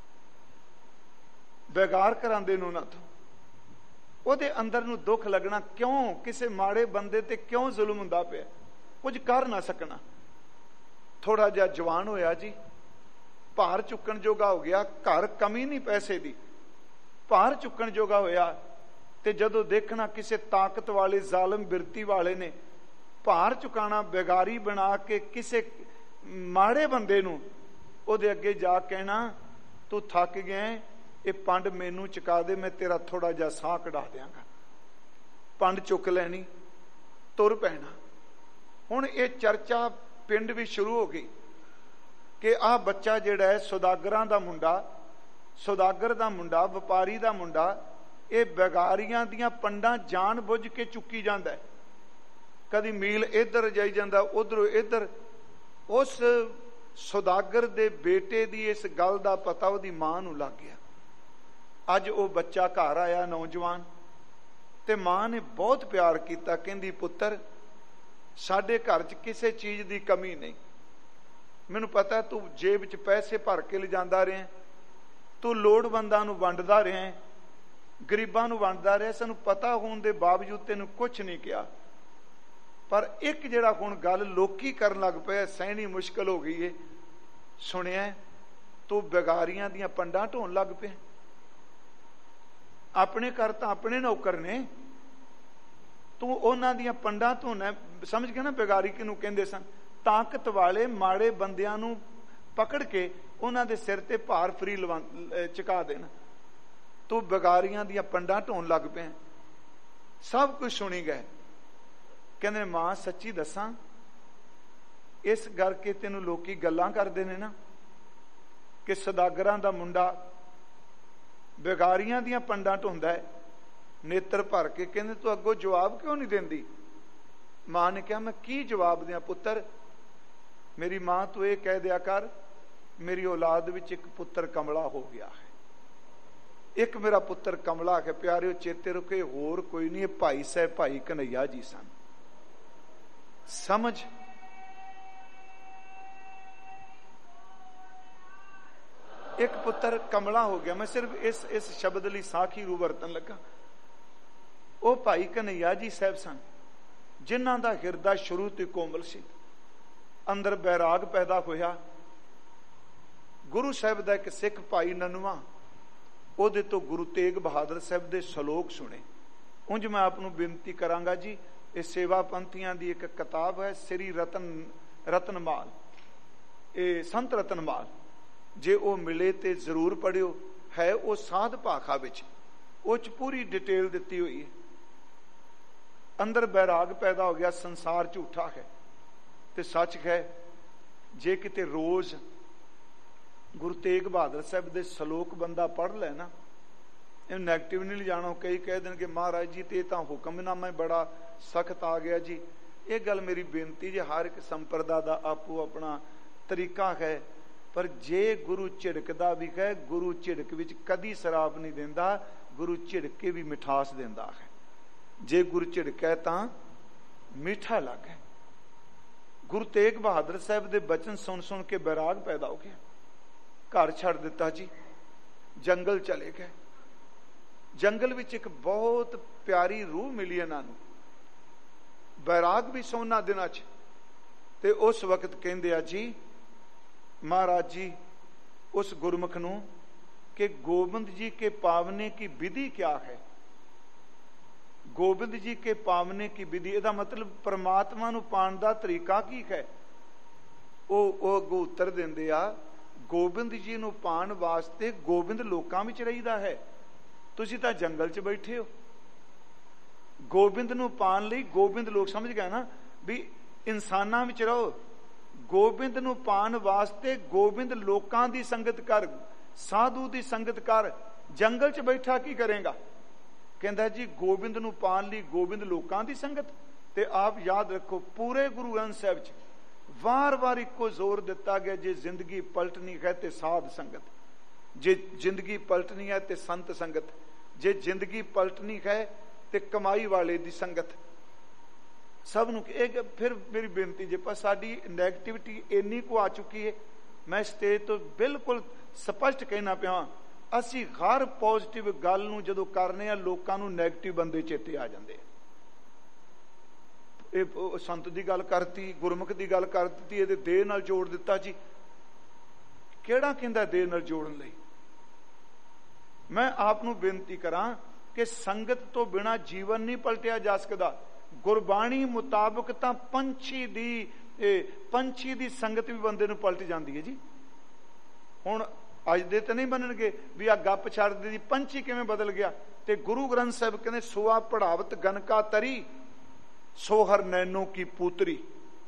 ਬੇਗਾਰ ਕਰਾਉਂਦੇ ਨੇ ਉਹਨਾਂ ਤੋਂ। ਉਹਦੇ ਅੰਦਰ ਨੂੰ ਦੁੱਖ ਲੱਗਣਾ, ਕਿਉਂ ਕਿਸੇ ਮਾੜੇ ਬੰਦੇ ਤੇ ਕਿਉਂ ਜ਼ੁਲਮ ਹੁੰਦਾ ਪਿਆ, ਕੁਝ ਕਰ ਨਾ ਸਕਣਾ। ਥੋੜਾ ਜਿਹਾ ਜਵਾਨ ਹੋਇਆ ਜੀ, ਭਾਰ ਚੁੱਕਣ ਜੋਗਾ ਹੋ ਗਿਆ, ਘਰ ਕਮੀ ਨਹੀਂ ਪੈਸੇ ਦੀ, ਭਾਰ ਚੁੱਕਣ ਜੋਗਾ ਹੋਇਆ। ਤੇ ਜਦੋਂ ਦੇਖਣਾ ਕਿਸੇ ਤਾਕਤ ਵਾਲੇ ਜ਼ਾਲਮ ਬਿਰਤੀ ਵਾਲੇ ਨੇ ਭਾਰ ਚੁਕਾਣਾ ਬੇਗਾਰੀ ਬਣਾ ਕੇ ਕਿਸੇ ਮਾੜੇ ਬੰਦੇ ਨੂੰ, ਉਹਦੇ ਅੱਗੇ ਜਾ ਕਹਿਣਾ, ਤੂੰ ਥੱਕ ਗਿਆ, ਇਹ ਪੰਡ ਮੈਨੂੰ ਚੁਕਾ ਦੇ, ਮੈਂ ਤੇਰਾ ਥੋੜਾ ਜਿਹਾ ਸਾਹ ਕਢਾ ਦਿਆਂਗਾ। ਪੰਡ ਚੁੱਕ ਲੈਣੀ, ਤੁਰ ਪੈਣਾ। ਹੁਣ ਇਹ ਚਰਚਾ ਪਿੰਡ ਵੀ ਸ਼ੁਰੂ ਹੋ ਗਈ ਕਿ ਆਹ ਬੱਚਾ ਜਿਹੜਾ ਹੈ ਸੌਦਾਗਰਾਂ ਦਾ ਮੁੰਡਾ, ਸੌਦਾਗਰ ਦਾ ਮੁੰਡਾ, ਵਪਾਰੀ ਦਾ ਮੁੰਡਾ, ਇਹ ਬੇਗਾਰੀਆਂ ਦੀਆਂ ਪੰਡਾਂ ਜਾਣ ਬੁੱਝ ਕੇ ਚੁੱਕੀ ਜਾਂਦਾ ਹੈ। ਕਦੀ ਮੀਲ ਇੱਧਰ ਜਾਈ ਜਾਂਦਾ, ਉਧਰੋਂ ਇੱਧਰ। ਉਸ ਸੌਦਾਗਰ ਦੇ ਬੇਟੇ ਦੀ ਇਸ ਗੱਲ ਦਾ ਪਤਾ ਉਹਦੀ ਮਾਂ ਨੂੰ ਲੱਗ ਗਿਆ। ਅੱਜ ਉਹ ਬੱਚਾ ਘਰ ਆਇਆ, ਨੌਜਵਾਨ, ਤੇ ਮਾਂ ਨੇ ਬਹੁਤ ਪਿਆਰ ਕੀਤਾ। ਕਹਿੰਦੀ, ਪੁੱਤਰ, ਸਾਡੇ ਘਰ 'ਚ ਕਿਸੇ ਚੀਜ਼ ਦੀ ਕਮੀ ਨਹੀਂ। ਮੈਨੂੰ ਪਤਾ ਤੂੰ ਜੇਬ 'ਚ ਪੈਸੇ ਭਰ ਕੇ ਲਿਜਾਂਦਾ ਰਿਹਾ, ਤੂੰ ਲੋੜਵੰਦਾਂ ਨੂੰ ਵੰਡਦਾ ਰਿਹਾ, ਗਰੀਬਾਂ ਨੂੰ ਵੰਡਦਾ ਰਿਹਾ। ਸਾਨੂੰ ਪਤਾ ਹੋਣ ਦੇ ਬਾਵਜੂਦ ਤੈਨੂੰ ਕੁਛ ਨਹੀਂ ਕਿਹਾ। ਪਰ ਇੱਕ ਜਿਹੜਾ ਹੁਣ ਗੱਲ ਲੋਕੀ ਕਰਨ ਲੱਗ ਪਏ, ਸਹਿਣੀ ਮੁਸ਼ਕਲ ਹੋ ਗਈ ਏ, ਸੁਣਿਆ ਤੂੰ ਬੇਗਾਰੀਆਂ ਦੀਆਂ ਪੰਡਾਂ ਢੋਣ ਲੱਗ ਪਿਆ। ਆਪਣੇ ਘਰ ਤਾਂ ਆਪਣੇ ਨੌਕਰ ਨੇ, ਤੂੰ ਉਹਨਾਂ ਦੀਆਂ ਪੰਡਾਂ ਧੋਣਾ। ਸਮਝ ਗਿਆ ਨਾ ਬੇਗਾਰੀ ਕਿਹਨੂੰ ਕਹਿੰਦੇ ਸਨ? ਤਾਕਤ ਵਾਲੇ ਮਾੜੇ ਬੰਦਿਆਂ ਨੂੰ ਪਕੜ ਕੇ ਉਹਨਾਂ ਦੇ ਸਿਰ ਤੇ ਭਾਰ ਫਰੀ ਲਵਾ ਚੁਕਾ ਦੇਣਾ। ਤੂੰ ਬੇਗਾਰੀਆਂ ਦੀਆਂ ਪੰਡਾਂ ਢੋਣ ਲੱਗ ਪਿਆ। ਸਭ ਕੁਝ ਸੁਣੀ ਗਏ। ਕਹਿੰਦੇ, ਮਾਂ ਸੱਚੀ ਦੱਸਾਂ, ਇਸ ਕਰਕੇ ਤੈਨੂੰ ਲੋਕੀ ਗੱਲਾਂ ਕਰਦੇ ਨੇ ਨਾ ਕਿ ਸੌਦਾਗਰਾਂ ਦਾ ਮੁੰਡਾ ਬੇਗਾਰੀਆਂ ਦੀਆਂ ਪੰਡਾਂ ਢੋਂਦਾ ਹੈ, ਨੇਤਰ ਭਰ ਕੇ। ਕਹਿੰਦੇ, ਤੂੰ ਅੱਗੋਂ ਜਵਾਬ ਕਿਉਂ ਨਹੀਂ ਦਿੰਦੀ? ਮਾਂ ਨੇ ਕਿਹਾ, ਮੈਂ ਕੀ ਜਵਾਬ ਦਿਆਂ ਪੁੱਤਰ? ਮੇਰੀ ਮਾਂ, ਤੂੰ ਇਹ ਕਹਿ ਦਿਆ ਕਰ, ਮੇਰੀ ਔਲਾਦ ਵਿੱਚ ਇੱਕ ਪੁੱਤਰ ਕਮਲਾ ਹੋ ਗਿਆ ਹੈ। ਇੱਕ ਮੇਰਾ ਪੁੱਤਰ ਕਮਲਾ ਹੈ। ਪਿਆਰਿਓ, ਚੇਤੇ ਰੱਖੋ, ਹੋਰ ਕੋਈ ਨਹੀਂ, ਇਹ ਭਾਈ ਸਾਹਿਬ ਭਾਈ ਕਨਈਆ ਜੀ ਸਨ। ਸਮਝ ਇੱਕ ਪੁੱਤਰ ਕਮਲਾ ਹੋ ਗਿਆ। ਮੈਂ ਸਿਰਫ ਇਸ ਇਸ ਸ਼ਬਦ ਲਈ ਸਾਖੀ ਰੂ ਵਰਤਨ ਲੱਗਾ। ਉਹ ਭਾਈ ਕਨਈਆ ਜੀ ਸਾਹਿਬ ਸਨ, ਜਿਨ੍ਹਾਂ ਦਾ ਹਿਰਦਾ ਸ਼ੁਰੂ ਤੋਂ ਕੋਮਲ ਸੀ, ਅੰਦਰ ਬੈਰਾਗ ਪੈਦਾ ਹੋਇਆ। ਗੁਰੂ ਸਾਹਿਬ ਦਾ ਇੱਕ ਸਿੱਖ ਭਾਈ ਨਨੂਆ, ਉਹਦੇ ਤੋਂ ਗੁਰੂ ਤੇਗ ਬਹਾਦਰ ਸਾਹਿਬ ਦੇ ਸ਼ਲੋਕ ਸੁਣੇ। ਉਂਝ ਮੈਂ ਆਪ ਨੂੰ ਬੇਨਤੀ ਕਰਾਂਗਾ ਜੀ, ਇਹ ਸੇਵਾ ਪੰਥੀਆਂ ਦੀ ਇੱਕ ਕਿਤਾਬ ਹੈ, ਸ੍ਰੀ ਰਤਨ ਰਤਨਮਾਲ, ਇਹ ਸੰਤ ਰਤਨਮਾਲ। ਜੇ ਉਹ ਮਿਲੇ ਤੇ ਜ਼ਰੂਰ ਪੜ੍ਹਿਓ। ਹੈ ਉਹ ਸਾਧ ਭਾਖਾ ਵਿੱਚ, ਉਹ 'ਚ ਪੂਰੀ ਡਿਟੇਲ ਦਿੱਤੀ ਹੋਈ ਹੈ। ਅੰਦਰ ਬੈਰਾਗ ਪੈਦਾ ਹੋ ਗਿਆ। ਸੰਸਾਰ ਝੂਠਾ ਹੈ ਤੇ ਸੱਚ ਹੈ। ਜੇ ਕਿਤੇ ਰੋਜ਼ ਗੁਰੂ ਤੇਗ ਬਹਾਦਰ ਸਾਹਿਬ ਦੇ ਸ਼ਲੋਕ ਬੰਦਾ ਪੜ੍ਹ ਲੈ ਨਾ, ਇਹ ਨੈਗੇਟਿਵ ਨਹੀਂ ਲਿਜਾਣਾ। ਕਈ ਕਹਿ ਦੇਣਗੇ, ਮਹਾਰਾਜ ਜੀ ਤੇ ਤਾਂ ਹੁਕਮਨਾਮਾ ਬੜਾ ਸਖਤ ਆ ਗਿਆ ਜੀ। ਇਹ ਗੱਲ ਮੇਰੀ ਬੇਨਤੀ ਜੇ, ਹਰ ਇੱਕ ਸੰਪਰਦਾ ਦਾ ਆਪੋ ਆਪਣਾ ਤਰੀਕਾ ਹੈ। ਪਰ ਜੇ ਗੁਰੂ ਝਿੜਕਦਾ ਵੀ ਹੈ, ਗੁਰੂ ਝਿੜਕ ਵਿੱਚ ਕਦੀ ਸ਼ਰਾਬ ਨਹੀਂ ਦਿੰਦਾ, ਗੁਰੂ ਝਿੜਕ ਕੇ ਵੀ ਮਿਠਾਸ ਦਿੰਦਾ ਹੈ। ਜੇ ਗੁਰੂ ਝਿੜਕੈ ਤਾਂ ਮਿੱਠਾ ਲੱਗੇ। ਗੁਰੂ ਤੇਗ ਬਹਾਦਰ ਸਾਹਿਬ ਦੇ ਬਚਨ ਸੁਣ ਸੁਣ ਕੇ ਬੈਰਾਗ ਪੈਦਾ ਹੋ ਗਿਆ। ਘਰ ਛੱਡ ਦਿੱਤਾ ਜੀ, ਜੰਗਲ ਚਲੇ ਗਏ। ਜੰਗਲ ਵਿੱਚ ਇੱਕ ਬਹੁਤ ਪਿਆਰੀ ਰੂਹ ਮਿਲੀ ਇਹਨਾਂ ਨੂੰ, ਬੈਰਾਗ ਵੀ ਸੋਨਾ ਦਿਨਾਂ 'ਚ। ਤੇ ਉਸ ਵਕਤ ਕਹਿੰਦੇ ਆ ਜੀ, ਮਹਾਰਾਜ ਜੀ ਉਸ ਗੁਰਮੁਖ ਨੂੰ कि गोविंद जी के पावने की विधि क्या है। गोविंद जी के पावने की विधि, ਇਹਦਾ मतलब परमात्मा ਨੂੰ ਪਾਣ ਦਾ ਤਰੀਕਾ ਕੀ ਹੈ। ਉਹ ਉਹ ਅੱਗੋਂ ਉੱਤਰ ਦਿੰਦੇ ਆ, ਗੋਬਿੰਦ ਜੀ ਨੂੰ ਪਾਣ ਵਾਸਤੇ ਗੋਬਿੰਦ ਲੋਕਾਂ ਵਿੱਚ ਰਹੀਦਾ ਹੈ। ਤੁਸੀਂ ਤਾਂ ਜੰਗਲ 'ਚ ਬੈਠੇ ਹੋ। ਗੋਬਿੰਦ ਨੂੰ ਪਾਣ ਲਈ ਗੋਬਿੰਦ ਲੋਕ, ਸਮਝ ਗਏ ਨਾ ਵੀ ਇਨਸਾਨਾਂ ਵਿੱਚ ਰਹੋ। ਗੋਬਿੰਦ ਨੂੰ ਪਾਣ ਵਾਸਤੇ ਗੋਬਿੰਦ ਲੋਕਾਂ ਦੀ ਸੰਗਤ ਕਰ, ਸਾਧੂ ਦੀ ਸੰਗਤ ਕਰ। ਜੰਗਲ 'ਚ ਬੈਠਾ ਕੀ ਕਰੇਗਾ। ਕਹਿੰਦਾ ਜੀ ਗੋਬਿੰਦ ਨੂੰ ਪਾਣ ਲਈ ਗੋਬਿੰਦ ਲੋਕਾਂ ਦੀ ਸੰਗਤ। ਤੇ ਆਪ ਯਾਦ ਰੱਖੋ ਪੂਰੇ ਗੁਰੂ ਗ੍ਰੰਥ ਸਾਹਿਬ 'ਚ ਵਾਰ ਵਾਰ ਇੱਕੋ ਜ਼ੋਰ ਦਿੱਤਾ ਗਿਆ, ਜੇ ਜ਼ਿੰਦਗੀ ਪਲਟਣੀ ਹੈ ਤੇ ਸਾਧ ਸੰਗਤ, ਜੇ ਜ਼ਿੰਦਗੀ ਪਲਟਣੀ ਹੈ ਤੇ ਸੰਤ ਸੰਗਤ, ਜੇ ਜ਼ਿੰਦਗੀ ਪਲਟਣੀ ਹੈ ਤੇ ਕਮਾਈ ਵਾਲੇ ਦੀ ਸੰਗਤ। ਸਭ ਨੂੰ ਇਹ ਫਿਰ ਮੇਰੀ ਬੇਨਤੀ, ਜੇ ਪਰ ਸਾਡੀ ਨੈਗੇਟਿਵਿਟੀ ਇੰਨੀ ਕੁ ਆ ਚੁੱਕੀ ਹੈ, ਮੈਂ ਸਟੇਜ ਤੋਂ ਬਿਲਕੁਲ ਸਪਸ਼ਟ ਕਹਿਣਾ ਪਿਆ, ਅਸੀਂ ਹਰ ਪੋਜ਼ਿਟਿਵ ਗੱਲ ਨੂੰ ਜਦੋਂ ਕਰਨੇ ਆ ਲੋਕਾਂ ਨੂੰ ਨੈਗੇਟਿਵ ਬੰਦੇ ਚੇਤੇ ਆ ਜਾਂਦੇ ਆ। ਇਹ ਸੰਤ ਦੀ ਗੱਲ ਕਰਤੀ, ਗੁਰਮੁਖ ਦੀ ਗੱਲ ਕਰ ਦਿੱਤੀ, ਇਹਦੇ ਦੇਹ ਨਾਲ ਜੋੜ ਦਿੱਤਾ ਜੀ। ਕਿਹੜਾ ਕਹਿੰਦਾ ਦੇਹ ਨਾਲ ਜੋੜਨ ਲਈ। ਮੈਂ ਆਪ ਨੂੰ ਬੇਨਤੀ ਕਰਾਂ ਕਿ ਸੰਗਤ ਤੋਂ ਬਿਨਾ ਜੀਵਨ ਨਹੀਂ ਪਲਟਿਆ ਜਾ ਸਕਦਾ। ਗੁਰਬਾਣੀ ਮੁਤਾਬਕ ਤਾਂ ਪੰਛੀ ਦੀ ਪੰਛੀ ਦੀ ਸੰਗਤ ਵੀ ਬੰਦੇ ਨੂੰ ਪਲਟ ਜਾਂਦੀ ਹੈ ਜੀ। ਹੁਣ ਅੱਜ ਦੇ ਤਾਂ ਨਹੀਂ ਬਣਨਗੇ ਵੀ ਆ ਗੱਪ ਛੱਡਦੇ ਦੀ ਪੰਛੀ ਕਿਵੇਂ ਬਦਲ ਗਿਆ। ਤੇ ਗੁਰੂ ਗ੍ਰੰਥ ਸਾਹਿਬ ਕਹਿੰਦੇ ਸੁਆ ਪੜਾਵਤ ਗਨਕਾ ਤਰੀ ਸੋ ਹਰ ਨੈਨੋ ਕੀ ਪੂਤਰੀ।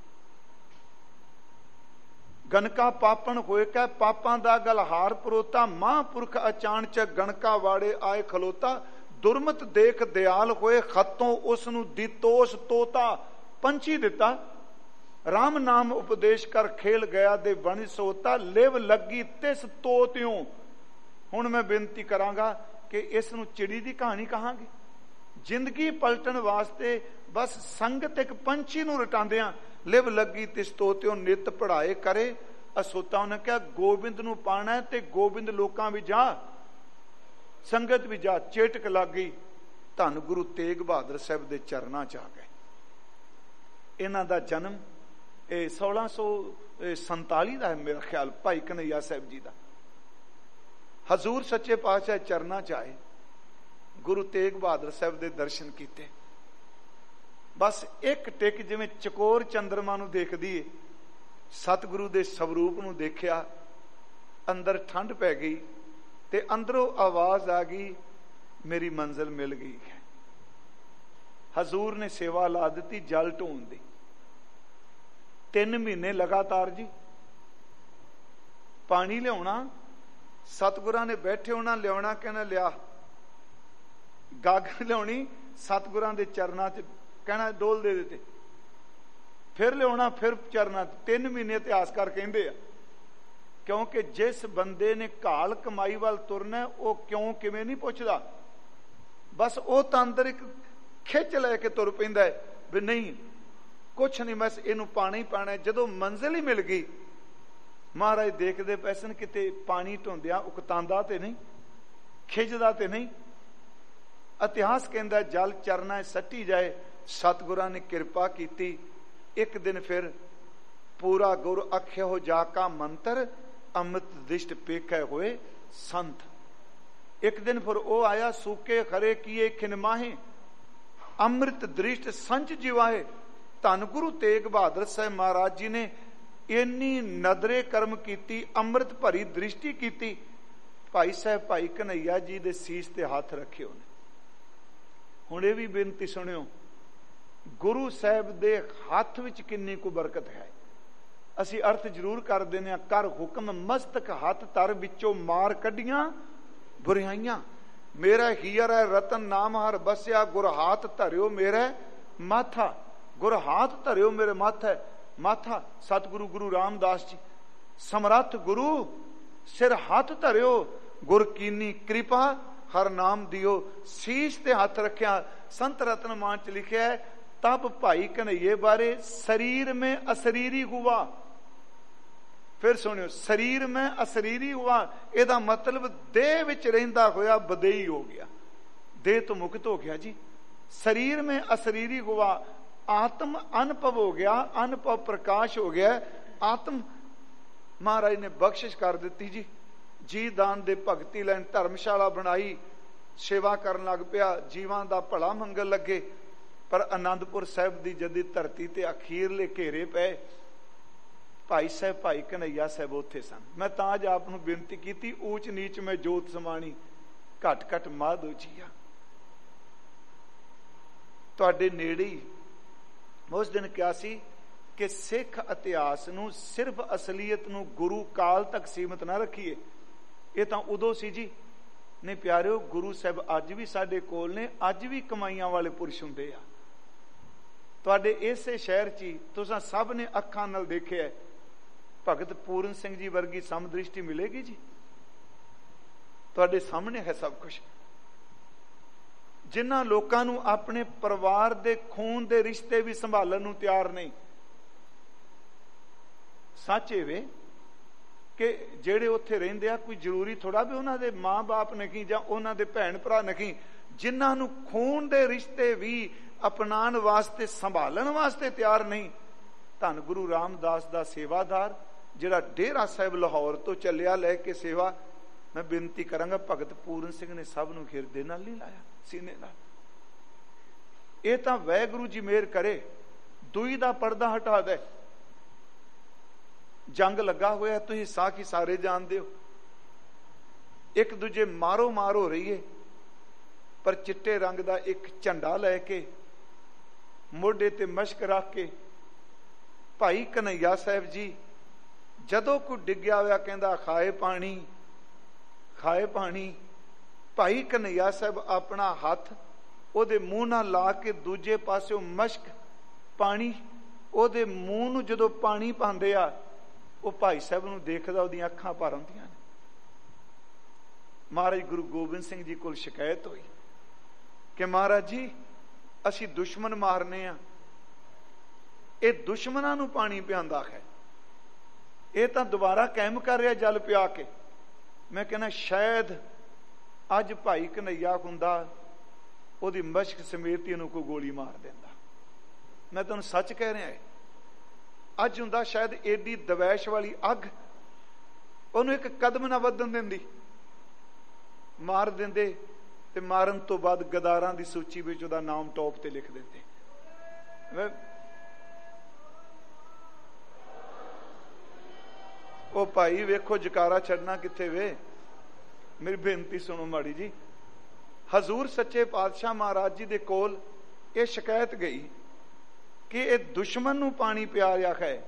ਗਨਕਾ ਪਾਪਣ ਹੋਏ ਕੈ ਪਾਪਾਂ ਦਾ ਗਲਹਾਰ ਪਰੋਤਾ, ਮਹਾਂਪੁਰਖ ਅਚਾਨਚ ਗਣਕਾ ਵਾੜੇ ਆਏ ਖਲੋਤਾ। ਦੁਰਮਤ ਦੇਖ ਦਿਆਲ ਹੋਏ ਖੱਤੋਂ ਉਸ ਨੂੰ ਦਿੱਤੋਸ ਤੋਤਾ। ਪੰਛੀ ਦਿੱਤਾ ਰਾਮ ਨਾਮ ਉਪਦੇਸ਼ ਕਰ ਖੇਲ ਗਿਆ ਦੇ ਬਣ ਸੋਤਾ, ਲਿਵ ਲੱਗੀ ਤਿਸ ਤੋਤਿਓ। ਹੁਣ ਮੈਂ ਬੇਨਤੀ ਕਰਾਂਗਾ ਕਿ ਇਸ ਨੂੰ ਚਿੜੀ ਦੀ ਕਹਾਣੀ ਕਹਾਂਗੇ। ਜ਼ਿੰਦਗੀ ਪਲਟਣ ਵਾਸਤੇ ਬਸ ਸੰਗਤ ਇੱਕ ਪੰਛੀ ਨੂੰ ਰਟਾਉਂਦਿਆਂ, ਲਿਵ ਲੱਗੀ ਤਿਸ ਤੋਤਿਓ ਨਿਤ ਪੜਾਏ ਕਰੇ ਅਸੋਤਾ। ਉਹਨੇ ਕਿਹਾ ਗੋਬਿੰਦ ਨੂੰ ਪਾਣਾ ਤੇ ਗੋਬਿੰਦ ਲੋਕਾਂ ਵੀ ਜਾ, ਸੰਗਤ ਵੀ ਜਾ। ਚੇਟਕ ਲੱਗ ਗਈ, ਧੰਨ ਗੁਰੂ ਤੇਗ ਬਹਾਦਰ ਸਾਹਿਬ ਦੇ ਚਰਨਾਂ ਚ ਆ ਗਏ। ਇਹਨਾਂ ਦਾ ਜਨਮ ਇਹ ਸੋਲਾਂ ਸੌ ਸੰਤਾਲੀ ਦਾ ਹੈ ਮੇਰਾ ਖਿਆਲ, ਭਾਈ ਕਨਈਆ ਸਾਹਿਬ ਜੀ ਦਾ। ਹਜ਼ੂਰ ਸੱਚੇ ਪਾਤਸ਼ਾਹ ਚਰਨਾਂ ਚ ਆਏ, ਗੁਰੂ ਤੇਗ ਬਹਾਦਰ ਸਾਹਿਬ ਦੇ ਦਰਸ਼ਨ ਕੀਤੇ। ਬਸ ਇੱਕ ਟਿਕ, ਜਿਵੇਂ ਚਕੋਰ ਚੰਦਰਮਾ ਨੂੰ ਦੇਖਦੀ ਏ, ਸਤਿਗੁਰੂ ਦੇ ਸਵਰੂਪ ਨੂੰ ਦੇਖਿਆ। ਅੰਦਰ ਠੰਡ ਪੈ ਗਈ ਤੇ ਅੰਦਰੋਂ ਆਵਾਜ਼ ਆ ਗਈ, ਮੇਰੀ ਮੰਜ਼ਿਲ ਮਿਲ ਗਈ ਹੈ। ਹਜ਼ੂਰ ਨੇ ਸੇਵਾ ਲਾ ਦਿੱਤੀ ਜਲ ਢੋਣ ਦੀ। ਤਿੰਨ ਮਹੀਨੇ ਲਗਾਤਾਰ ਜੀ ਪਾਣੀ ਲਿਆਉਣਾ, ਸਤਿਗੁਰਾਂ ਨੇ ਬੈਠੇ ਹੋਣਾ, ਲਿਆਉਣਾ, ਕਹਿਣਾ ਲਿਆ। ਗਾਗਰ ਲਿਆਉਣੀ, ਸਤਿਗੁਰਾਂ ਦੇ ਚਰਨਾਂ ਚ ਕਹਿਣਾ ਡੋਲ ਦੇ ਦਿੱਤੇ। ਫਿਰ ਲਿਆਉਣਾ, ਫਿਰ ਚਰਨਾਂ। ਤਿੰਨ ਮਹੀਨੇ ਇਤਿਹਾਸਕਾਰ ਕਹਿੰਦੇ ਆ, ਕਿਉਂਕਿ ਜਿਸ ਬੰਦੇ ਨੇ ਘਾਲ ਕਮਾਈ ਵੱਲ ਤੁਰਨਾ ਉਹ ਕਿਉਂ ਕਿਵੇਂ ਨਹੀਂ ਪੁੱਛਦਾ। ਬਸ ਉਹ ਤਾਂ ਅੰਦਰ ਇੱਕ ਖਿੱਚ ਲੈ ਕੇ ਤੁਰ ਪੈਂਦਾ ਹੈ ਵੀ ਨਹੀਂ ਕੁਛ ਨਹੀਂ, ਬਸ ਇਹਨੂੰ ਪਾਣਾ ਹੀ ਪਾਣਾ। ਜਦੋਂ ਮੰਜ਼ਿਲ ਹੀ ਮਿਲ ਗਈ, ਮਹਾਰਾਜ ਦੇਖਦੇ ਪੈਸਨ ਕਿਤੇ ਪਾਣੀ ਢੋਂਦਿਆਂ ਉਕਤਾਂਦਾ ਤੇ ਨਹੀਂ, ਖਿੱਚਦਾ ਤੇ ਨਹੀਂ। ਇਤਿਹਾਸ ਕਹਿੰਦਾ ਜਲ ਚਰਨਾਂ ਸੱਟੀ ਜਾਏ। ਸਤਿਗੁਰਾਂ ਨੇ ਕਿਰਪਾ ਕੀਤੀ। ਇੱਕ ਦਿਨ ਫਿਰ ਪੂਰਾ ਗੁਰ ਅਖਿਓ ਜਾ ਕਾ ਮੰਤਰ ਅੰਮ੍ਰਿਤ ਦ੍ਰਿਸ਼ਟ ਪੇਖੇ ਹੋਏ ਸੰਤ। ਇੱਕ ਦਿਨ ਫਿਰ ਉਹ ਆਇਆ, ਸੂਕੇ ਖਰੇ ਕੀਏ ਖਿਨਮਾਹੇ ਅੰਮ੍ਰਿਤ ਦ੍ਰਿਸ਼ਟ ਸੰਚ ਜਿਵਾਏ। ਧੰਨ ਗੁਰੂ ਤੇਗ ਬਹਾਦਰ ਸਾਹਿਬ ਮਹਾਰਾਜ ਜੀ ਨੇ ਇੰਨੀ ਨਦਰੇ ਕਰਮ ਕੀਤੀ, ਅੰਮ੍ਰਿਤ ਭਰੀ ਦ੍ਰਿਸ਼ਟੀ ਕੀਤੀ। ਭਾਈ ਸਾਹਿਬ ਭਾਈ ਕਨਈਆ ਜੀ ਦੇ ਸੀਸ ਤੇ ਹੱਥ ਰੱਖੇ ਉਹਨੇ। ਹੁਣ ਇਹ ਵੀ ਬੇਨਤੀ ਸੁਣਿਓ, ਗੁਰੂ ਸਾਹਿਬ ਦੇ ਹੱਥ ਵਿੱਚ ਕਿੰਨੀ ਕੁ ਬਰਕਤ ਹੈ। ਅਸੀਂ ਅਰਥ ਜ਼ਰੂਰ ਕਰ ਦਿੰਦੇ ਹਾਂ, ਕਰ ਹੁਕਮ ਮਸਤਕ ਹੱਥ ਧਰ ਵਿੱਚੋਂ ਮਾਰ ਕੱਢੀਆਂ ਬੁਰਾਈਆਂ। ਮੇਰਾ ਹੀਰ ਹੈ ਰਤਨ ਨਾਮ ਹਰ ਬਸਿਆ, ਗੁਰ ਹਾਥ ਧਰਿਓ ਮੇਰੇ ਮਾਥਾ। ਗੁਰ ਹਾਥ ਧਰਿਓ ਮੇਰੇ ਮਾਥਾ, ਮਾਥਾ ਸਤਿਗੁਰੂ ਗੁਰੂ ਰਾਮਦਾਸ ਜੀ। ਸਮਰੱਥ ਗੁਰੂ ਸਿਰ ਹੱਥ ਧਰਿਓ, ਗੁਰ ਕੀਨੀ ਕਿਰਪਾ ਹਰ ਨਾਮ ਦਿਓ। ਸੀਸ ਤੇ ਹੱਥ ਰੱਖਿਆ। ਸੰਤ ਰਤਨ ਮਾਨ ਚ ਲਿਖਿਆ, ਤਬ ਭਾਈ ਕਨਈਏ ਬਾਰੇ ਸਰੀਰ ਮੈਂ ਅਸਰੀਰੀ ਹੁਆ। ਫਿਰ ਸੁਣਿਓ, ਸਰੀਰ ਮੈਂ ਅਸਰੀਰੀ ਹੁਆ, ਇਹਦਾ ਮਤਲਬ ਦੇਹ ਵਿੱਚ ਰਹਿੰਦਾ ਹੋਇਆ ਬਦੇਈ ਹੋ ਗਿਆ, ਦੇਹ ਤੋਂ ਮੁਕਤ ਹੋ ਗਿਆ ਜੀ। ਸਰੀਰ ਮੈਂ ਅਸਰੀਰੀ ਹੁਆ, ਆਤਮ ਅਨੁਭਵ ਹੋ ਗਿਆ, ਅਨੁਭਵ ਪ੍ਰਕਾਸ਼ ਹੋ ਗਿਆ। ਆਤਮ ਮਹਾਰਾਜ ਨੇ ਬਖਸ਼ਿਸ਼ ਕਰ ਦਿੱਤੀ ਜੀ। ਜੀ ਦਾਨ ਦੇ ਭਗਤੀ ਲੈਣ ਧਰਮਸ਼ਾਲਾ ਬਣਾਈ, ਸੇਵਾ ਕਰਨ ਲੱਗ ਪਿਆ, ਜੀਵਾਂ ਦਾ ਭਲਾ ਮੰਗਣ ਲੱਗੇ। ਪਰ ਆਨੰਦਪੁਰ ਸਾਹਿਬ ਦੀ ਜਦੀ ਧਰਤੀ ਤੇ ਅਖੀਰਲੇ ਘੇਰੇ ਪਏ, ਭਾਈ ਸਾਹਿਬ ਭਾਈ ਕਨਈਆ ਸਾਹਿਬ ਉੱਥੇ ਸਨ। ਮੈਂ ਤਾਂ ਅੱਜ ਆਪ ਨੂੰ ਬੇਨਤੀ ਕੀਤੀ, ਊਚ ਨੀਚ ਮੈਂ ਜੋਤ ਸਮਾਣੀ, ਘਟ ਘਟ ਮਾਧੋ ਜੀਆ। ਤੁਹਾਡੇ ਨੇੜੇ ਹੀ ਉਸ ਦਿਨ ਕਿਹਾ ਸੀ ਕਿ ਸਿੱਖ ਇਤਿਹਾਸ ਨੂੰ ਸਿਰਫ ਅਸਲੀਅਤ ਨੂੰ ਗੁਰੂ ਕਾਲ ਤੱਕ ਸੀਮਤ ਨਾ ਰੱਖੀਏ। ਇਹ ਤਾਂ ਉਦੋਂ ਸੀ ਜੀ। ਨਹੀਂ ਪਿਆਰਿਓ, ਗੁਰੂ ਸਾਹਿਬ ਅੱਜ ਵੀ ਸਾਡੇ ਕੋਲ ਨੇ, ਅੱਜ ਵੀ ਕਮਾਈਆਂ ਵਾਲੇ ਪੁਰਸ਼ ਹੁੰਦੇ ਆ। ਤੁਹਾਡੇ ਇਸੇ ਸ਼ਹਿਰ 'ਚ ਹੀ ਤੁਸੀਂ ਸਭ ਨੇ ਅੱਖਾਂ ਨਾਲ ਦੇਖਿਆ, ਭਗਤ ਪੂਰਨ ਸਿੰਘ ਜੀ ਵਰਗੀ ਸਮਦ੍ਰਿਸ਼ਟੀ ਮਿਲੇਗੀ ਜੀ। ਤੁਹਾਡੇ ਸਾਹਮਣੇ ਹੈ ਸਭ ਕੁਝ। ਜਿਨ੍ਹਾਂ ਲੋਕਾਂ ਨੂੰ ਆਪਣੇ ਪਰਿਵਾਰ ਦੇ ਖੂਨ ਦੇ ਰਿਸ਼ਤੇ ਵੀ ਸੰਭਾਲਣ ਨੂੰ ਤਿਆਰ ਨਹੀਂ। ਸੱਚ ਇਹ ਵੇ ਕਿ ਜਿਹੜੇ ਉੱਥੇ ਰਹਿੰਦੇ ਆ, ਕੋਈ ਜ਼ਰੂਰੀ ਥੋੜਾ ਵੀ ਉਹਨਾਂ ਦੇ ਮਾਂ-ਬਾਪ ਨਹੀਂ ਜਾਂ ਉਹਨਾਂ ਦੇ ਭੈਣ ਭਰਾ ਨਹੀਂ, ਜਿਨ੍ਹਾਂ ਨੂੰ ਖੂਨ ਦੇ ਰਿਸ਼ਤੇ ਵੀ ਅਪਣਾਉਣ ਵਾਸਤੇ ਸੰਭਾਲਣ ਵਾਸਤੇ ਤਿਆਰ ਨਹੀਂ। ਧੰਨ ਗੁਰੂ ਰਾਮਦਾਸ ਦਾ ਸੇਵਾਦਾਰ ਜਿਹੜਾ ਡੇਰਾ ਸਾਹਿਬ ਲਾਹੌਰ ਤੋਂ ਚੱਲਿਆ ਲੈ ਕੇ ਸੇਵਾ, ਮੈਂ ਬੇਨਤੀ ਕਰਾਂਗਾ, ਭਗਤ ਪੂਰਨ ਸਿੰਘ ਨੇ ਸਭ ਨੂੰ ਹਿਰਦੇ ਨਾਲ ਨਹੀਂ ਲਾਇਆ, ਸੀਨੇ ਨਾਲ। ਇਹ ਤਾਂ ਵਾਹਿਗੁਰੂ ਜੀ ਮਿਹਰ ਕਰੇ, ਦੂਈ ਦਾ ਪਰਦਾ ਹਟਾ ਦੇ। ਜੰਗ ਲੱਗਾ ਹੋਇਆ, ਤੁਸੀਂ ਸਾਖ ਹੀ ਸਾਰੇ ਜਾਣਦੇ ਹੋ, ਇੱਕ ਦੂਜੇ ਮਾਰੋ ਮਾਰ ਹੋ ਰਹੀ ਹੈ, ਪਰ ਚਿੱਟੇ ਰੰਗ ਦਾ ਇੱਕ ਝੰਡਾ ਲੈ ਕੇ ਮੋਢੇ ਤੇ ਮਸ਼ਕ ਰੱਖ ਕੇ ਭਾਈ ਕਨਈਆ ਸਾਹਿਬ ਜੀ ਜਦੋਂ ਕੋਈ ਡਿੱਗਿਆ ਹੋਇਆ ਕਹਿੰਦਾ ਖਾਏ ਪਾਣੀ, ਖਾਏ ਪਾਣੀ। ਭਾਈ ਕਨਈਆ ਸਾਹਿਬ ਆਪਣਾ ਹੱਥ ਉਹਦੇ ਮੂੰਹ ਨਾਲ ਲਾ ਕੇ ਦੂਜੇ ਪਾਸਿਓਂ ਮਸ਼ਕ ਪਾਣੀ ਉਹਦੇ ਮੂੰਹ ਨੂੰ ਜਦੋਂ ਪਾਣੀ ਪਾਉਂਦੇ ਆ, ਉਹ ਭਾਈ ਸਾਹਿਬ ਨੂੰ ਦੇਖਦਾ, ਉਹਦੀਆਂ ਅੱਖਾਂ ਭਰ ਆਉਂਦੀਆਂ ਨੇ। ਮਹਾਰਾਜ ਗੁਰੂ ਗੋਬਿੰਦ ਸਿੰਘ ਜੀ ਕੋਲ ਸ਼ਿਕਾਇਤ ਹੋਈ ਕਿ ਮਹਾਰਾਜ ਜੀ ਅਸੀਂ ਦੁਸ਼ਮਣ ਮਾਰਨੇ ਆ, ਇਹ ਦੁਸ਼ਮਣਾਂ ਨੂੰ ਪਾਣੀ ਪਿਆਉਂਦਾ ਹੈ, ਇਹ ਤਾਂ ਦੁਬਾਰਾ ਕਾਇਮ ਕਰ ਰਿਹਾ ਜਲ ਪਿਆ ਕੇ। ਮੈਂ ਕਹਿੰਦਾ ਸ਼ਾਇਦ ਅੱਜ ਭਾਈ ਕਨਈਆ ਹੁੰਦਾ, ਉਹਦੀ ਮਸ਼ਕ ਸਮੇਤ ਹੀ ਉਹਨੂੰ ਕੋਈ ਗੋਲੀ ਮਾਰ ਦਿੰਦਾ। ਮੈਂ ਤੁਹਾਨੂੰ ਸੱਚ ਕਹਿ ਰਿਹਾ, ਅੱਜ ਹੁੰਦਾ ਸ਼ਾਇਦ ਏਡੀ ਦਵੈਸ਼ ਵਾਲੀ ਅੱਗ ਉਹਨੂੰ ਇੱਕ ਕਦਮ ਨਾ ਵਧਣ ਦਿੰਦੀ, ਮਾਰ ਦਿੰਦੇ, ਤੇ ਮਾਰਨ ਤੋਂ ਬਾਅਦ ਗਦਾਰਾਂ ਦੀ ਸੂਚੀ ਵਿੱਚ ਉਹਦਾ ਨਾਮ ਟੌਪ ਤੇ ਲਿਖ ਦਿੰਦੇ। ਉਹ ਭਾਈ ਵੇਖੋ ਜਕਾਰਾ ਛੱਡਣਾ ਕਿੱਥੇ ਵੇ। ਮੇਰੀ ਬੇਨਤੀ ਸੁਣੋ ਮਾੜੀ ਜੀ। ਹਜ਼ੂਰ ਸੱਚੇ ਪਾਤਸ਼ਾਹ ਮਹਾਰਾਜ ਜੀ ਦੇ ਕੋਲ ਇਹ ਸ਼ਿਕਾਇਤ ਗਈ ਕਿ ਇਹ ਦੁਸ਼ਮਣ ਨੂੰ ਪਾਣੀ ਪਿਆ ਰਿਹਾ ਹੈ,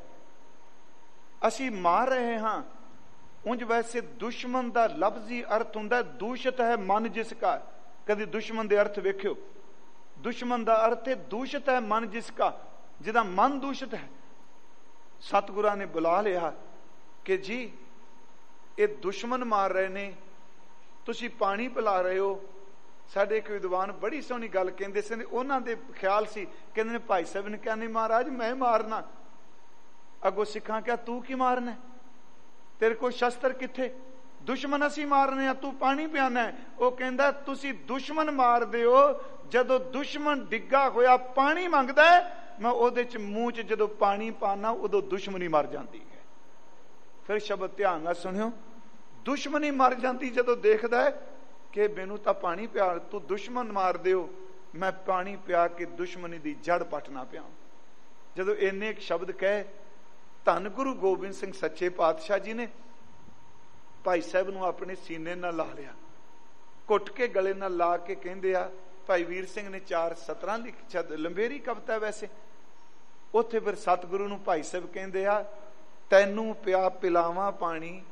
ਅਸੀਂ ਮਾਰ ਰਹੇ ਹਾਂ। ਉਂਝ ਵੈਸੇ ਦੁਸ਼ਮਣ ਦਾ ਲਫ਼ਜ਼ੀ ਅਰਥ ਹੁੰਦਾ ਦੂਸ਼ਿਤ ਹੈ ਮਨ ਜਿਸ ਕਾ। ਕਦੀ ਦੁਸ਼ਮਣ ਦੇ ਅਰਥ ਵੇਖਿਓ, ਦੁਸ਼ਮਣ ਦਾ ਅਰਥ ਹੈ ਦੂਸ਼ਿਤ ਹੈ ਮਨ ਜਿਸ ਕਾ, ਜਿਹਦਾ ਮਨ ਦੂਸ਼ਿਤ ਹੈ। ਸਤਿਗੁਰਾਂ ਨੇ ਬੁਲਾ ਲਿਆ ਕਿ ਜੀ ਇਹ ਦੁਸ਼ਮਣ ਮਾਰ ਰਹੇ ਨੇ, ਤੁਸੀਂ ਪਾਣੀ ਪਿਲਾ ਰਹੇ ਹੋ। ਸਾਡੇ ਇੱਕ ਵਿਦਵਾਨ ਬੜੀ ਸੋਹਣੀ ਗੱਲ ਕਹਿੰਦੇ ਸੀ, ਉਹਨਾਂ ਦੇ ਖਿਆਲ ਸੀ, ਕਹਿੰਦੇ ਨੇ ਭਾਈ ਸਾਹਿਬ ਨੇ ਕਿਹਾ ਨਹੀਂ ਮਹਾਰਾਜ ਮੈਂ ਮਾਰਨਾ। ਅੱਗੋਂ ਸਿੱਖਾਂ ਕਿਹਾ ਤੂੰ ਕੀ ਮਾਰਨਾ, ਤੇਰੇ ਕੋਲ ਸ਼ਸਤਰ ਕਿੱਥੇ, ਦੁਸ਼ਮਣ ਅਸੀਂ ਮਾਰਨੇ ਆ, ਤੂੰ ਪਾਣੀ ਪਿਆਣਾ। ਉਹ ਕਹਿੰਦਾ ਤੁਸੀਂ ਦੁਸ਼ਮਣ ਮਾਰਦੇ ਹੋ, ਜਦੋਂ ਦੁਸ਼ਮਣ ਡਿੱਗਾ ਹੋਇਆ ਪਾਣੀ ਮੰਗਦਾ ਮੈਂ ਉਹਦੇ ਚ ਮੂੰਹ ਚ ਜਦੋਂ ਪਾਣੀ ਪਾਣਾ ਉਦੋਂ ਦੁਸ਼ਮਣੀ ਮਰ ਜਾਂਦੀ ਹੈ। ਫਿਰ ਸ਼ਬਦ ਧਿਆਨ ਨਾਲ ਸੁਣਿਓ, ਦੁਸ਼ਮਣੀ ਮਰ ਜਾਂਦੀ ਜਦੋਂ ਦੇਖਦਾ ਹੈ ਕਿ ਮੈਨੂੰ ਤਾਂ ਪਾਣੀ ਪਿਆ, ਤੂੰ ਦੁਸ਼ਮਣ ਮਾਰਦੇ ਹੋ, ਮੈਂ ਪਾਣੀ ਪਿਆ ਕੇ ਦੁਸ਼ਮਣੀ ਦੀ ਜੜ ਪੱਟਣਾ ਪਿਆ। ਜਦੋਂ ਇੰਨੇ ਇੱਕ ਸ਼ਬਦ ਕਹੇ, ਧੰਨ ਗੁਰੂ ਗੋਬਿੰਦ ਸਿੰਘ ਸੱਚੇ ਪਾਤਸ਼ਾਹ ਜੀ ਨੇ ਭਾਈ ਸਾਹਿਬ ਨੂੰ ਆਪਣੇ ਸੀਨੇ ਨਾਲ ਲਾ ਲਿਆ, ਘੁੱਟ ਕੇ ਗਲੇ ਨਾਲ ਲਾ ਕੇ ਕਹਿੰਦੇ ਆ। ਭਾਈ ਵੀਰ ਸਿੰਘ ਨੇ ਚਾਰ ਸਤਰਾਂ ਲਿਖੀ, ਲੰਬੇਰੀ ਕਵਿਤਾ ਵੈਸੇ। ਉੱਥੇ ਫਿਰ ਸਤਿਗੁਰੂ ਨੂੰ ਭਾਈ ਸਾਹਿਬ ਕਹਿੰਦੇ ਆ, ਤੈਨੂੰ ਪਿਆ ਪਿਲਾਵਾਂ ਪਾਣੀ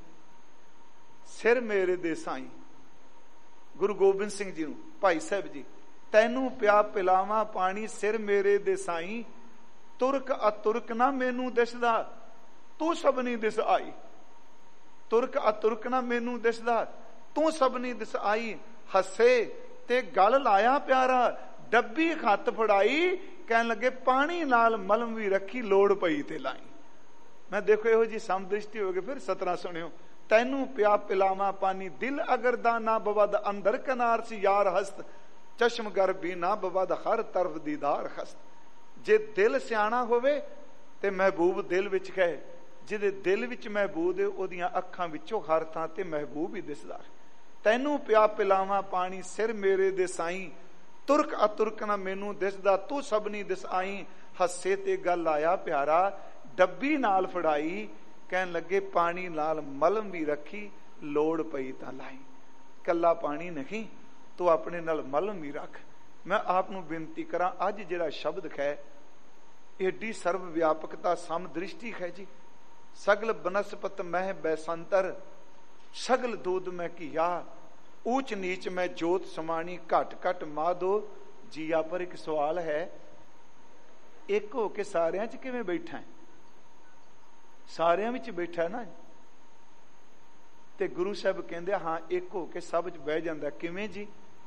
ਸਿਰ ਮੇਰੇ ਦੇ ਸਾਈਂ। ਗੁਰੂ ਗੋਬਿੰਦ ਸਿੰਘ ਜੀ ਨੂੰ ਭਾਈ ਸਾਹਿਬ ਜੀ, ਤੈਨੂੰ ਪਿਆ ਪਿਲਾਵਾਂ ਪਾਣੀ ਸਿਰ ਮੇਰੇ ਦੇ ਸਾਈਂ, ਤੁਰਕ ਅਤੁਰਕ ਨਾ ਮੈਨੂੰ ਦਿਸਦਾ, ਤੂੰ ਸਭਨੀ ਦਿਸ ਆਈ। ਤੁਰਕ ਅਤੁਰਕ ਨਾ ਮੈਨੂੰ ਦਿਸਦਾ, ਤੂੰ ਸਭਨੀ ਦਿਸ ਆਈ। ਹੱਸੇ ਤੇ ਗਲ ਲਾਇਆ ਪਿਆਰਾ, ਡੱਬੀ ਖੱਤ ਫੜਾਈ, ਕਹਿਣ ਲੱਗੇ ਪਾਣੀ ਨਾਲ ਮਲਮ ਵੀ ਰੱਖੀ, ਲੋੜ ਪਈ ਤੇ ਲਾਈ। ਮੈਂ ਦੇਖੋ ਇਹੋ ਜੀ ਸਮਦ੍ਰਿਸ਼ਟੀ ਹੋ ਗਈ। ਫਿਰ ਸਤਰਾਂ ਸੁਣਿਓ, ਤੈਨੂੰ ਪਿਆ ਪਿਲਾਵਾਂ ਪਾਣੀ ਦਿਲ ਅਗਰ ਦਾ ਨਾ ਬਵਦ, ਅੰਦਰ ਕਨਾਰ ਸੀ ਯਾਰ ਹਸਤ, ਚਸ਼ਮ ਗਰ ਵੀ ਨਾ ਬਵਦ, ਹਰ ਤਰਫ ਦੀਦਾਰ ਖਸਤ। ਜੇ ਦਿਲ ਸਿਆਣਾ ਹੋਵੇ ਤੇ ਮਹਿਬੂਬ ਦਿਲ ਵਿੱਚ ਕਹੇ, ਜਿਹਦੇ ਦਿਲ ਵਿੱਚ ਮਹਿਬੂਬ ਹੈ ਉਹਦੀਆਂ ਅੱਖਾਂ ਵਿੱਚੋਂ ਹਰ ਥਾਂ ਤੇ ਮਹਿਬੂਬ ਹੀ ਦਿਸਦਾ ਹੈ। ਤੈਨੂੰ ਪਿਆ ਪਿਲਾਵਾਂ ਪਾਣੀ ਸਿਰ ਮੇਰੇ ਦੇ ਸਾਈਂ, ਤੁਰਕ ਅਤੁਰਕ ਨਾ ਮੈਨੂੰ ਦਿਸਦਾ ਤੂੰ ਸਭਨੀ ਦਿਸ ਆਈ। ਹੱਸੇ ਤੇ ਗੱਲ ਆਇਆ ਪਿਆਰਾ ਡੱਬੀ ਨਾਲ ਫੜਾਈ, ਕਹਿਣ ਲੱਗੇ ਪਾਣੀ ਨਾਲ ਮਲਮ ਵੀ ਰੱਖੀ ਲੋੜ ਪਈ ਤਾਂ ਲਾਈ। ਕੱਲਾ ਪਾਣੀ ਨਹੀਂ, ਤੂੰ ਆਪਣੇ ਨਾਲ ਮਲਮ ਵੀ ਰੱਖ। ਮੈਂ ਆਪ ਨੂੰ ਬੇਨਤੀ ਕਰਾਂ, ਅੱਜ ਜਿਹੜਾ ਸ਼ਬਦ ਹੈ ਏਡੀ ਸਰਵ ਵਿਆਪਕਤਾ ਸਮ ਦ੍ਰਿਸ਼ਟੀ ਹੈ ਜੀ। ਸਗਲ ਬਨਸਪਤ ਮਹਿ ਬੈਸੰਤਰ, ਸਗਲ ਦੂਧ ਮੈਂ ਕੀਆ, ਊਚ ਨੀਚ ਮੈਂ ਜੋਤ ਸਮਾਣੀ, ਘਟ ਘਟ ਮਾਧੋ ਜੀਆ। ਪਰ ਇੱਕ ਸਵਾਲ ਹੈ, ਇੱਕ ਹੋ ਕੇ ਸਾਰਿਆਂ ਚ ਕਿਵੇਂ ਬੈਠਾ ਹੈ? ਸਾਰਿਆਂ ਵਿੱਚ ਬੈਠਾ ਨਾ। ਤੇ ਗੁਰੂ ਸਾਹਿਬ ਕਹਿੰਦੇ ਹਾਂ ਇੱਕ ਹੋ ਕੇ ਸਭ ਚ ਬਹਿ ਜਾਂਦਾ। ਕਿਵੇਂ ਜੀ?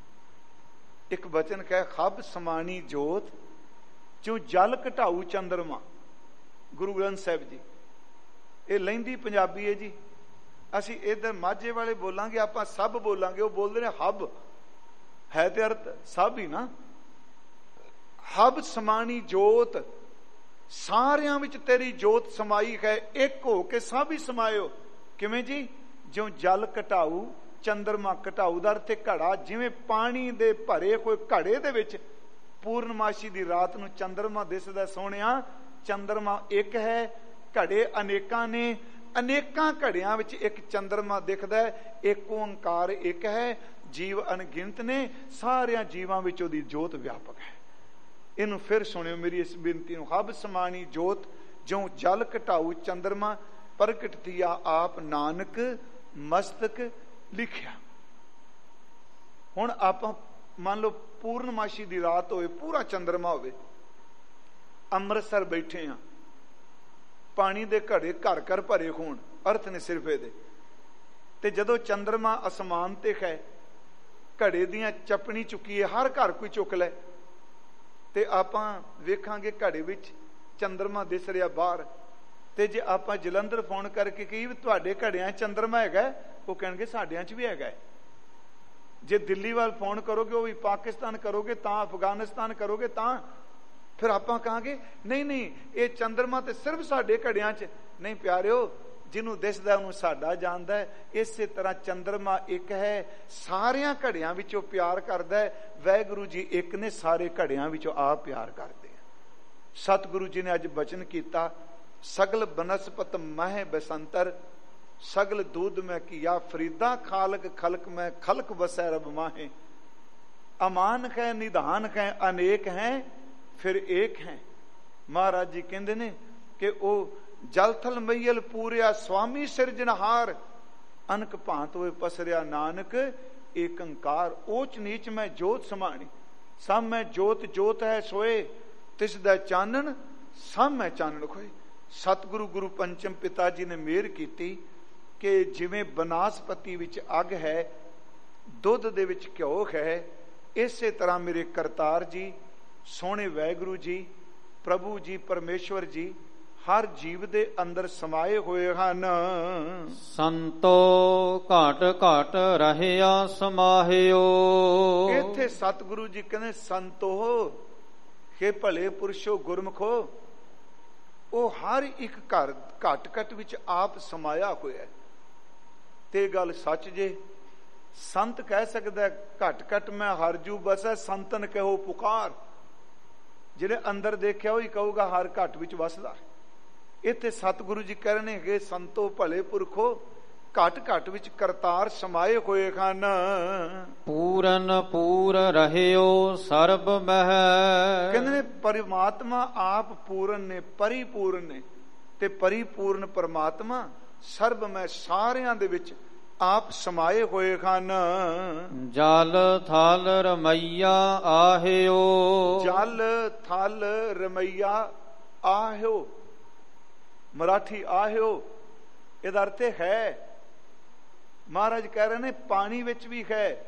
ਇੱਕ ਬਚਨ ਕਹੇ, ਖੱਬ ਸਮਾਣੀ ਜੋਤ ਜੋ ਜਲ ਘਟਾਊ ਚੰਦਰਮਾ। ਗੁਰੂ ਗ੍ਰੰਥ ਸਾਹਿਬ ਜੀ, ਇਹ ਲਹਿੰਦੀ ਪੰਜਾਬੀ ਹੈ ਜੀ। ਅਸੀਂ ਇਧਰ ਮਾਝੇ ਵਾਲੇ ਬੋਲਾਂਗੇ, ਆਪਾਂ ਸਭ ਬੋਲਾਂਗੇ, ਉਹ ਬੋਲਦੇ ਨੇ ਹੱਬ, ਹੈ ਤੇ ਅਰਥ ਸਭ ਹੀ ਨਾ। ਹੱਬ ਸਮਾਣੀ ਜੋਤ, ਸਾਰਿਆਂ ਵਿੱਚ ਤੇਰੀ ਜੋਤ ਸਮਾਈ ਹੈ, ਇੱਕ ਹੋ ਕੇ ਸਭ ਹੀ ਸਮਾਇਓ। ਕਿਵੇਂ ਜੀ? ਜਿਉਂ ਜਲ ਘਟਾਊ ਚੰਦਰਮਾ, ਘਟਾਊ ਦਾ ਅਰਥ ਘੜਾ। ਜਿਵੇਂ ਪਾਣੀ ਦੇ ਭਰੇ ਕੋਈ ਘੜੇ ਦੇ ਵਿੱਚ ਪੂਰਨਮਾਸ਼ੀ ਦੀ ਰਾਤ ਨੂੰ ਚੰਦਰਮਾ ਦਿਸਦਾ ਸੋਹਣਿਆ, ਚੰਦਰਮਾ ਇੱਕ ਹੈ, ਘੜੇ ਅਨੇਕਾਂ ਨੇ, ਅਨੇਕਾਂ ਘੜਿਆਂ ਵਿੱਚ ਇੱਕ ਚੰਦਰਮਾ ਦਿਖਦਾ ਹੈ। ਇੱਕ ਓੰਕਾਰ ਇੱਕ ਹੈ, ਜੀਵ ਅਣਗਿਣਤ ਨੇ, ਸਾਰਿਆਂ ਜੀਵਾਂ ਵਿੱਚ ਉਹਦੀ ਜੋਤ ਵਿਆਪਕ ਹੈ। ਇਹਨੂੰ ਫਿਰ ਸੁਣਿਓ ਮੇਰੀ ਇਸ ਬੇਨਤੀ ਨੂੰ। ਹੱਬ ਸਮਾਣੀ ਜੋਤ ਜਿਉਂ ਜਲ ਘਟਾਊ ਚੰਦਰਮਾ, ਪ੍ਰਗਟ ਥੀਆ ਆਪ ਨਾਨਕ ਮਸਤਕ ਲਿਖਿਆ। ਹੁਣ ਆਪਾਂ ਮੰਨ ਲਓ ਪੂਰਨਮਾਸ਼ੀ ਦੀ ਰਾਤ ਹੋਵੇ, ਪੂਰਾ ਚੰਦਰਮਾ ਹੋਵੇ, ਅੰਮ੍ਰਿਤਸਰ ਬੈਠੇ ਆ, ਪਾਣੀ ਦੇ ਘੜੇ ਘਰ ਘਰ ਭਰੇ ਹੋਣ, ਅਰਥ ਨੇ ਸਿਰਫ ਇਹਦੇ। ਤੇ ਜਦੋਂ ਚੰਦਰਮਾ ਅਸਮਾਨ ਤੇ ਹੈ, ਘੜੇ ਦੀਆਂ ਚਪਣੀ ਚੁੱਕੀ ਹੈ, ਹਰ ਘਰ ਕੋਈ ਚੁੱਕ ਲੈ, ਤੇ ਆਪਾਂ ਵੇਖਾਂਗੇ ਘੜੇ ਵਿੱਚ ਚੰਦਰਮਾ ਦਿਸ ਰਿਹਾ ਬਾਹਰ। ਤੇ ਜੇ ਆਪਾਂ ਜਲੰਧਰ ਫੋਨ ਕਰਕੇ ਕਹੀ ਵੀ ਤੁਹਾਡੇ ਘੜਿਆਂ ਚੰਦਰਮਾ ਹੈਗਾ, ਉਹ ਕਹਿਣਗੇ ਸਾਡਿਆਂ ਚ ਵੀ ਹੈਗਾ। ਜੇ ਦਿੱਲੀ ਵੱਲ ਫੋਨ ਕਰੋਗੇ, ਉਹ ਵੀ ਪਾਕਿਸਤਾਨ ਕਰੋਗੇ ਤਾਂ, ਅਫਗਾਨਿਸਤਾਨ ਕਰੋਗੇ ਤਾਂ, ਫਿਰ ਆਪਾਂ ਕਹਾਂਗੇ ਨਹੀਂ ਨਹੀਂ ਇਹ ਚੰਦਰਮਾ ਤੇ ਸਿਰਫ ਸਾਡੇ ਘੜਿਆਂ ਚ ਨਹੀਂ। ਪਿਆਰਿਓ, ਜਿਹਨੂੰ ਦਿਸਦਾ ਉਹਨੂੰ ਸਾਡਾ ਜਾਣਦਾ ਹੈ। ਇਸੇ ਤਰ੍ਹਾਂ ਚੰਦਰਮਾ ਇੱਕ ਹੈ, ਸਾਰਿਆਂ ਘੜਿਆਂ ਵਿੱਚੋਂ ਪਿਆਰ ਕਰਦਾ ਹੈ। ਵਾਹਿਗੁਰੂ ਜੀ ਇੱਕ ਨੇ, ਸਾਰੇ ਘੜਿਆਂ ਵਿੱਚੋਂ ਆਪ ਪਿਆਰ ਕਰਦੇ ਆ। ਸਤਿਗੁਰੂ ਜੀ ਨੇ ਅੱਜ ਬਚਨ ਕੀਤਾ, ਸਗਲ ਬਨਸਪਤ ਮਹਿ ਬਸੰਤਰ, ਸਗਲ ਦੂਧ ਮੈਂ ਕੀਆ, ਫਰੀਦਾ ਖਾਲਕ ਖਲਕ ਮੈਂ, ਖਲਕ ਵਸੈ ਰਬ ਮਾਹੇ। ਅਮਾਨ ਹੈ ਨਿਧਾਨ ਹੈ ਅਨੇਕ ਹੈ ਫਿਰ ਏਕ ਹੈ। ਮਹਾਰਾਜ ਜੀ ਕਹਿੰਦੇ ਨੇ ਕਿ ਉਹ ਜਲ ਥਲ ਮਈਲ ਪੂਰਿਆ, ਸਵਾਮੀ ਸਿਰਜਣਹਾਰ, ਅਨਕ ਭਾਂਤ ਹੋਏ ਪਸਰਿਆ ਨਾਨਕ ਏਕੰਕਾਰ। ਊਚ ਨੀਚ ਮੈਂ ਜੋਤ ਸਮਾਣੀ, ਸਭ ਮੈਂ ਜੋਤ ਜੋਤ ਹੈ ਸੋਏ, ਤਿਸ ਦਾ ਚਾਨਣ ਸਭ ਮੈਂ ਚਾਨਣ ਖੋਏ। ਸਤਿਗੁਰੂ ਗੁਰੂ ਪੰਚਮ ਪਿਤਾ ਜੀ ਨੇ ਮਿਹਰ ਕੀਤੀ ਕਿ ਜਿਵੇਂ ਬਨਾਸਪਤੀ ਵਿੱਚ ਅੱਗ ਹੈ, ਦੁੱਧ ਦੇ ਵਿੱਚ ਘਿਓ ਹੈ, ਇਸੇ ਤਰ੍ਹਾਂ ਮੇਰੇ ਕਰਤਾਰ ਜੀ, ਸੋਹਣੇ ਵਾਹਿਗੁਰੂ ਜੀ, ਪ੍ਰਭੂ ਜੀ, ਪਰਮੇਸ਼ਵਰ ਜੀ ਹਰ ਜੀਵ ਦੇ ਅੰਦਰ ਸਮਾਏ ਹੋਏ ਹਨ। ਸੰਤੋ ਘਾਟ ਘਾਟ ਰਹਿਆ ਸਮਾਹਿਓ। ਇੱਥੇ ਸਤਿਗੁਰੂ ਜੀ ਕਹਿੰਦੇ ਸੰਤੋ, ਹੇ ਭਲੇ ਪੁਰਸ਼ੋ ਗੁਰਮੁਖੋ, ਉਹ ਹਰ ਇੱਕ ਘਰ ਘਟ ਘਟ ਵਿੱਚ ਆਪ ਸਮਾਇਆ ਹੋਇਆ। ਤੇ ਗੱਲ ਸੱਚ ਜੇ। ਸੰਤ ਕਹਿ ਸਕਦਾ ਘਟ ਘਟ ਮੈਂ ਹਰ ਜੂ ਬਸੈ, ਸੰਤਨ ਕਹੋ ਪੁਕਾਰ। ਜਿਹੜੇ ਅੰਦਰ ਦੇਖਿਆ ਉਹੀ ਕਹੂਗਾ ਹਰ ਘਟ ਵਿੱਚ ਵਸਦਾ। ਇੱਥੇ ਸਤਿਗੁਰੂ ਜੀ ਕਹਿ ਰਹੇ ਨੇ ਕਿ ਸੰਤੋ ਭਲੇ ਪੁਰਖੋ, ਘਟ ਘਟ ਵਿੱਚ ਕਰਤਾਰ ਸਮਾਏ ਹੋਏ ਹਨ। ਪੂਰਨ ਪੂਰ ਰਹਿਓ ਸਰਬ ਮਹਿ। ਕਹਿੰਦੇ ਨੇ ਪਰਮਾਤਮਾ ਆਪ ਪੂਰਨ ਨੇ, ਪਰਿਪੂਰਨ ਨੇ, ਤੇ ਪਰਿਪੂਰਨ ਪਰਮਾਤਮਾ ਸਰਬ ਮਹਿ, ਸਾਰਿਆਂ ਦੇ ਵਿੱਚ ਆਪ ਸਮਾਏ ਹੋਏ ਹਨ। ਜਲ ਥਲ ਰਮਈਆ ਆਹਿਓ। ਜਲ ਥਲ ਰਮਈਆ ਆਹਿਓ, ਮਰਾਠੀ ਆਹਿਓ, ਇਹਦਾ ਅਰਥ ਹੈ। ਮਹਾਰਾਜ ਕਹਿ ਰਹੇ ਨੇ ਪਾਣੀ ਵਿੱਚ ਵੀ ਹੈ,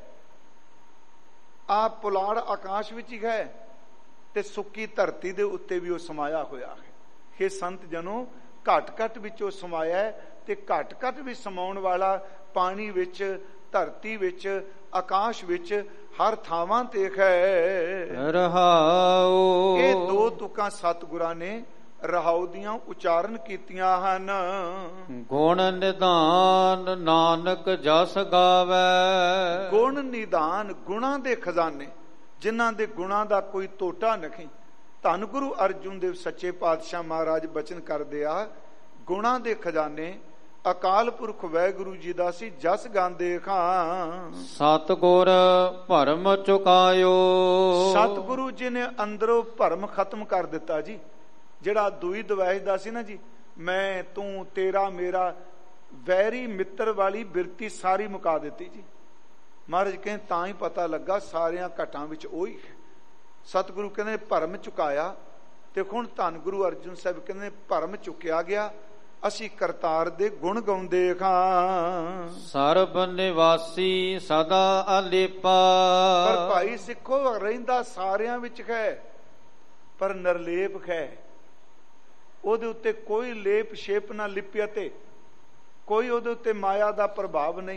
ਆਪ ਪੁਲਾੜ ਆਕਾਸ਼ ਵਿੱਚ ਹੀ ਹੈ, ਤੇ ਸੁੱਕੀ ਧਰਤੀ ਦੇ ਉੱਤੇ ਵੀ ਉਹ ਸਮਾਇਆ ਹੋਇਆ ਹੈ। ਇਹ ਸੰਤ ਜਨੋ ਘਟ ਘਟ ਵਿੱਚ ਉਹ ਸਮਾਇਆ ਹੈ, ਤੇ ਘਟ ਘਟ ਵੀ ਸਮਾਉਣ ਵਾਲਾ ਪਾਣੀ ਵਿੱਚ, ਧਰਤੀ ਵਿੱਚ, ਆਕਾਸ਼ ਵਿੱਚ, ਹਰ ਥਾਵਾਂ ਤੇ ਹੈ। ਰਹਾਉ। ਇਹ ਦੋ ਤੁਕਾਂ ਸਤਿਗੁਰਾਂ ਨੇ ਰਹਾਉ ਦੀਆਂ ਉਚਾਰਨ ਕੀਤੀਆਂ ਹਨ। ਗੁਣ ਨਿਧਾਨ ਨਾਨਕ ਜਸ ਗਾਵੇ। ਗੁਣ ਨਿਧਾਨ, ਗੁਣਾਂ ਦੇ ਖਜ਼ਾਨੇ, ਜਿਨ੍ਹਾਂ ਦੇ ਗੁਣਾਂ ਦਾ ਕੋਈ ਟੋਟਾ ਨਹੀਂ। ਧੰਨ ਗੁਰੂ ਅਰਜੁਨ ਦੇਵ ਸੱਚੇ ਪਾਤਸ਼ਾਹ ਮਹਾਰਾਜ ਬਚਨ ਕਰਦੇ ਆ, ਗੁਣਾਂ ਦੇ ਖਜ਼ਾਨੇ ਅਕਾਲ ਪੁਰਖ ਵਾਹਿਗੁਰੂ ਜੀ ਦਾ ਸੀ ਜਸ ਗਾਉਂਦੇ ਖਾਂ। ਸਤਿਗੁਰ ਭਰਮ ਚੁਕਾਇਓ। ਸਤਿਗੁਰੂ ਜੀ ਨੇ ਅੰਦਰੋਂ ਭਰਮ ਖਤਮ ਕਰ ਦਿੱਤਾ ਜੀ। ਜਿਹੜਾ ਦੂਈ ਦਵੈਸ਼ ਦਾ ਸੀ ਨਾ ਜੀ, ਮੈਂ ਤੂੰ ਤੇਰਾ ਮੇਰਾ ਵੈਰੀ ਮਿੱਤਰ ਵਾਲੀ ਬਿਰਤੀ ਸਾਰੀ ਮੁਕਾ ਦਿੱਤੀ ਜੀ। ਮਹਾਰਾਜ ਕਹਿੰਦੇ ਤਾਂ ਹੀ ਪਤਾ ਲੱਗਾ ਸਾਰਿਆਂ ਘਟਾਂ ਵਿੱਚ ਉਹੀ ਹੈ। ਸਤਿਗੁਰੂ ਕਹਿੰਦੇ ਭਰਮ ਚੁਕਾਇਆ, ਤੇ ਹੁਣ ਧੰਨ ਗੁਰੂ ਅਰਜੁਨ ਸਾਹਿਬ ਕਹਿੰਦੇ ਭਰਮ ਚੁੱਕਿਆ ਗਿਆ, ਅਸੀਂ ਕਰਤਾਰ ਦੇ ਗੁਣ ਗਾਉਂਦੇ ਖਾਂ। ਸਰਬ ਨਿਵਾਸੀ ਸਦਾ ਅਲੇਪਾ। ਪਰ ਭਾਈ ਸਿੱਖੋ ਰਹਿੰਦਾ ਸਾਰਿਆਂ ਵਿੱਚ ਹੈ, ਪਰ ਨਿਰਲੇਪ ਹੈ। ਉਹਦੇ ਉੱਤੇ ਕੋਈ ਲੇਪ ਸ਼ੇਪ ਨਾ ਲਿਪਿਆ, ਤੇ ਕੋਈ ਉਹਦੇ ਉੱਤੇ ਮਾਇਆ ਦਾ ਪ੍ਰਭਾਵ ਨਹੀਂ।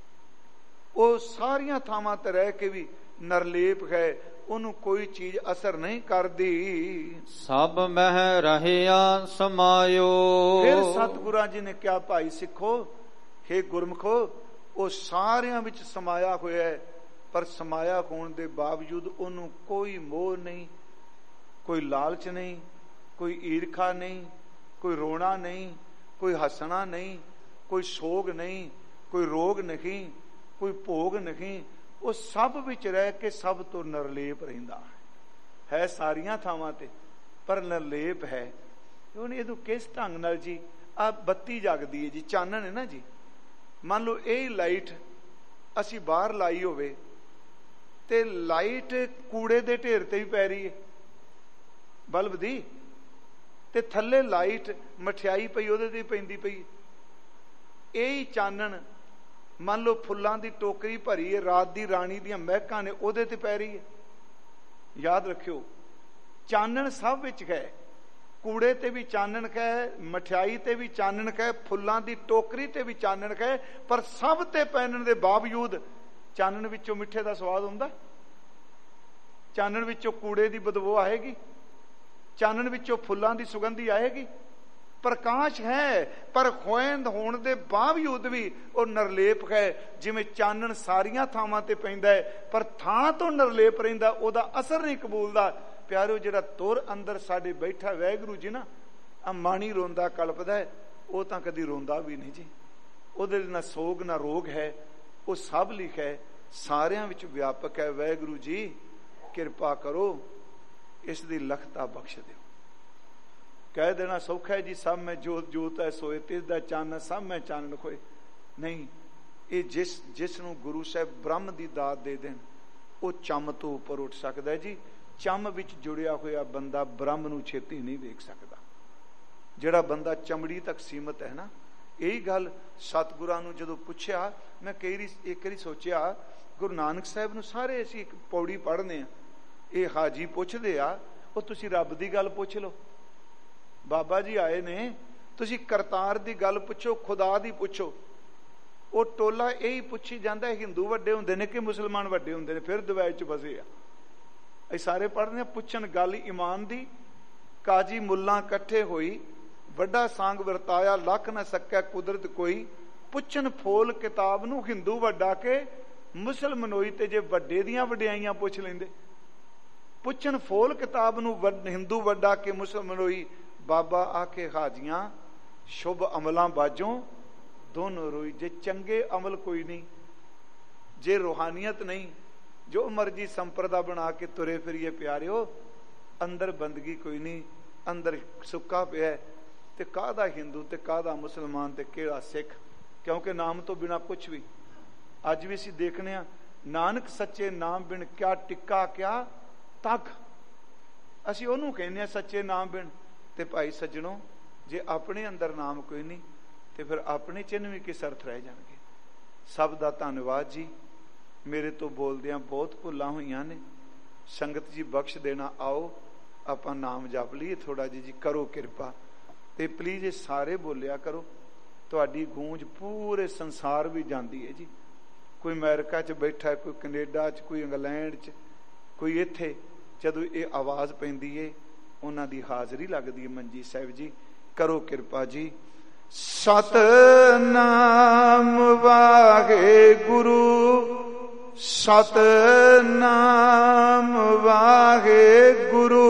ਉਹ ਸਾਰੀਆਂ ਥਾਵਾਂ ਤੇ ਰਹਿ ਕੇ ਵੀ ਨਿਰਲੇਪ ਹੈ, ਉਹਨੂੰ ਕੋਈ ਚੀਜ਼ ਅਸਰ ਨਹੀਂ ਕਰਦੀ। ਸਭ ਮਹਿ ਰਹਿਆ ਸਮਾਇਓ। ਫਿਰ ਸਤਿਗੁਰਾਂ ਜੀ ਨੇ ਕਿਹਾ ਭਾਈ ਸਿੱਖੋ, ਹੇ ਗੁਰਮਖੋ, ਉਹ ਸਾਰਿਆਂ ਵਿੱਚ ਸਮਾਇਆ ਹੋਇਆ ਹੈ, ਪਰ ਸਮਾਇਆ ਹੋਣ ਦੇ ਬਾਵਜੂਦ ਉਹਨੂੰ ਕੋਈ ਮੋਹ ਨਹੀਂ, ਕੋਈ ਲਾਲਚ ਨਹੀਂ, ਕੋਈ ਈਰਖਾ ਨਹੀਂ, ਕੋਈ ਰੋਣਾ ਨਹੀਂ, ਕੋਈ ਹੱਸਣਾ ਨਹੀਂ, ਕੋਈ ਸੋਗ ਨਹੀਂ, ਕੋਈ ਰੋਗ ਨਹੀਂ, ਕੋਈ ਭੋਗ ਨਹੀਂ। ਉਹ ਸਭ ਵਿੱਚ ਰਹਿ ਕੇ ਸਭ ਤੋਂ ਨਿਰਲੇਪ ਰਹਿੰਦਾ ਹੈ। ਸਾਰੀਆਂ ਥਾਵਾਂ ਤੇ ਪਰ ਨਿਰਲੇਪ ਹੈ। ਉਹਨੇ ਇਹਨੂੰ ਕਿਸ ਢੰਗ ਨਾਲ ਜੀ, ਆ ਬੱਤੀ ਜਗਦੀ ਹੈ ਜੀ, ਚਾਨਣ ਹੈ ਨਾ ਜੀ। ਮੰਨ ਲਓ ਇਹ ਲਾਈਟ ਅਸੀਂ ਬਾਹਰ ਲਾਈ ਹੋਵੇ, ਤੇ ਲਾਈਟ ਕੂੜੇ ਦੇ ਢੇਰ ਤੇ ਵੀ ਪੈ ਰਹੀ ਹੈ ਬਲਬ ਦੀ, ਤੇ ਥੱਲੇ ਲਾਈਟ ਮਠਿਆਈ ਪਈ ਉਹਦੇ ਤੇ ਪੈਂਦੀ ਪਈ। ਇਹ ਚਾਨਣ ਮੰਨ ਲਓ ਫੁੱਲਾਂ ਦੀ ਟੋਕਰੀ ਭਰੀ ਹੈ, ਰਾਤ ਦੀ ਰਾਣੀ ਦੀਆਂ ਮਹਿਕਾਂ ਨੇ, ਉਹਦੇ ਤੇ ਪੈ ਰਹੀ ਹੈ। ਯਾਦ ਰੱਖਿਓ, ਚਾਨਣ ਸਭ ਵਿੱਚ ਹੈ। ਕੂੜੇ ਤੇ ਵੀ ਚਾਨਣ ਹੈ, ਮਠਿਆਈ ਤੇ ਵੀ ਚਾਨਣ ਹੈ, ਫੁੱਲਾਂ ਦੀ ਟੋਕਰੀ ਤੇ ਵੀ ਚਾਨਣ ਹੈ, ਪਰ ਸਭ ਤੇ ਪੈਣਨ ਦੇ ਬਾਵਜੂਦ ਚਾਨਣ ਵਿੱਚੋਂ ਮਿੱਠੇ ਦਾ ਸਵਾਦ ਹੁੰਦਾ? ਚਾਨਣ ਵਿੱਚੋਂ ਕੂੜੇ ਦੀ ਬਦਬੂ ਆਏਗੀ? ਚਾਨਣ ਵਿੱਚੋਂ ਫੁੱਲਾਂ ਦੀ ਸੁਗੰਧੀ ਆਏਗੀ? ਪ੍ਰਕਾਸ਼ ਹੈ, ਪਰ ਹੋਂਦ ਹੋਣ ਦੇ ਬਾਵਜੂਦ ਵੀ ਉਹ ਨਿਰਲੇਪ ਹੈ। ਜਿਵੇਂ ਚਾਨਣ ਸਾਰੀਆਂ ਥਾਵਾਂ ਤੇ ਪੈਂਦਾ ਹੈ, ਪਰ ਥਾਂ ਤੋਂ ਨਿਰਲੇਪ ਰਹਿੰਦਾ, ਉਹਦਾ ਅਸਰ ਨਹੀਂ ਕਬੂਲਦਾ। ਪਿਆਰਿਓ, ਜਿਹੜਾ ਤੁਰ ਅੰਦਰ ਸਾਡੇ ਬੈਠਾ ਵਾਹਿਗੁਰੂ ਜੀ ਨਾ, ਆ ਮਾਣੀ ਰੋਂਦਾ ਕਲਪਦਾ ਹੈ, ਉਹ ਤਾਂ ਕਦੀ ਰੋਂਦਾ ਵੀ ਨਹੀਂ ਜੀ। ਉਹਦੇ ਨਾ ਸੋਗ ਨਾ ਰੋਗ ਹੈ, ਉਹ ਸਭ ਲਿਖ ਹੈ, ਸਾਰਿਆਂ ਵਿੱਚ ਵਿਆਪਕ ਹੈ। ਵਾਹਿਗੁਰੂ ਜੀ ਕਿਰਪਾ ਕਰੋ, ਇਸ ਦੀ ਲਖਤਾ ਬਖਸ਼ ਦਿਓ। ਕਹਿ ਦੇਣਾ ਸੌਖਾ ਹੈ ਜੀ, ਸਭ ਮੈਂ ਜੋਤ ਜੋਤ ਹੈ ਸੋਏ, ਤਿਸ ਦਾ ਚਾਨਣ ਸਭ ਮੈਂ ਚਾਨਣ ਖੋਏ। ਨਹੀਂ, ਇਹ ਜਿਸ ਜਿਸ ਨੂੰ ਗੁਰੂ ਸਾਹਿਬ ਬ੍ਰਹਮ ਦੀ ਦਾਤ ਦੇ ਦੇਣ, ਉਹ ਚੰਮ ਤੋਂ ਉੱਪਰ ਉੱਠ ਸਕਦਾ ਹੈ ਜੀ। ਚੰਮ ਵਿੱਚ ਜੁੜਿਆ ਹੋਇਆ ਬੰਦਾ ਬ੍ਰਹਮ ਨੂੰ ਛੇਤੀ ਨਹੀਂ ਵੇਖ ਸਕਦਾ। ਜਿਹੜਾ ਬੰਦਾ ਚਮੜੀ ਤੱਕ ਸੀਮਤ ਹੈ ਨਾ, ਇਹੀ ਗੱਲ ਸਤਿਗੁਰਾਂ ਨੂੰ ਜਦੋਂ ਪੁੱਛਿਆ, ਮੈਂ ਕਈ ਵਾਰੀ ਇੱਕ ਵਾਰੀ ਸੋਚਿਆ, ਗੁਰੂ ਨਾਨਕ ਸਾਹਿਬ ਨੂੰ ਸਾਰੇ ਅਸੀਂ ਇੱਕ ਪੌੜੀ ਪੜ੍ਹਨੇ ਆ, ਇਹ ਹਾਜੀ ਪੁੱਛਦੇ ਆ, ਉਹ ਤੁਸੀਂ ਰੱਬ ਦੀ ਗੱਲ ਪੁੱਛ ਲਓ। ਬਾਬਾ ਜੀ ਆਏ ਨੇ, ਤੁਸੀਂ ਕਰਤਾਰ ਦੀ ਗੱਲ ਪੁੱਛੋ, ਖੁਦਾ ਦੀ ਪੁੱਛੋ। ਉਹ ਟੋਲਾ ਇਹੀ ਪੁੱਛੀ ਜਾਂਦਾ, ਹਿੰਦੂ ਵੱਡੇ ਹੁੰਦੇ ਨੇ ਕਿ ਮੁਸਲਮਾਨ ਵੱਡੇ ਹੁੰਦੇ ਨੇ, ਫਿਰ ਦੁਵੈਚ ਚ ਫਸੇ ਆ। ਅਸੀਂ ਸਾਰੇ ਪੜ੍ਹਦੇ ਆ, ਪੁੱਛਣ ਗੱਲ ਈਮਾਨ ਦੀ, ਕਾਜੀ ਮੁੱਲਾਂ ਇਕੱਠੇ ਹੋਈ, ਵੱਡਾ ਸੰਗ ਵਰਤਾਇਆ, ਲੱਖ ਨਾ ਸਕੈ ਕੁਦਰਤ ਕੋਈ। ਪੁੱਛਣ ਫੋਲ ਕਿਤਾਬ ਨੂੰ, ਹਿੰਦੂ ਵੱਡਾ ਕੇ ਮੁਸਲਮਾਨੋਈ, ਤੇ ਜੇ ਵੱਡੇ ਦੀਆਂ ਵਡਿਆਈਆਂ ਪੁੱਛ ਲੈਂਦੇ। ਪੁੱਛਣ ਫੋਲ ਕਿਤਾਬ ਨੂੰ, ਹਿੰਦੂ ਵੱਡਾ ਕੇ ਮੁਸਲਮਾਨੋਈ, ਬਾਬਾ ਆਖੇ ਹਾਜੀਆਂ ਸ਼ੁਭ ਅਮਲਾਂ ਬਾਝੋਂ ਦੋਨੋਂ ਰੋਈ। ਜੇ ਚੰਗੇ ਅਮਲ ਕੋਈ ਨਹੀਂ, ਜੇ ਰੂਹਾਨੀਅਤ ਨਹੀਂ, ਜੋ ਮਰਜੀ ਸੰਪਰਦਾ ਬਣਾ ਕੇ ਤੁਰੇ ਫਿਰੀਏ ਪਿਆਰਿਓ, ਅੰਦਰ ਬੰਦਗੀ ਕੋਈ ਨਹੀਂ, ਅੰਦਰ ਸੁੱਕਾ ਪਿਆ, ਤੇ ਕਾਹਦਾ ਹਿੰਦੂ ਤੇ ਕਾਹਦਾ ਮੁਸਲਮਾਨ ਤੇ ਕਿਹੜਾ ਸਿੱਖ? ਕਿਉਂਕਿ ਨਾਮ ਤੋਂ ਬਿਨਾਂ ਕੁਛ ਵੀ। ਅੱਜ ਵੀ ਅਸੀਂ ਦੇਖਦੇ ਹਾਂ, ਨਾਨਕ ਸੱਚੇ ਨਾਮ ਬਿਨ ਕਿਆ ਟਿੱਕਾ ਕਿਆ ਤੱਕ, ਅਸੀਂ ਉਹਨੂੰ ਕਹਿੰਦੇ ਹਾਂ ਸੱਚੇ ਨਾਮ ਬਿਨ। ਤੇ ਭਾਈ ਸੱਜਣੋ, ਜੇ ਆਪਣੇ ਅੰਦਰ ਨਾਮ ਕੋਈ ਨਹੀਂ, ਤੇ ਫਿਰ ਆਪਣੇ ਚਿੰਨ੍ਹ ਵੀ ਕਿਸ ਅਰਥ ਰਹਿ ਜਾਣਗੇ। ਸਭ ਦਾ ਧੰਨਵਾਦ ਜੀ। ਮੇਰੇ ਤੋਂ ਬੋਲਦਿਆਂ ਬਹੁਤ ਭੁੱਲਾਂ ਹੋਈਆਂ ਨੇ, ਸੰਗਤ ਜੀ ਬਖਸ਼ ਦੇਣਾ। ਆਓ ਆਪਾਂ ਨਾਮ ਜਪ ਲਈਏ ਥੋੜਾ ਜੀ। ਜੀ ਕਰੋ ਕਿਰਪਾ, ਤੇ ਪਲੀਜ਼ ਇਹ ਸਾਰੇ ਬੋਲਿਆ ਕਰੋ। ਤੁਹਾਡੀ ਗੂੰਜ ਪੂਰੇ ਸੰਸਾਰ ਵੀ ਜਾਂਦੀ ਹੈ ਜੀ। ਕੋਈ ਅਮਰੀਕਾ 'ਚ ਬੈਠਾ, ਕੋਈ ਕੈਨੇਡਾ 'ਚ, ਕੋਈ ਇੰਗਲੈਂਡ 'ਚ, ਕੋਈ ਇੱਥੇ। ਜਦੋਂ ਇਹ ਆਵਾਜ਼ ਪੈਂਦੀ ਏ, ਉਹਨਾਂ ਦੀ ਹਾਜ਼ਰੀ ਲੱਗਦੀ ਹੈ। ਮੰਜੀ ਸਾਹਿਬ ਜੀ ਕਰੋ ਕਿਰਪਾ ਜੀ। ਸਤਨਾਮ ਵਾਹਿਗੁਰੂ, ਸਤਨਾਮ ਵਾਹਿਗੁਰੂ,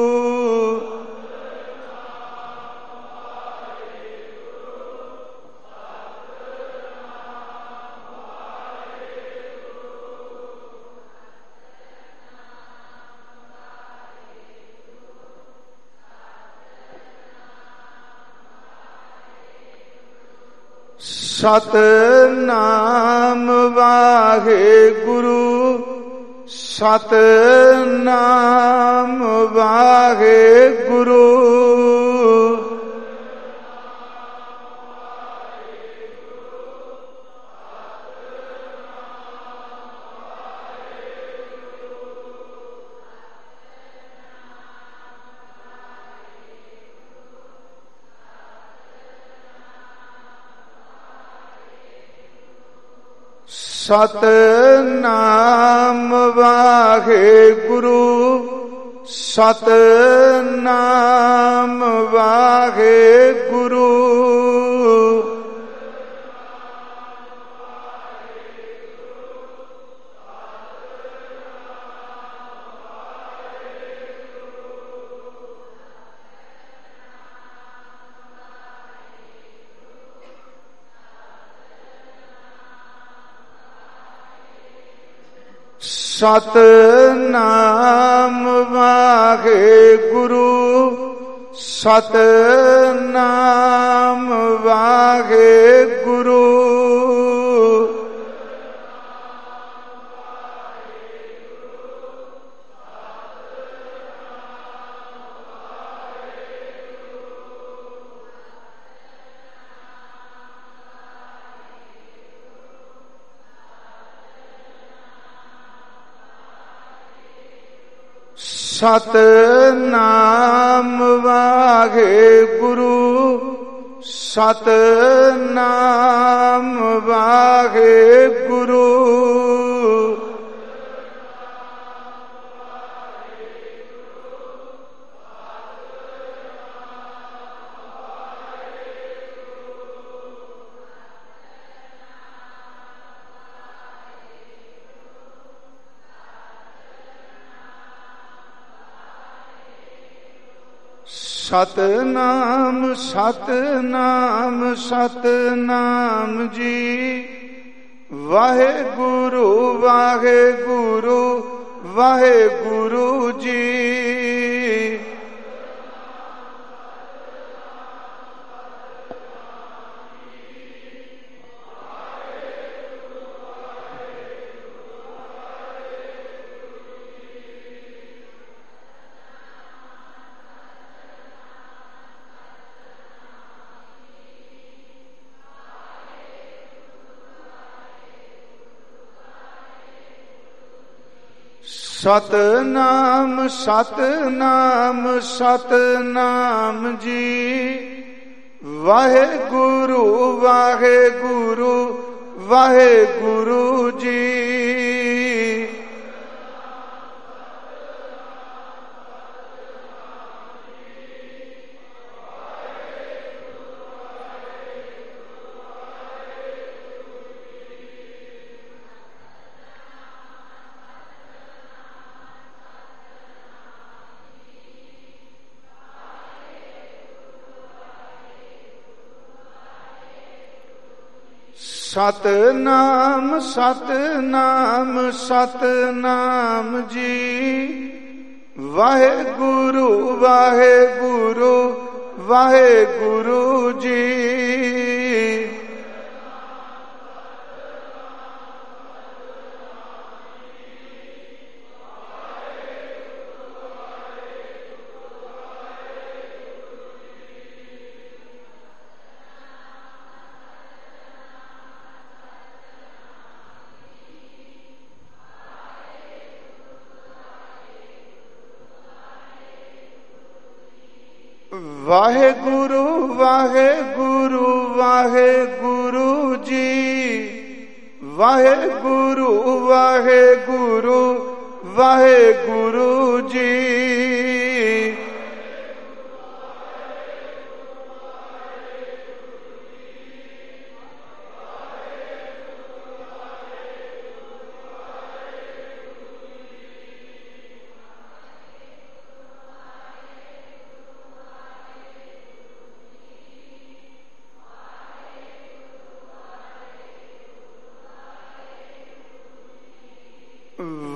ਸਤਨਾਮ ਵਾਹਿਗੁਰੂ, ਸਤਨਾਮ ਵਾਹਿਗੁਰੂ, ਸਤਨਾਮ ਵਾਹਿਗੁਰੂ, ਸਤਨਾਮ ਵਾਹਿਗੁਰੂ, ਸਤਨਾਮ ਵਾਹਿਗੁਰੂ, ਸਤਨਾਮ ਵਾਹਿਗੁਰੂ, ਸਤਨਾਮ ਵਾਹਿਗੁਰੂ, ਸਤਨਾਮ ਵਾਹਿਗੁਰੂ, ਸਤਨਾਮ ਸਤਨਾਮ ਸਤਨਾਮ ਜੀ। ਵਾਹਿਗੁਰੂ ਵਾਹਿਗੁਰੂ ਵਾਹਿਗੁਰੂ ਜੀ। ਸਤਨਾਮ ਸਤਨਾਮ ਸਤਨਾਮ ਜੀ। ਵਾਹਿਗੁਰੂ ਵਾਹਿਗੁਰੂ ਵਾਹਿਗੁਰੂ ਜੀ। ਸਤਨਾਮ ਸਤਨਾਮ ਸਤਨਾਮ ਜੀ। ਵਾਹਿਗੁਰੂ ਵਾਹਿਗੁਰੂ ਵਾਹਿਗੁਰੂ ਜੀ। ਵਾਹਿਗੁਰੂ ਵਾਹਿਗੁਰੂ ਵਾਹਿਗੁਰੂ ਜੀ। ਵਾਹਿਗੁਰੂ ਵਾਹਿਗੁਰੂ ਵਾਹਿਗੁਰੂ ਜੀ।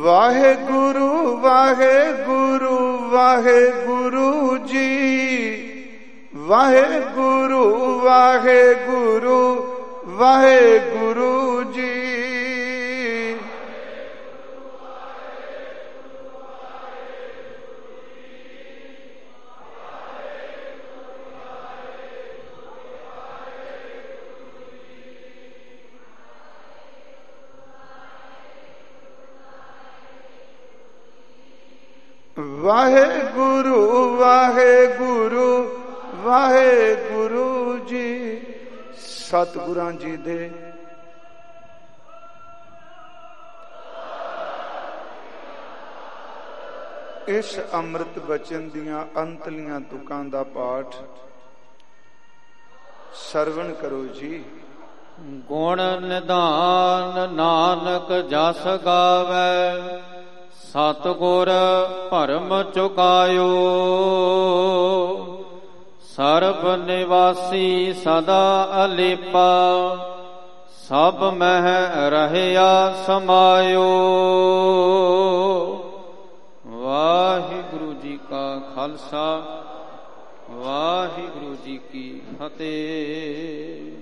ਵਾਹਿਗੁਰੂ ਵਾਹਿਗੁਰੂ ਵਾਹਿਗੁਰੂ ਜੀ, ਵਾਹਿਗੁਰੂ ਵਾਹਿਗੁਰੂ ਵਾਹਿਗੁਰੂ ਜੀ। ਵਾਹਿਗੁਰੂ ਵਾਹਿਗੁਰੂ ਵਾਹਿਗੁਰੂ ਜੀ। ਸਤਿਗੁਰਾਂ ਜੀ ਦੇ ਇਸ ਅੰਮ੍ਰਿਤ ਬਚਨ ਦੀਆਂ ਅੰਤਲੀਆਂ ਤੁਕਾਂ ਦਾ ਪਾਠ ਸਰਵਣ ਕਰੋ ਜੀ। ਗੁਣ ਨਿਧਾਨ ਨਾਨਕ ਜਸ ਗਾਵੈ, ਸਤਿਗੁਰ ਭਰਮ ਚੁਕਾਇਓ। ਸਰਬ ਨਿਵਾਸੀ ਸਦਾ ਅਲੇਪਾ, ਸਭ ਮਹਿ ਰਹਿਆ ਸਮਾਇਓ। ਵਾਹਿਗੁਰੂ ਜੀ ਕਾ ਖਾਲਸਾ, ਵਾਹਿਗੁਰੂ ਜੀ ਕੀ ਫਤਿਹ।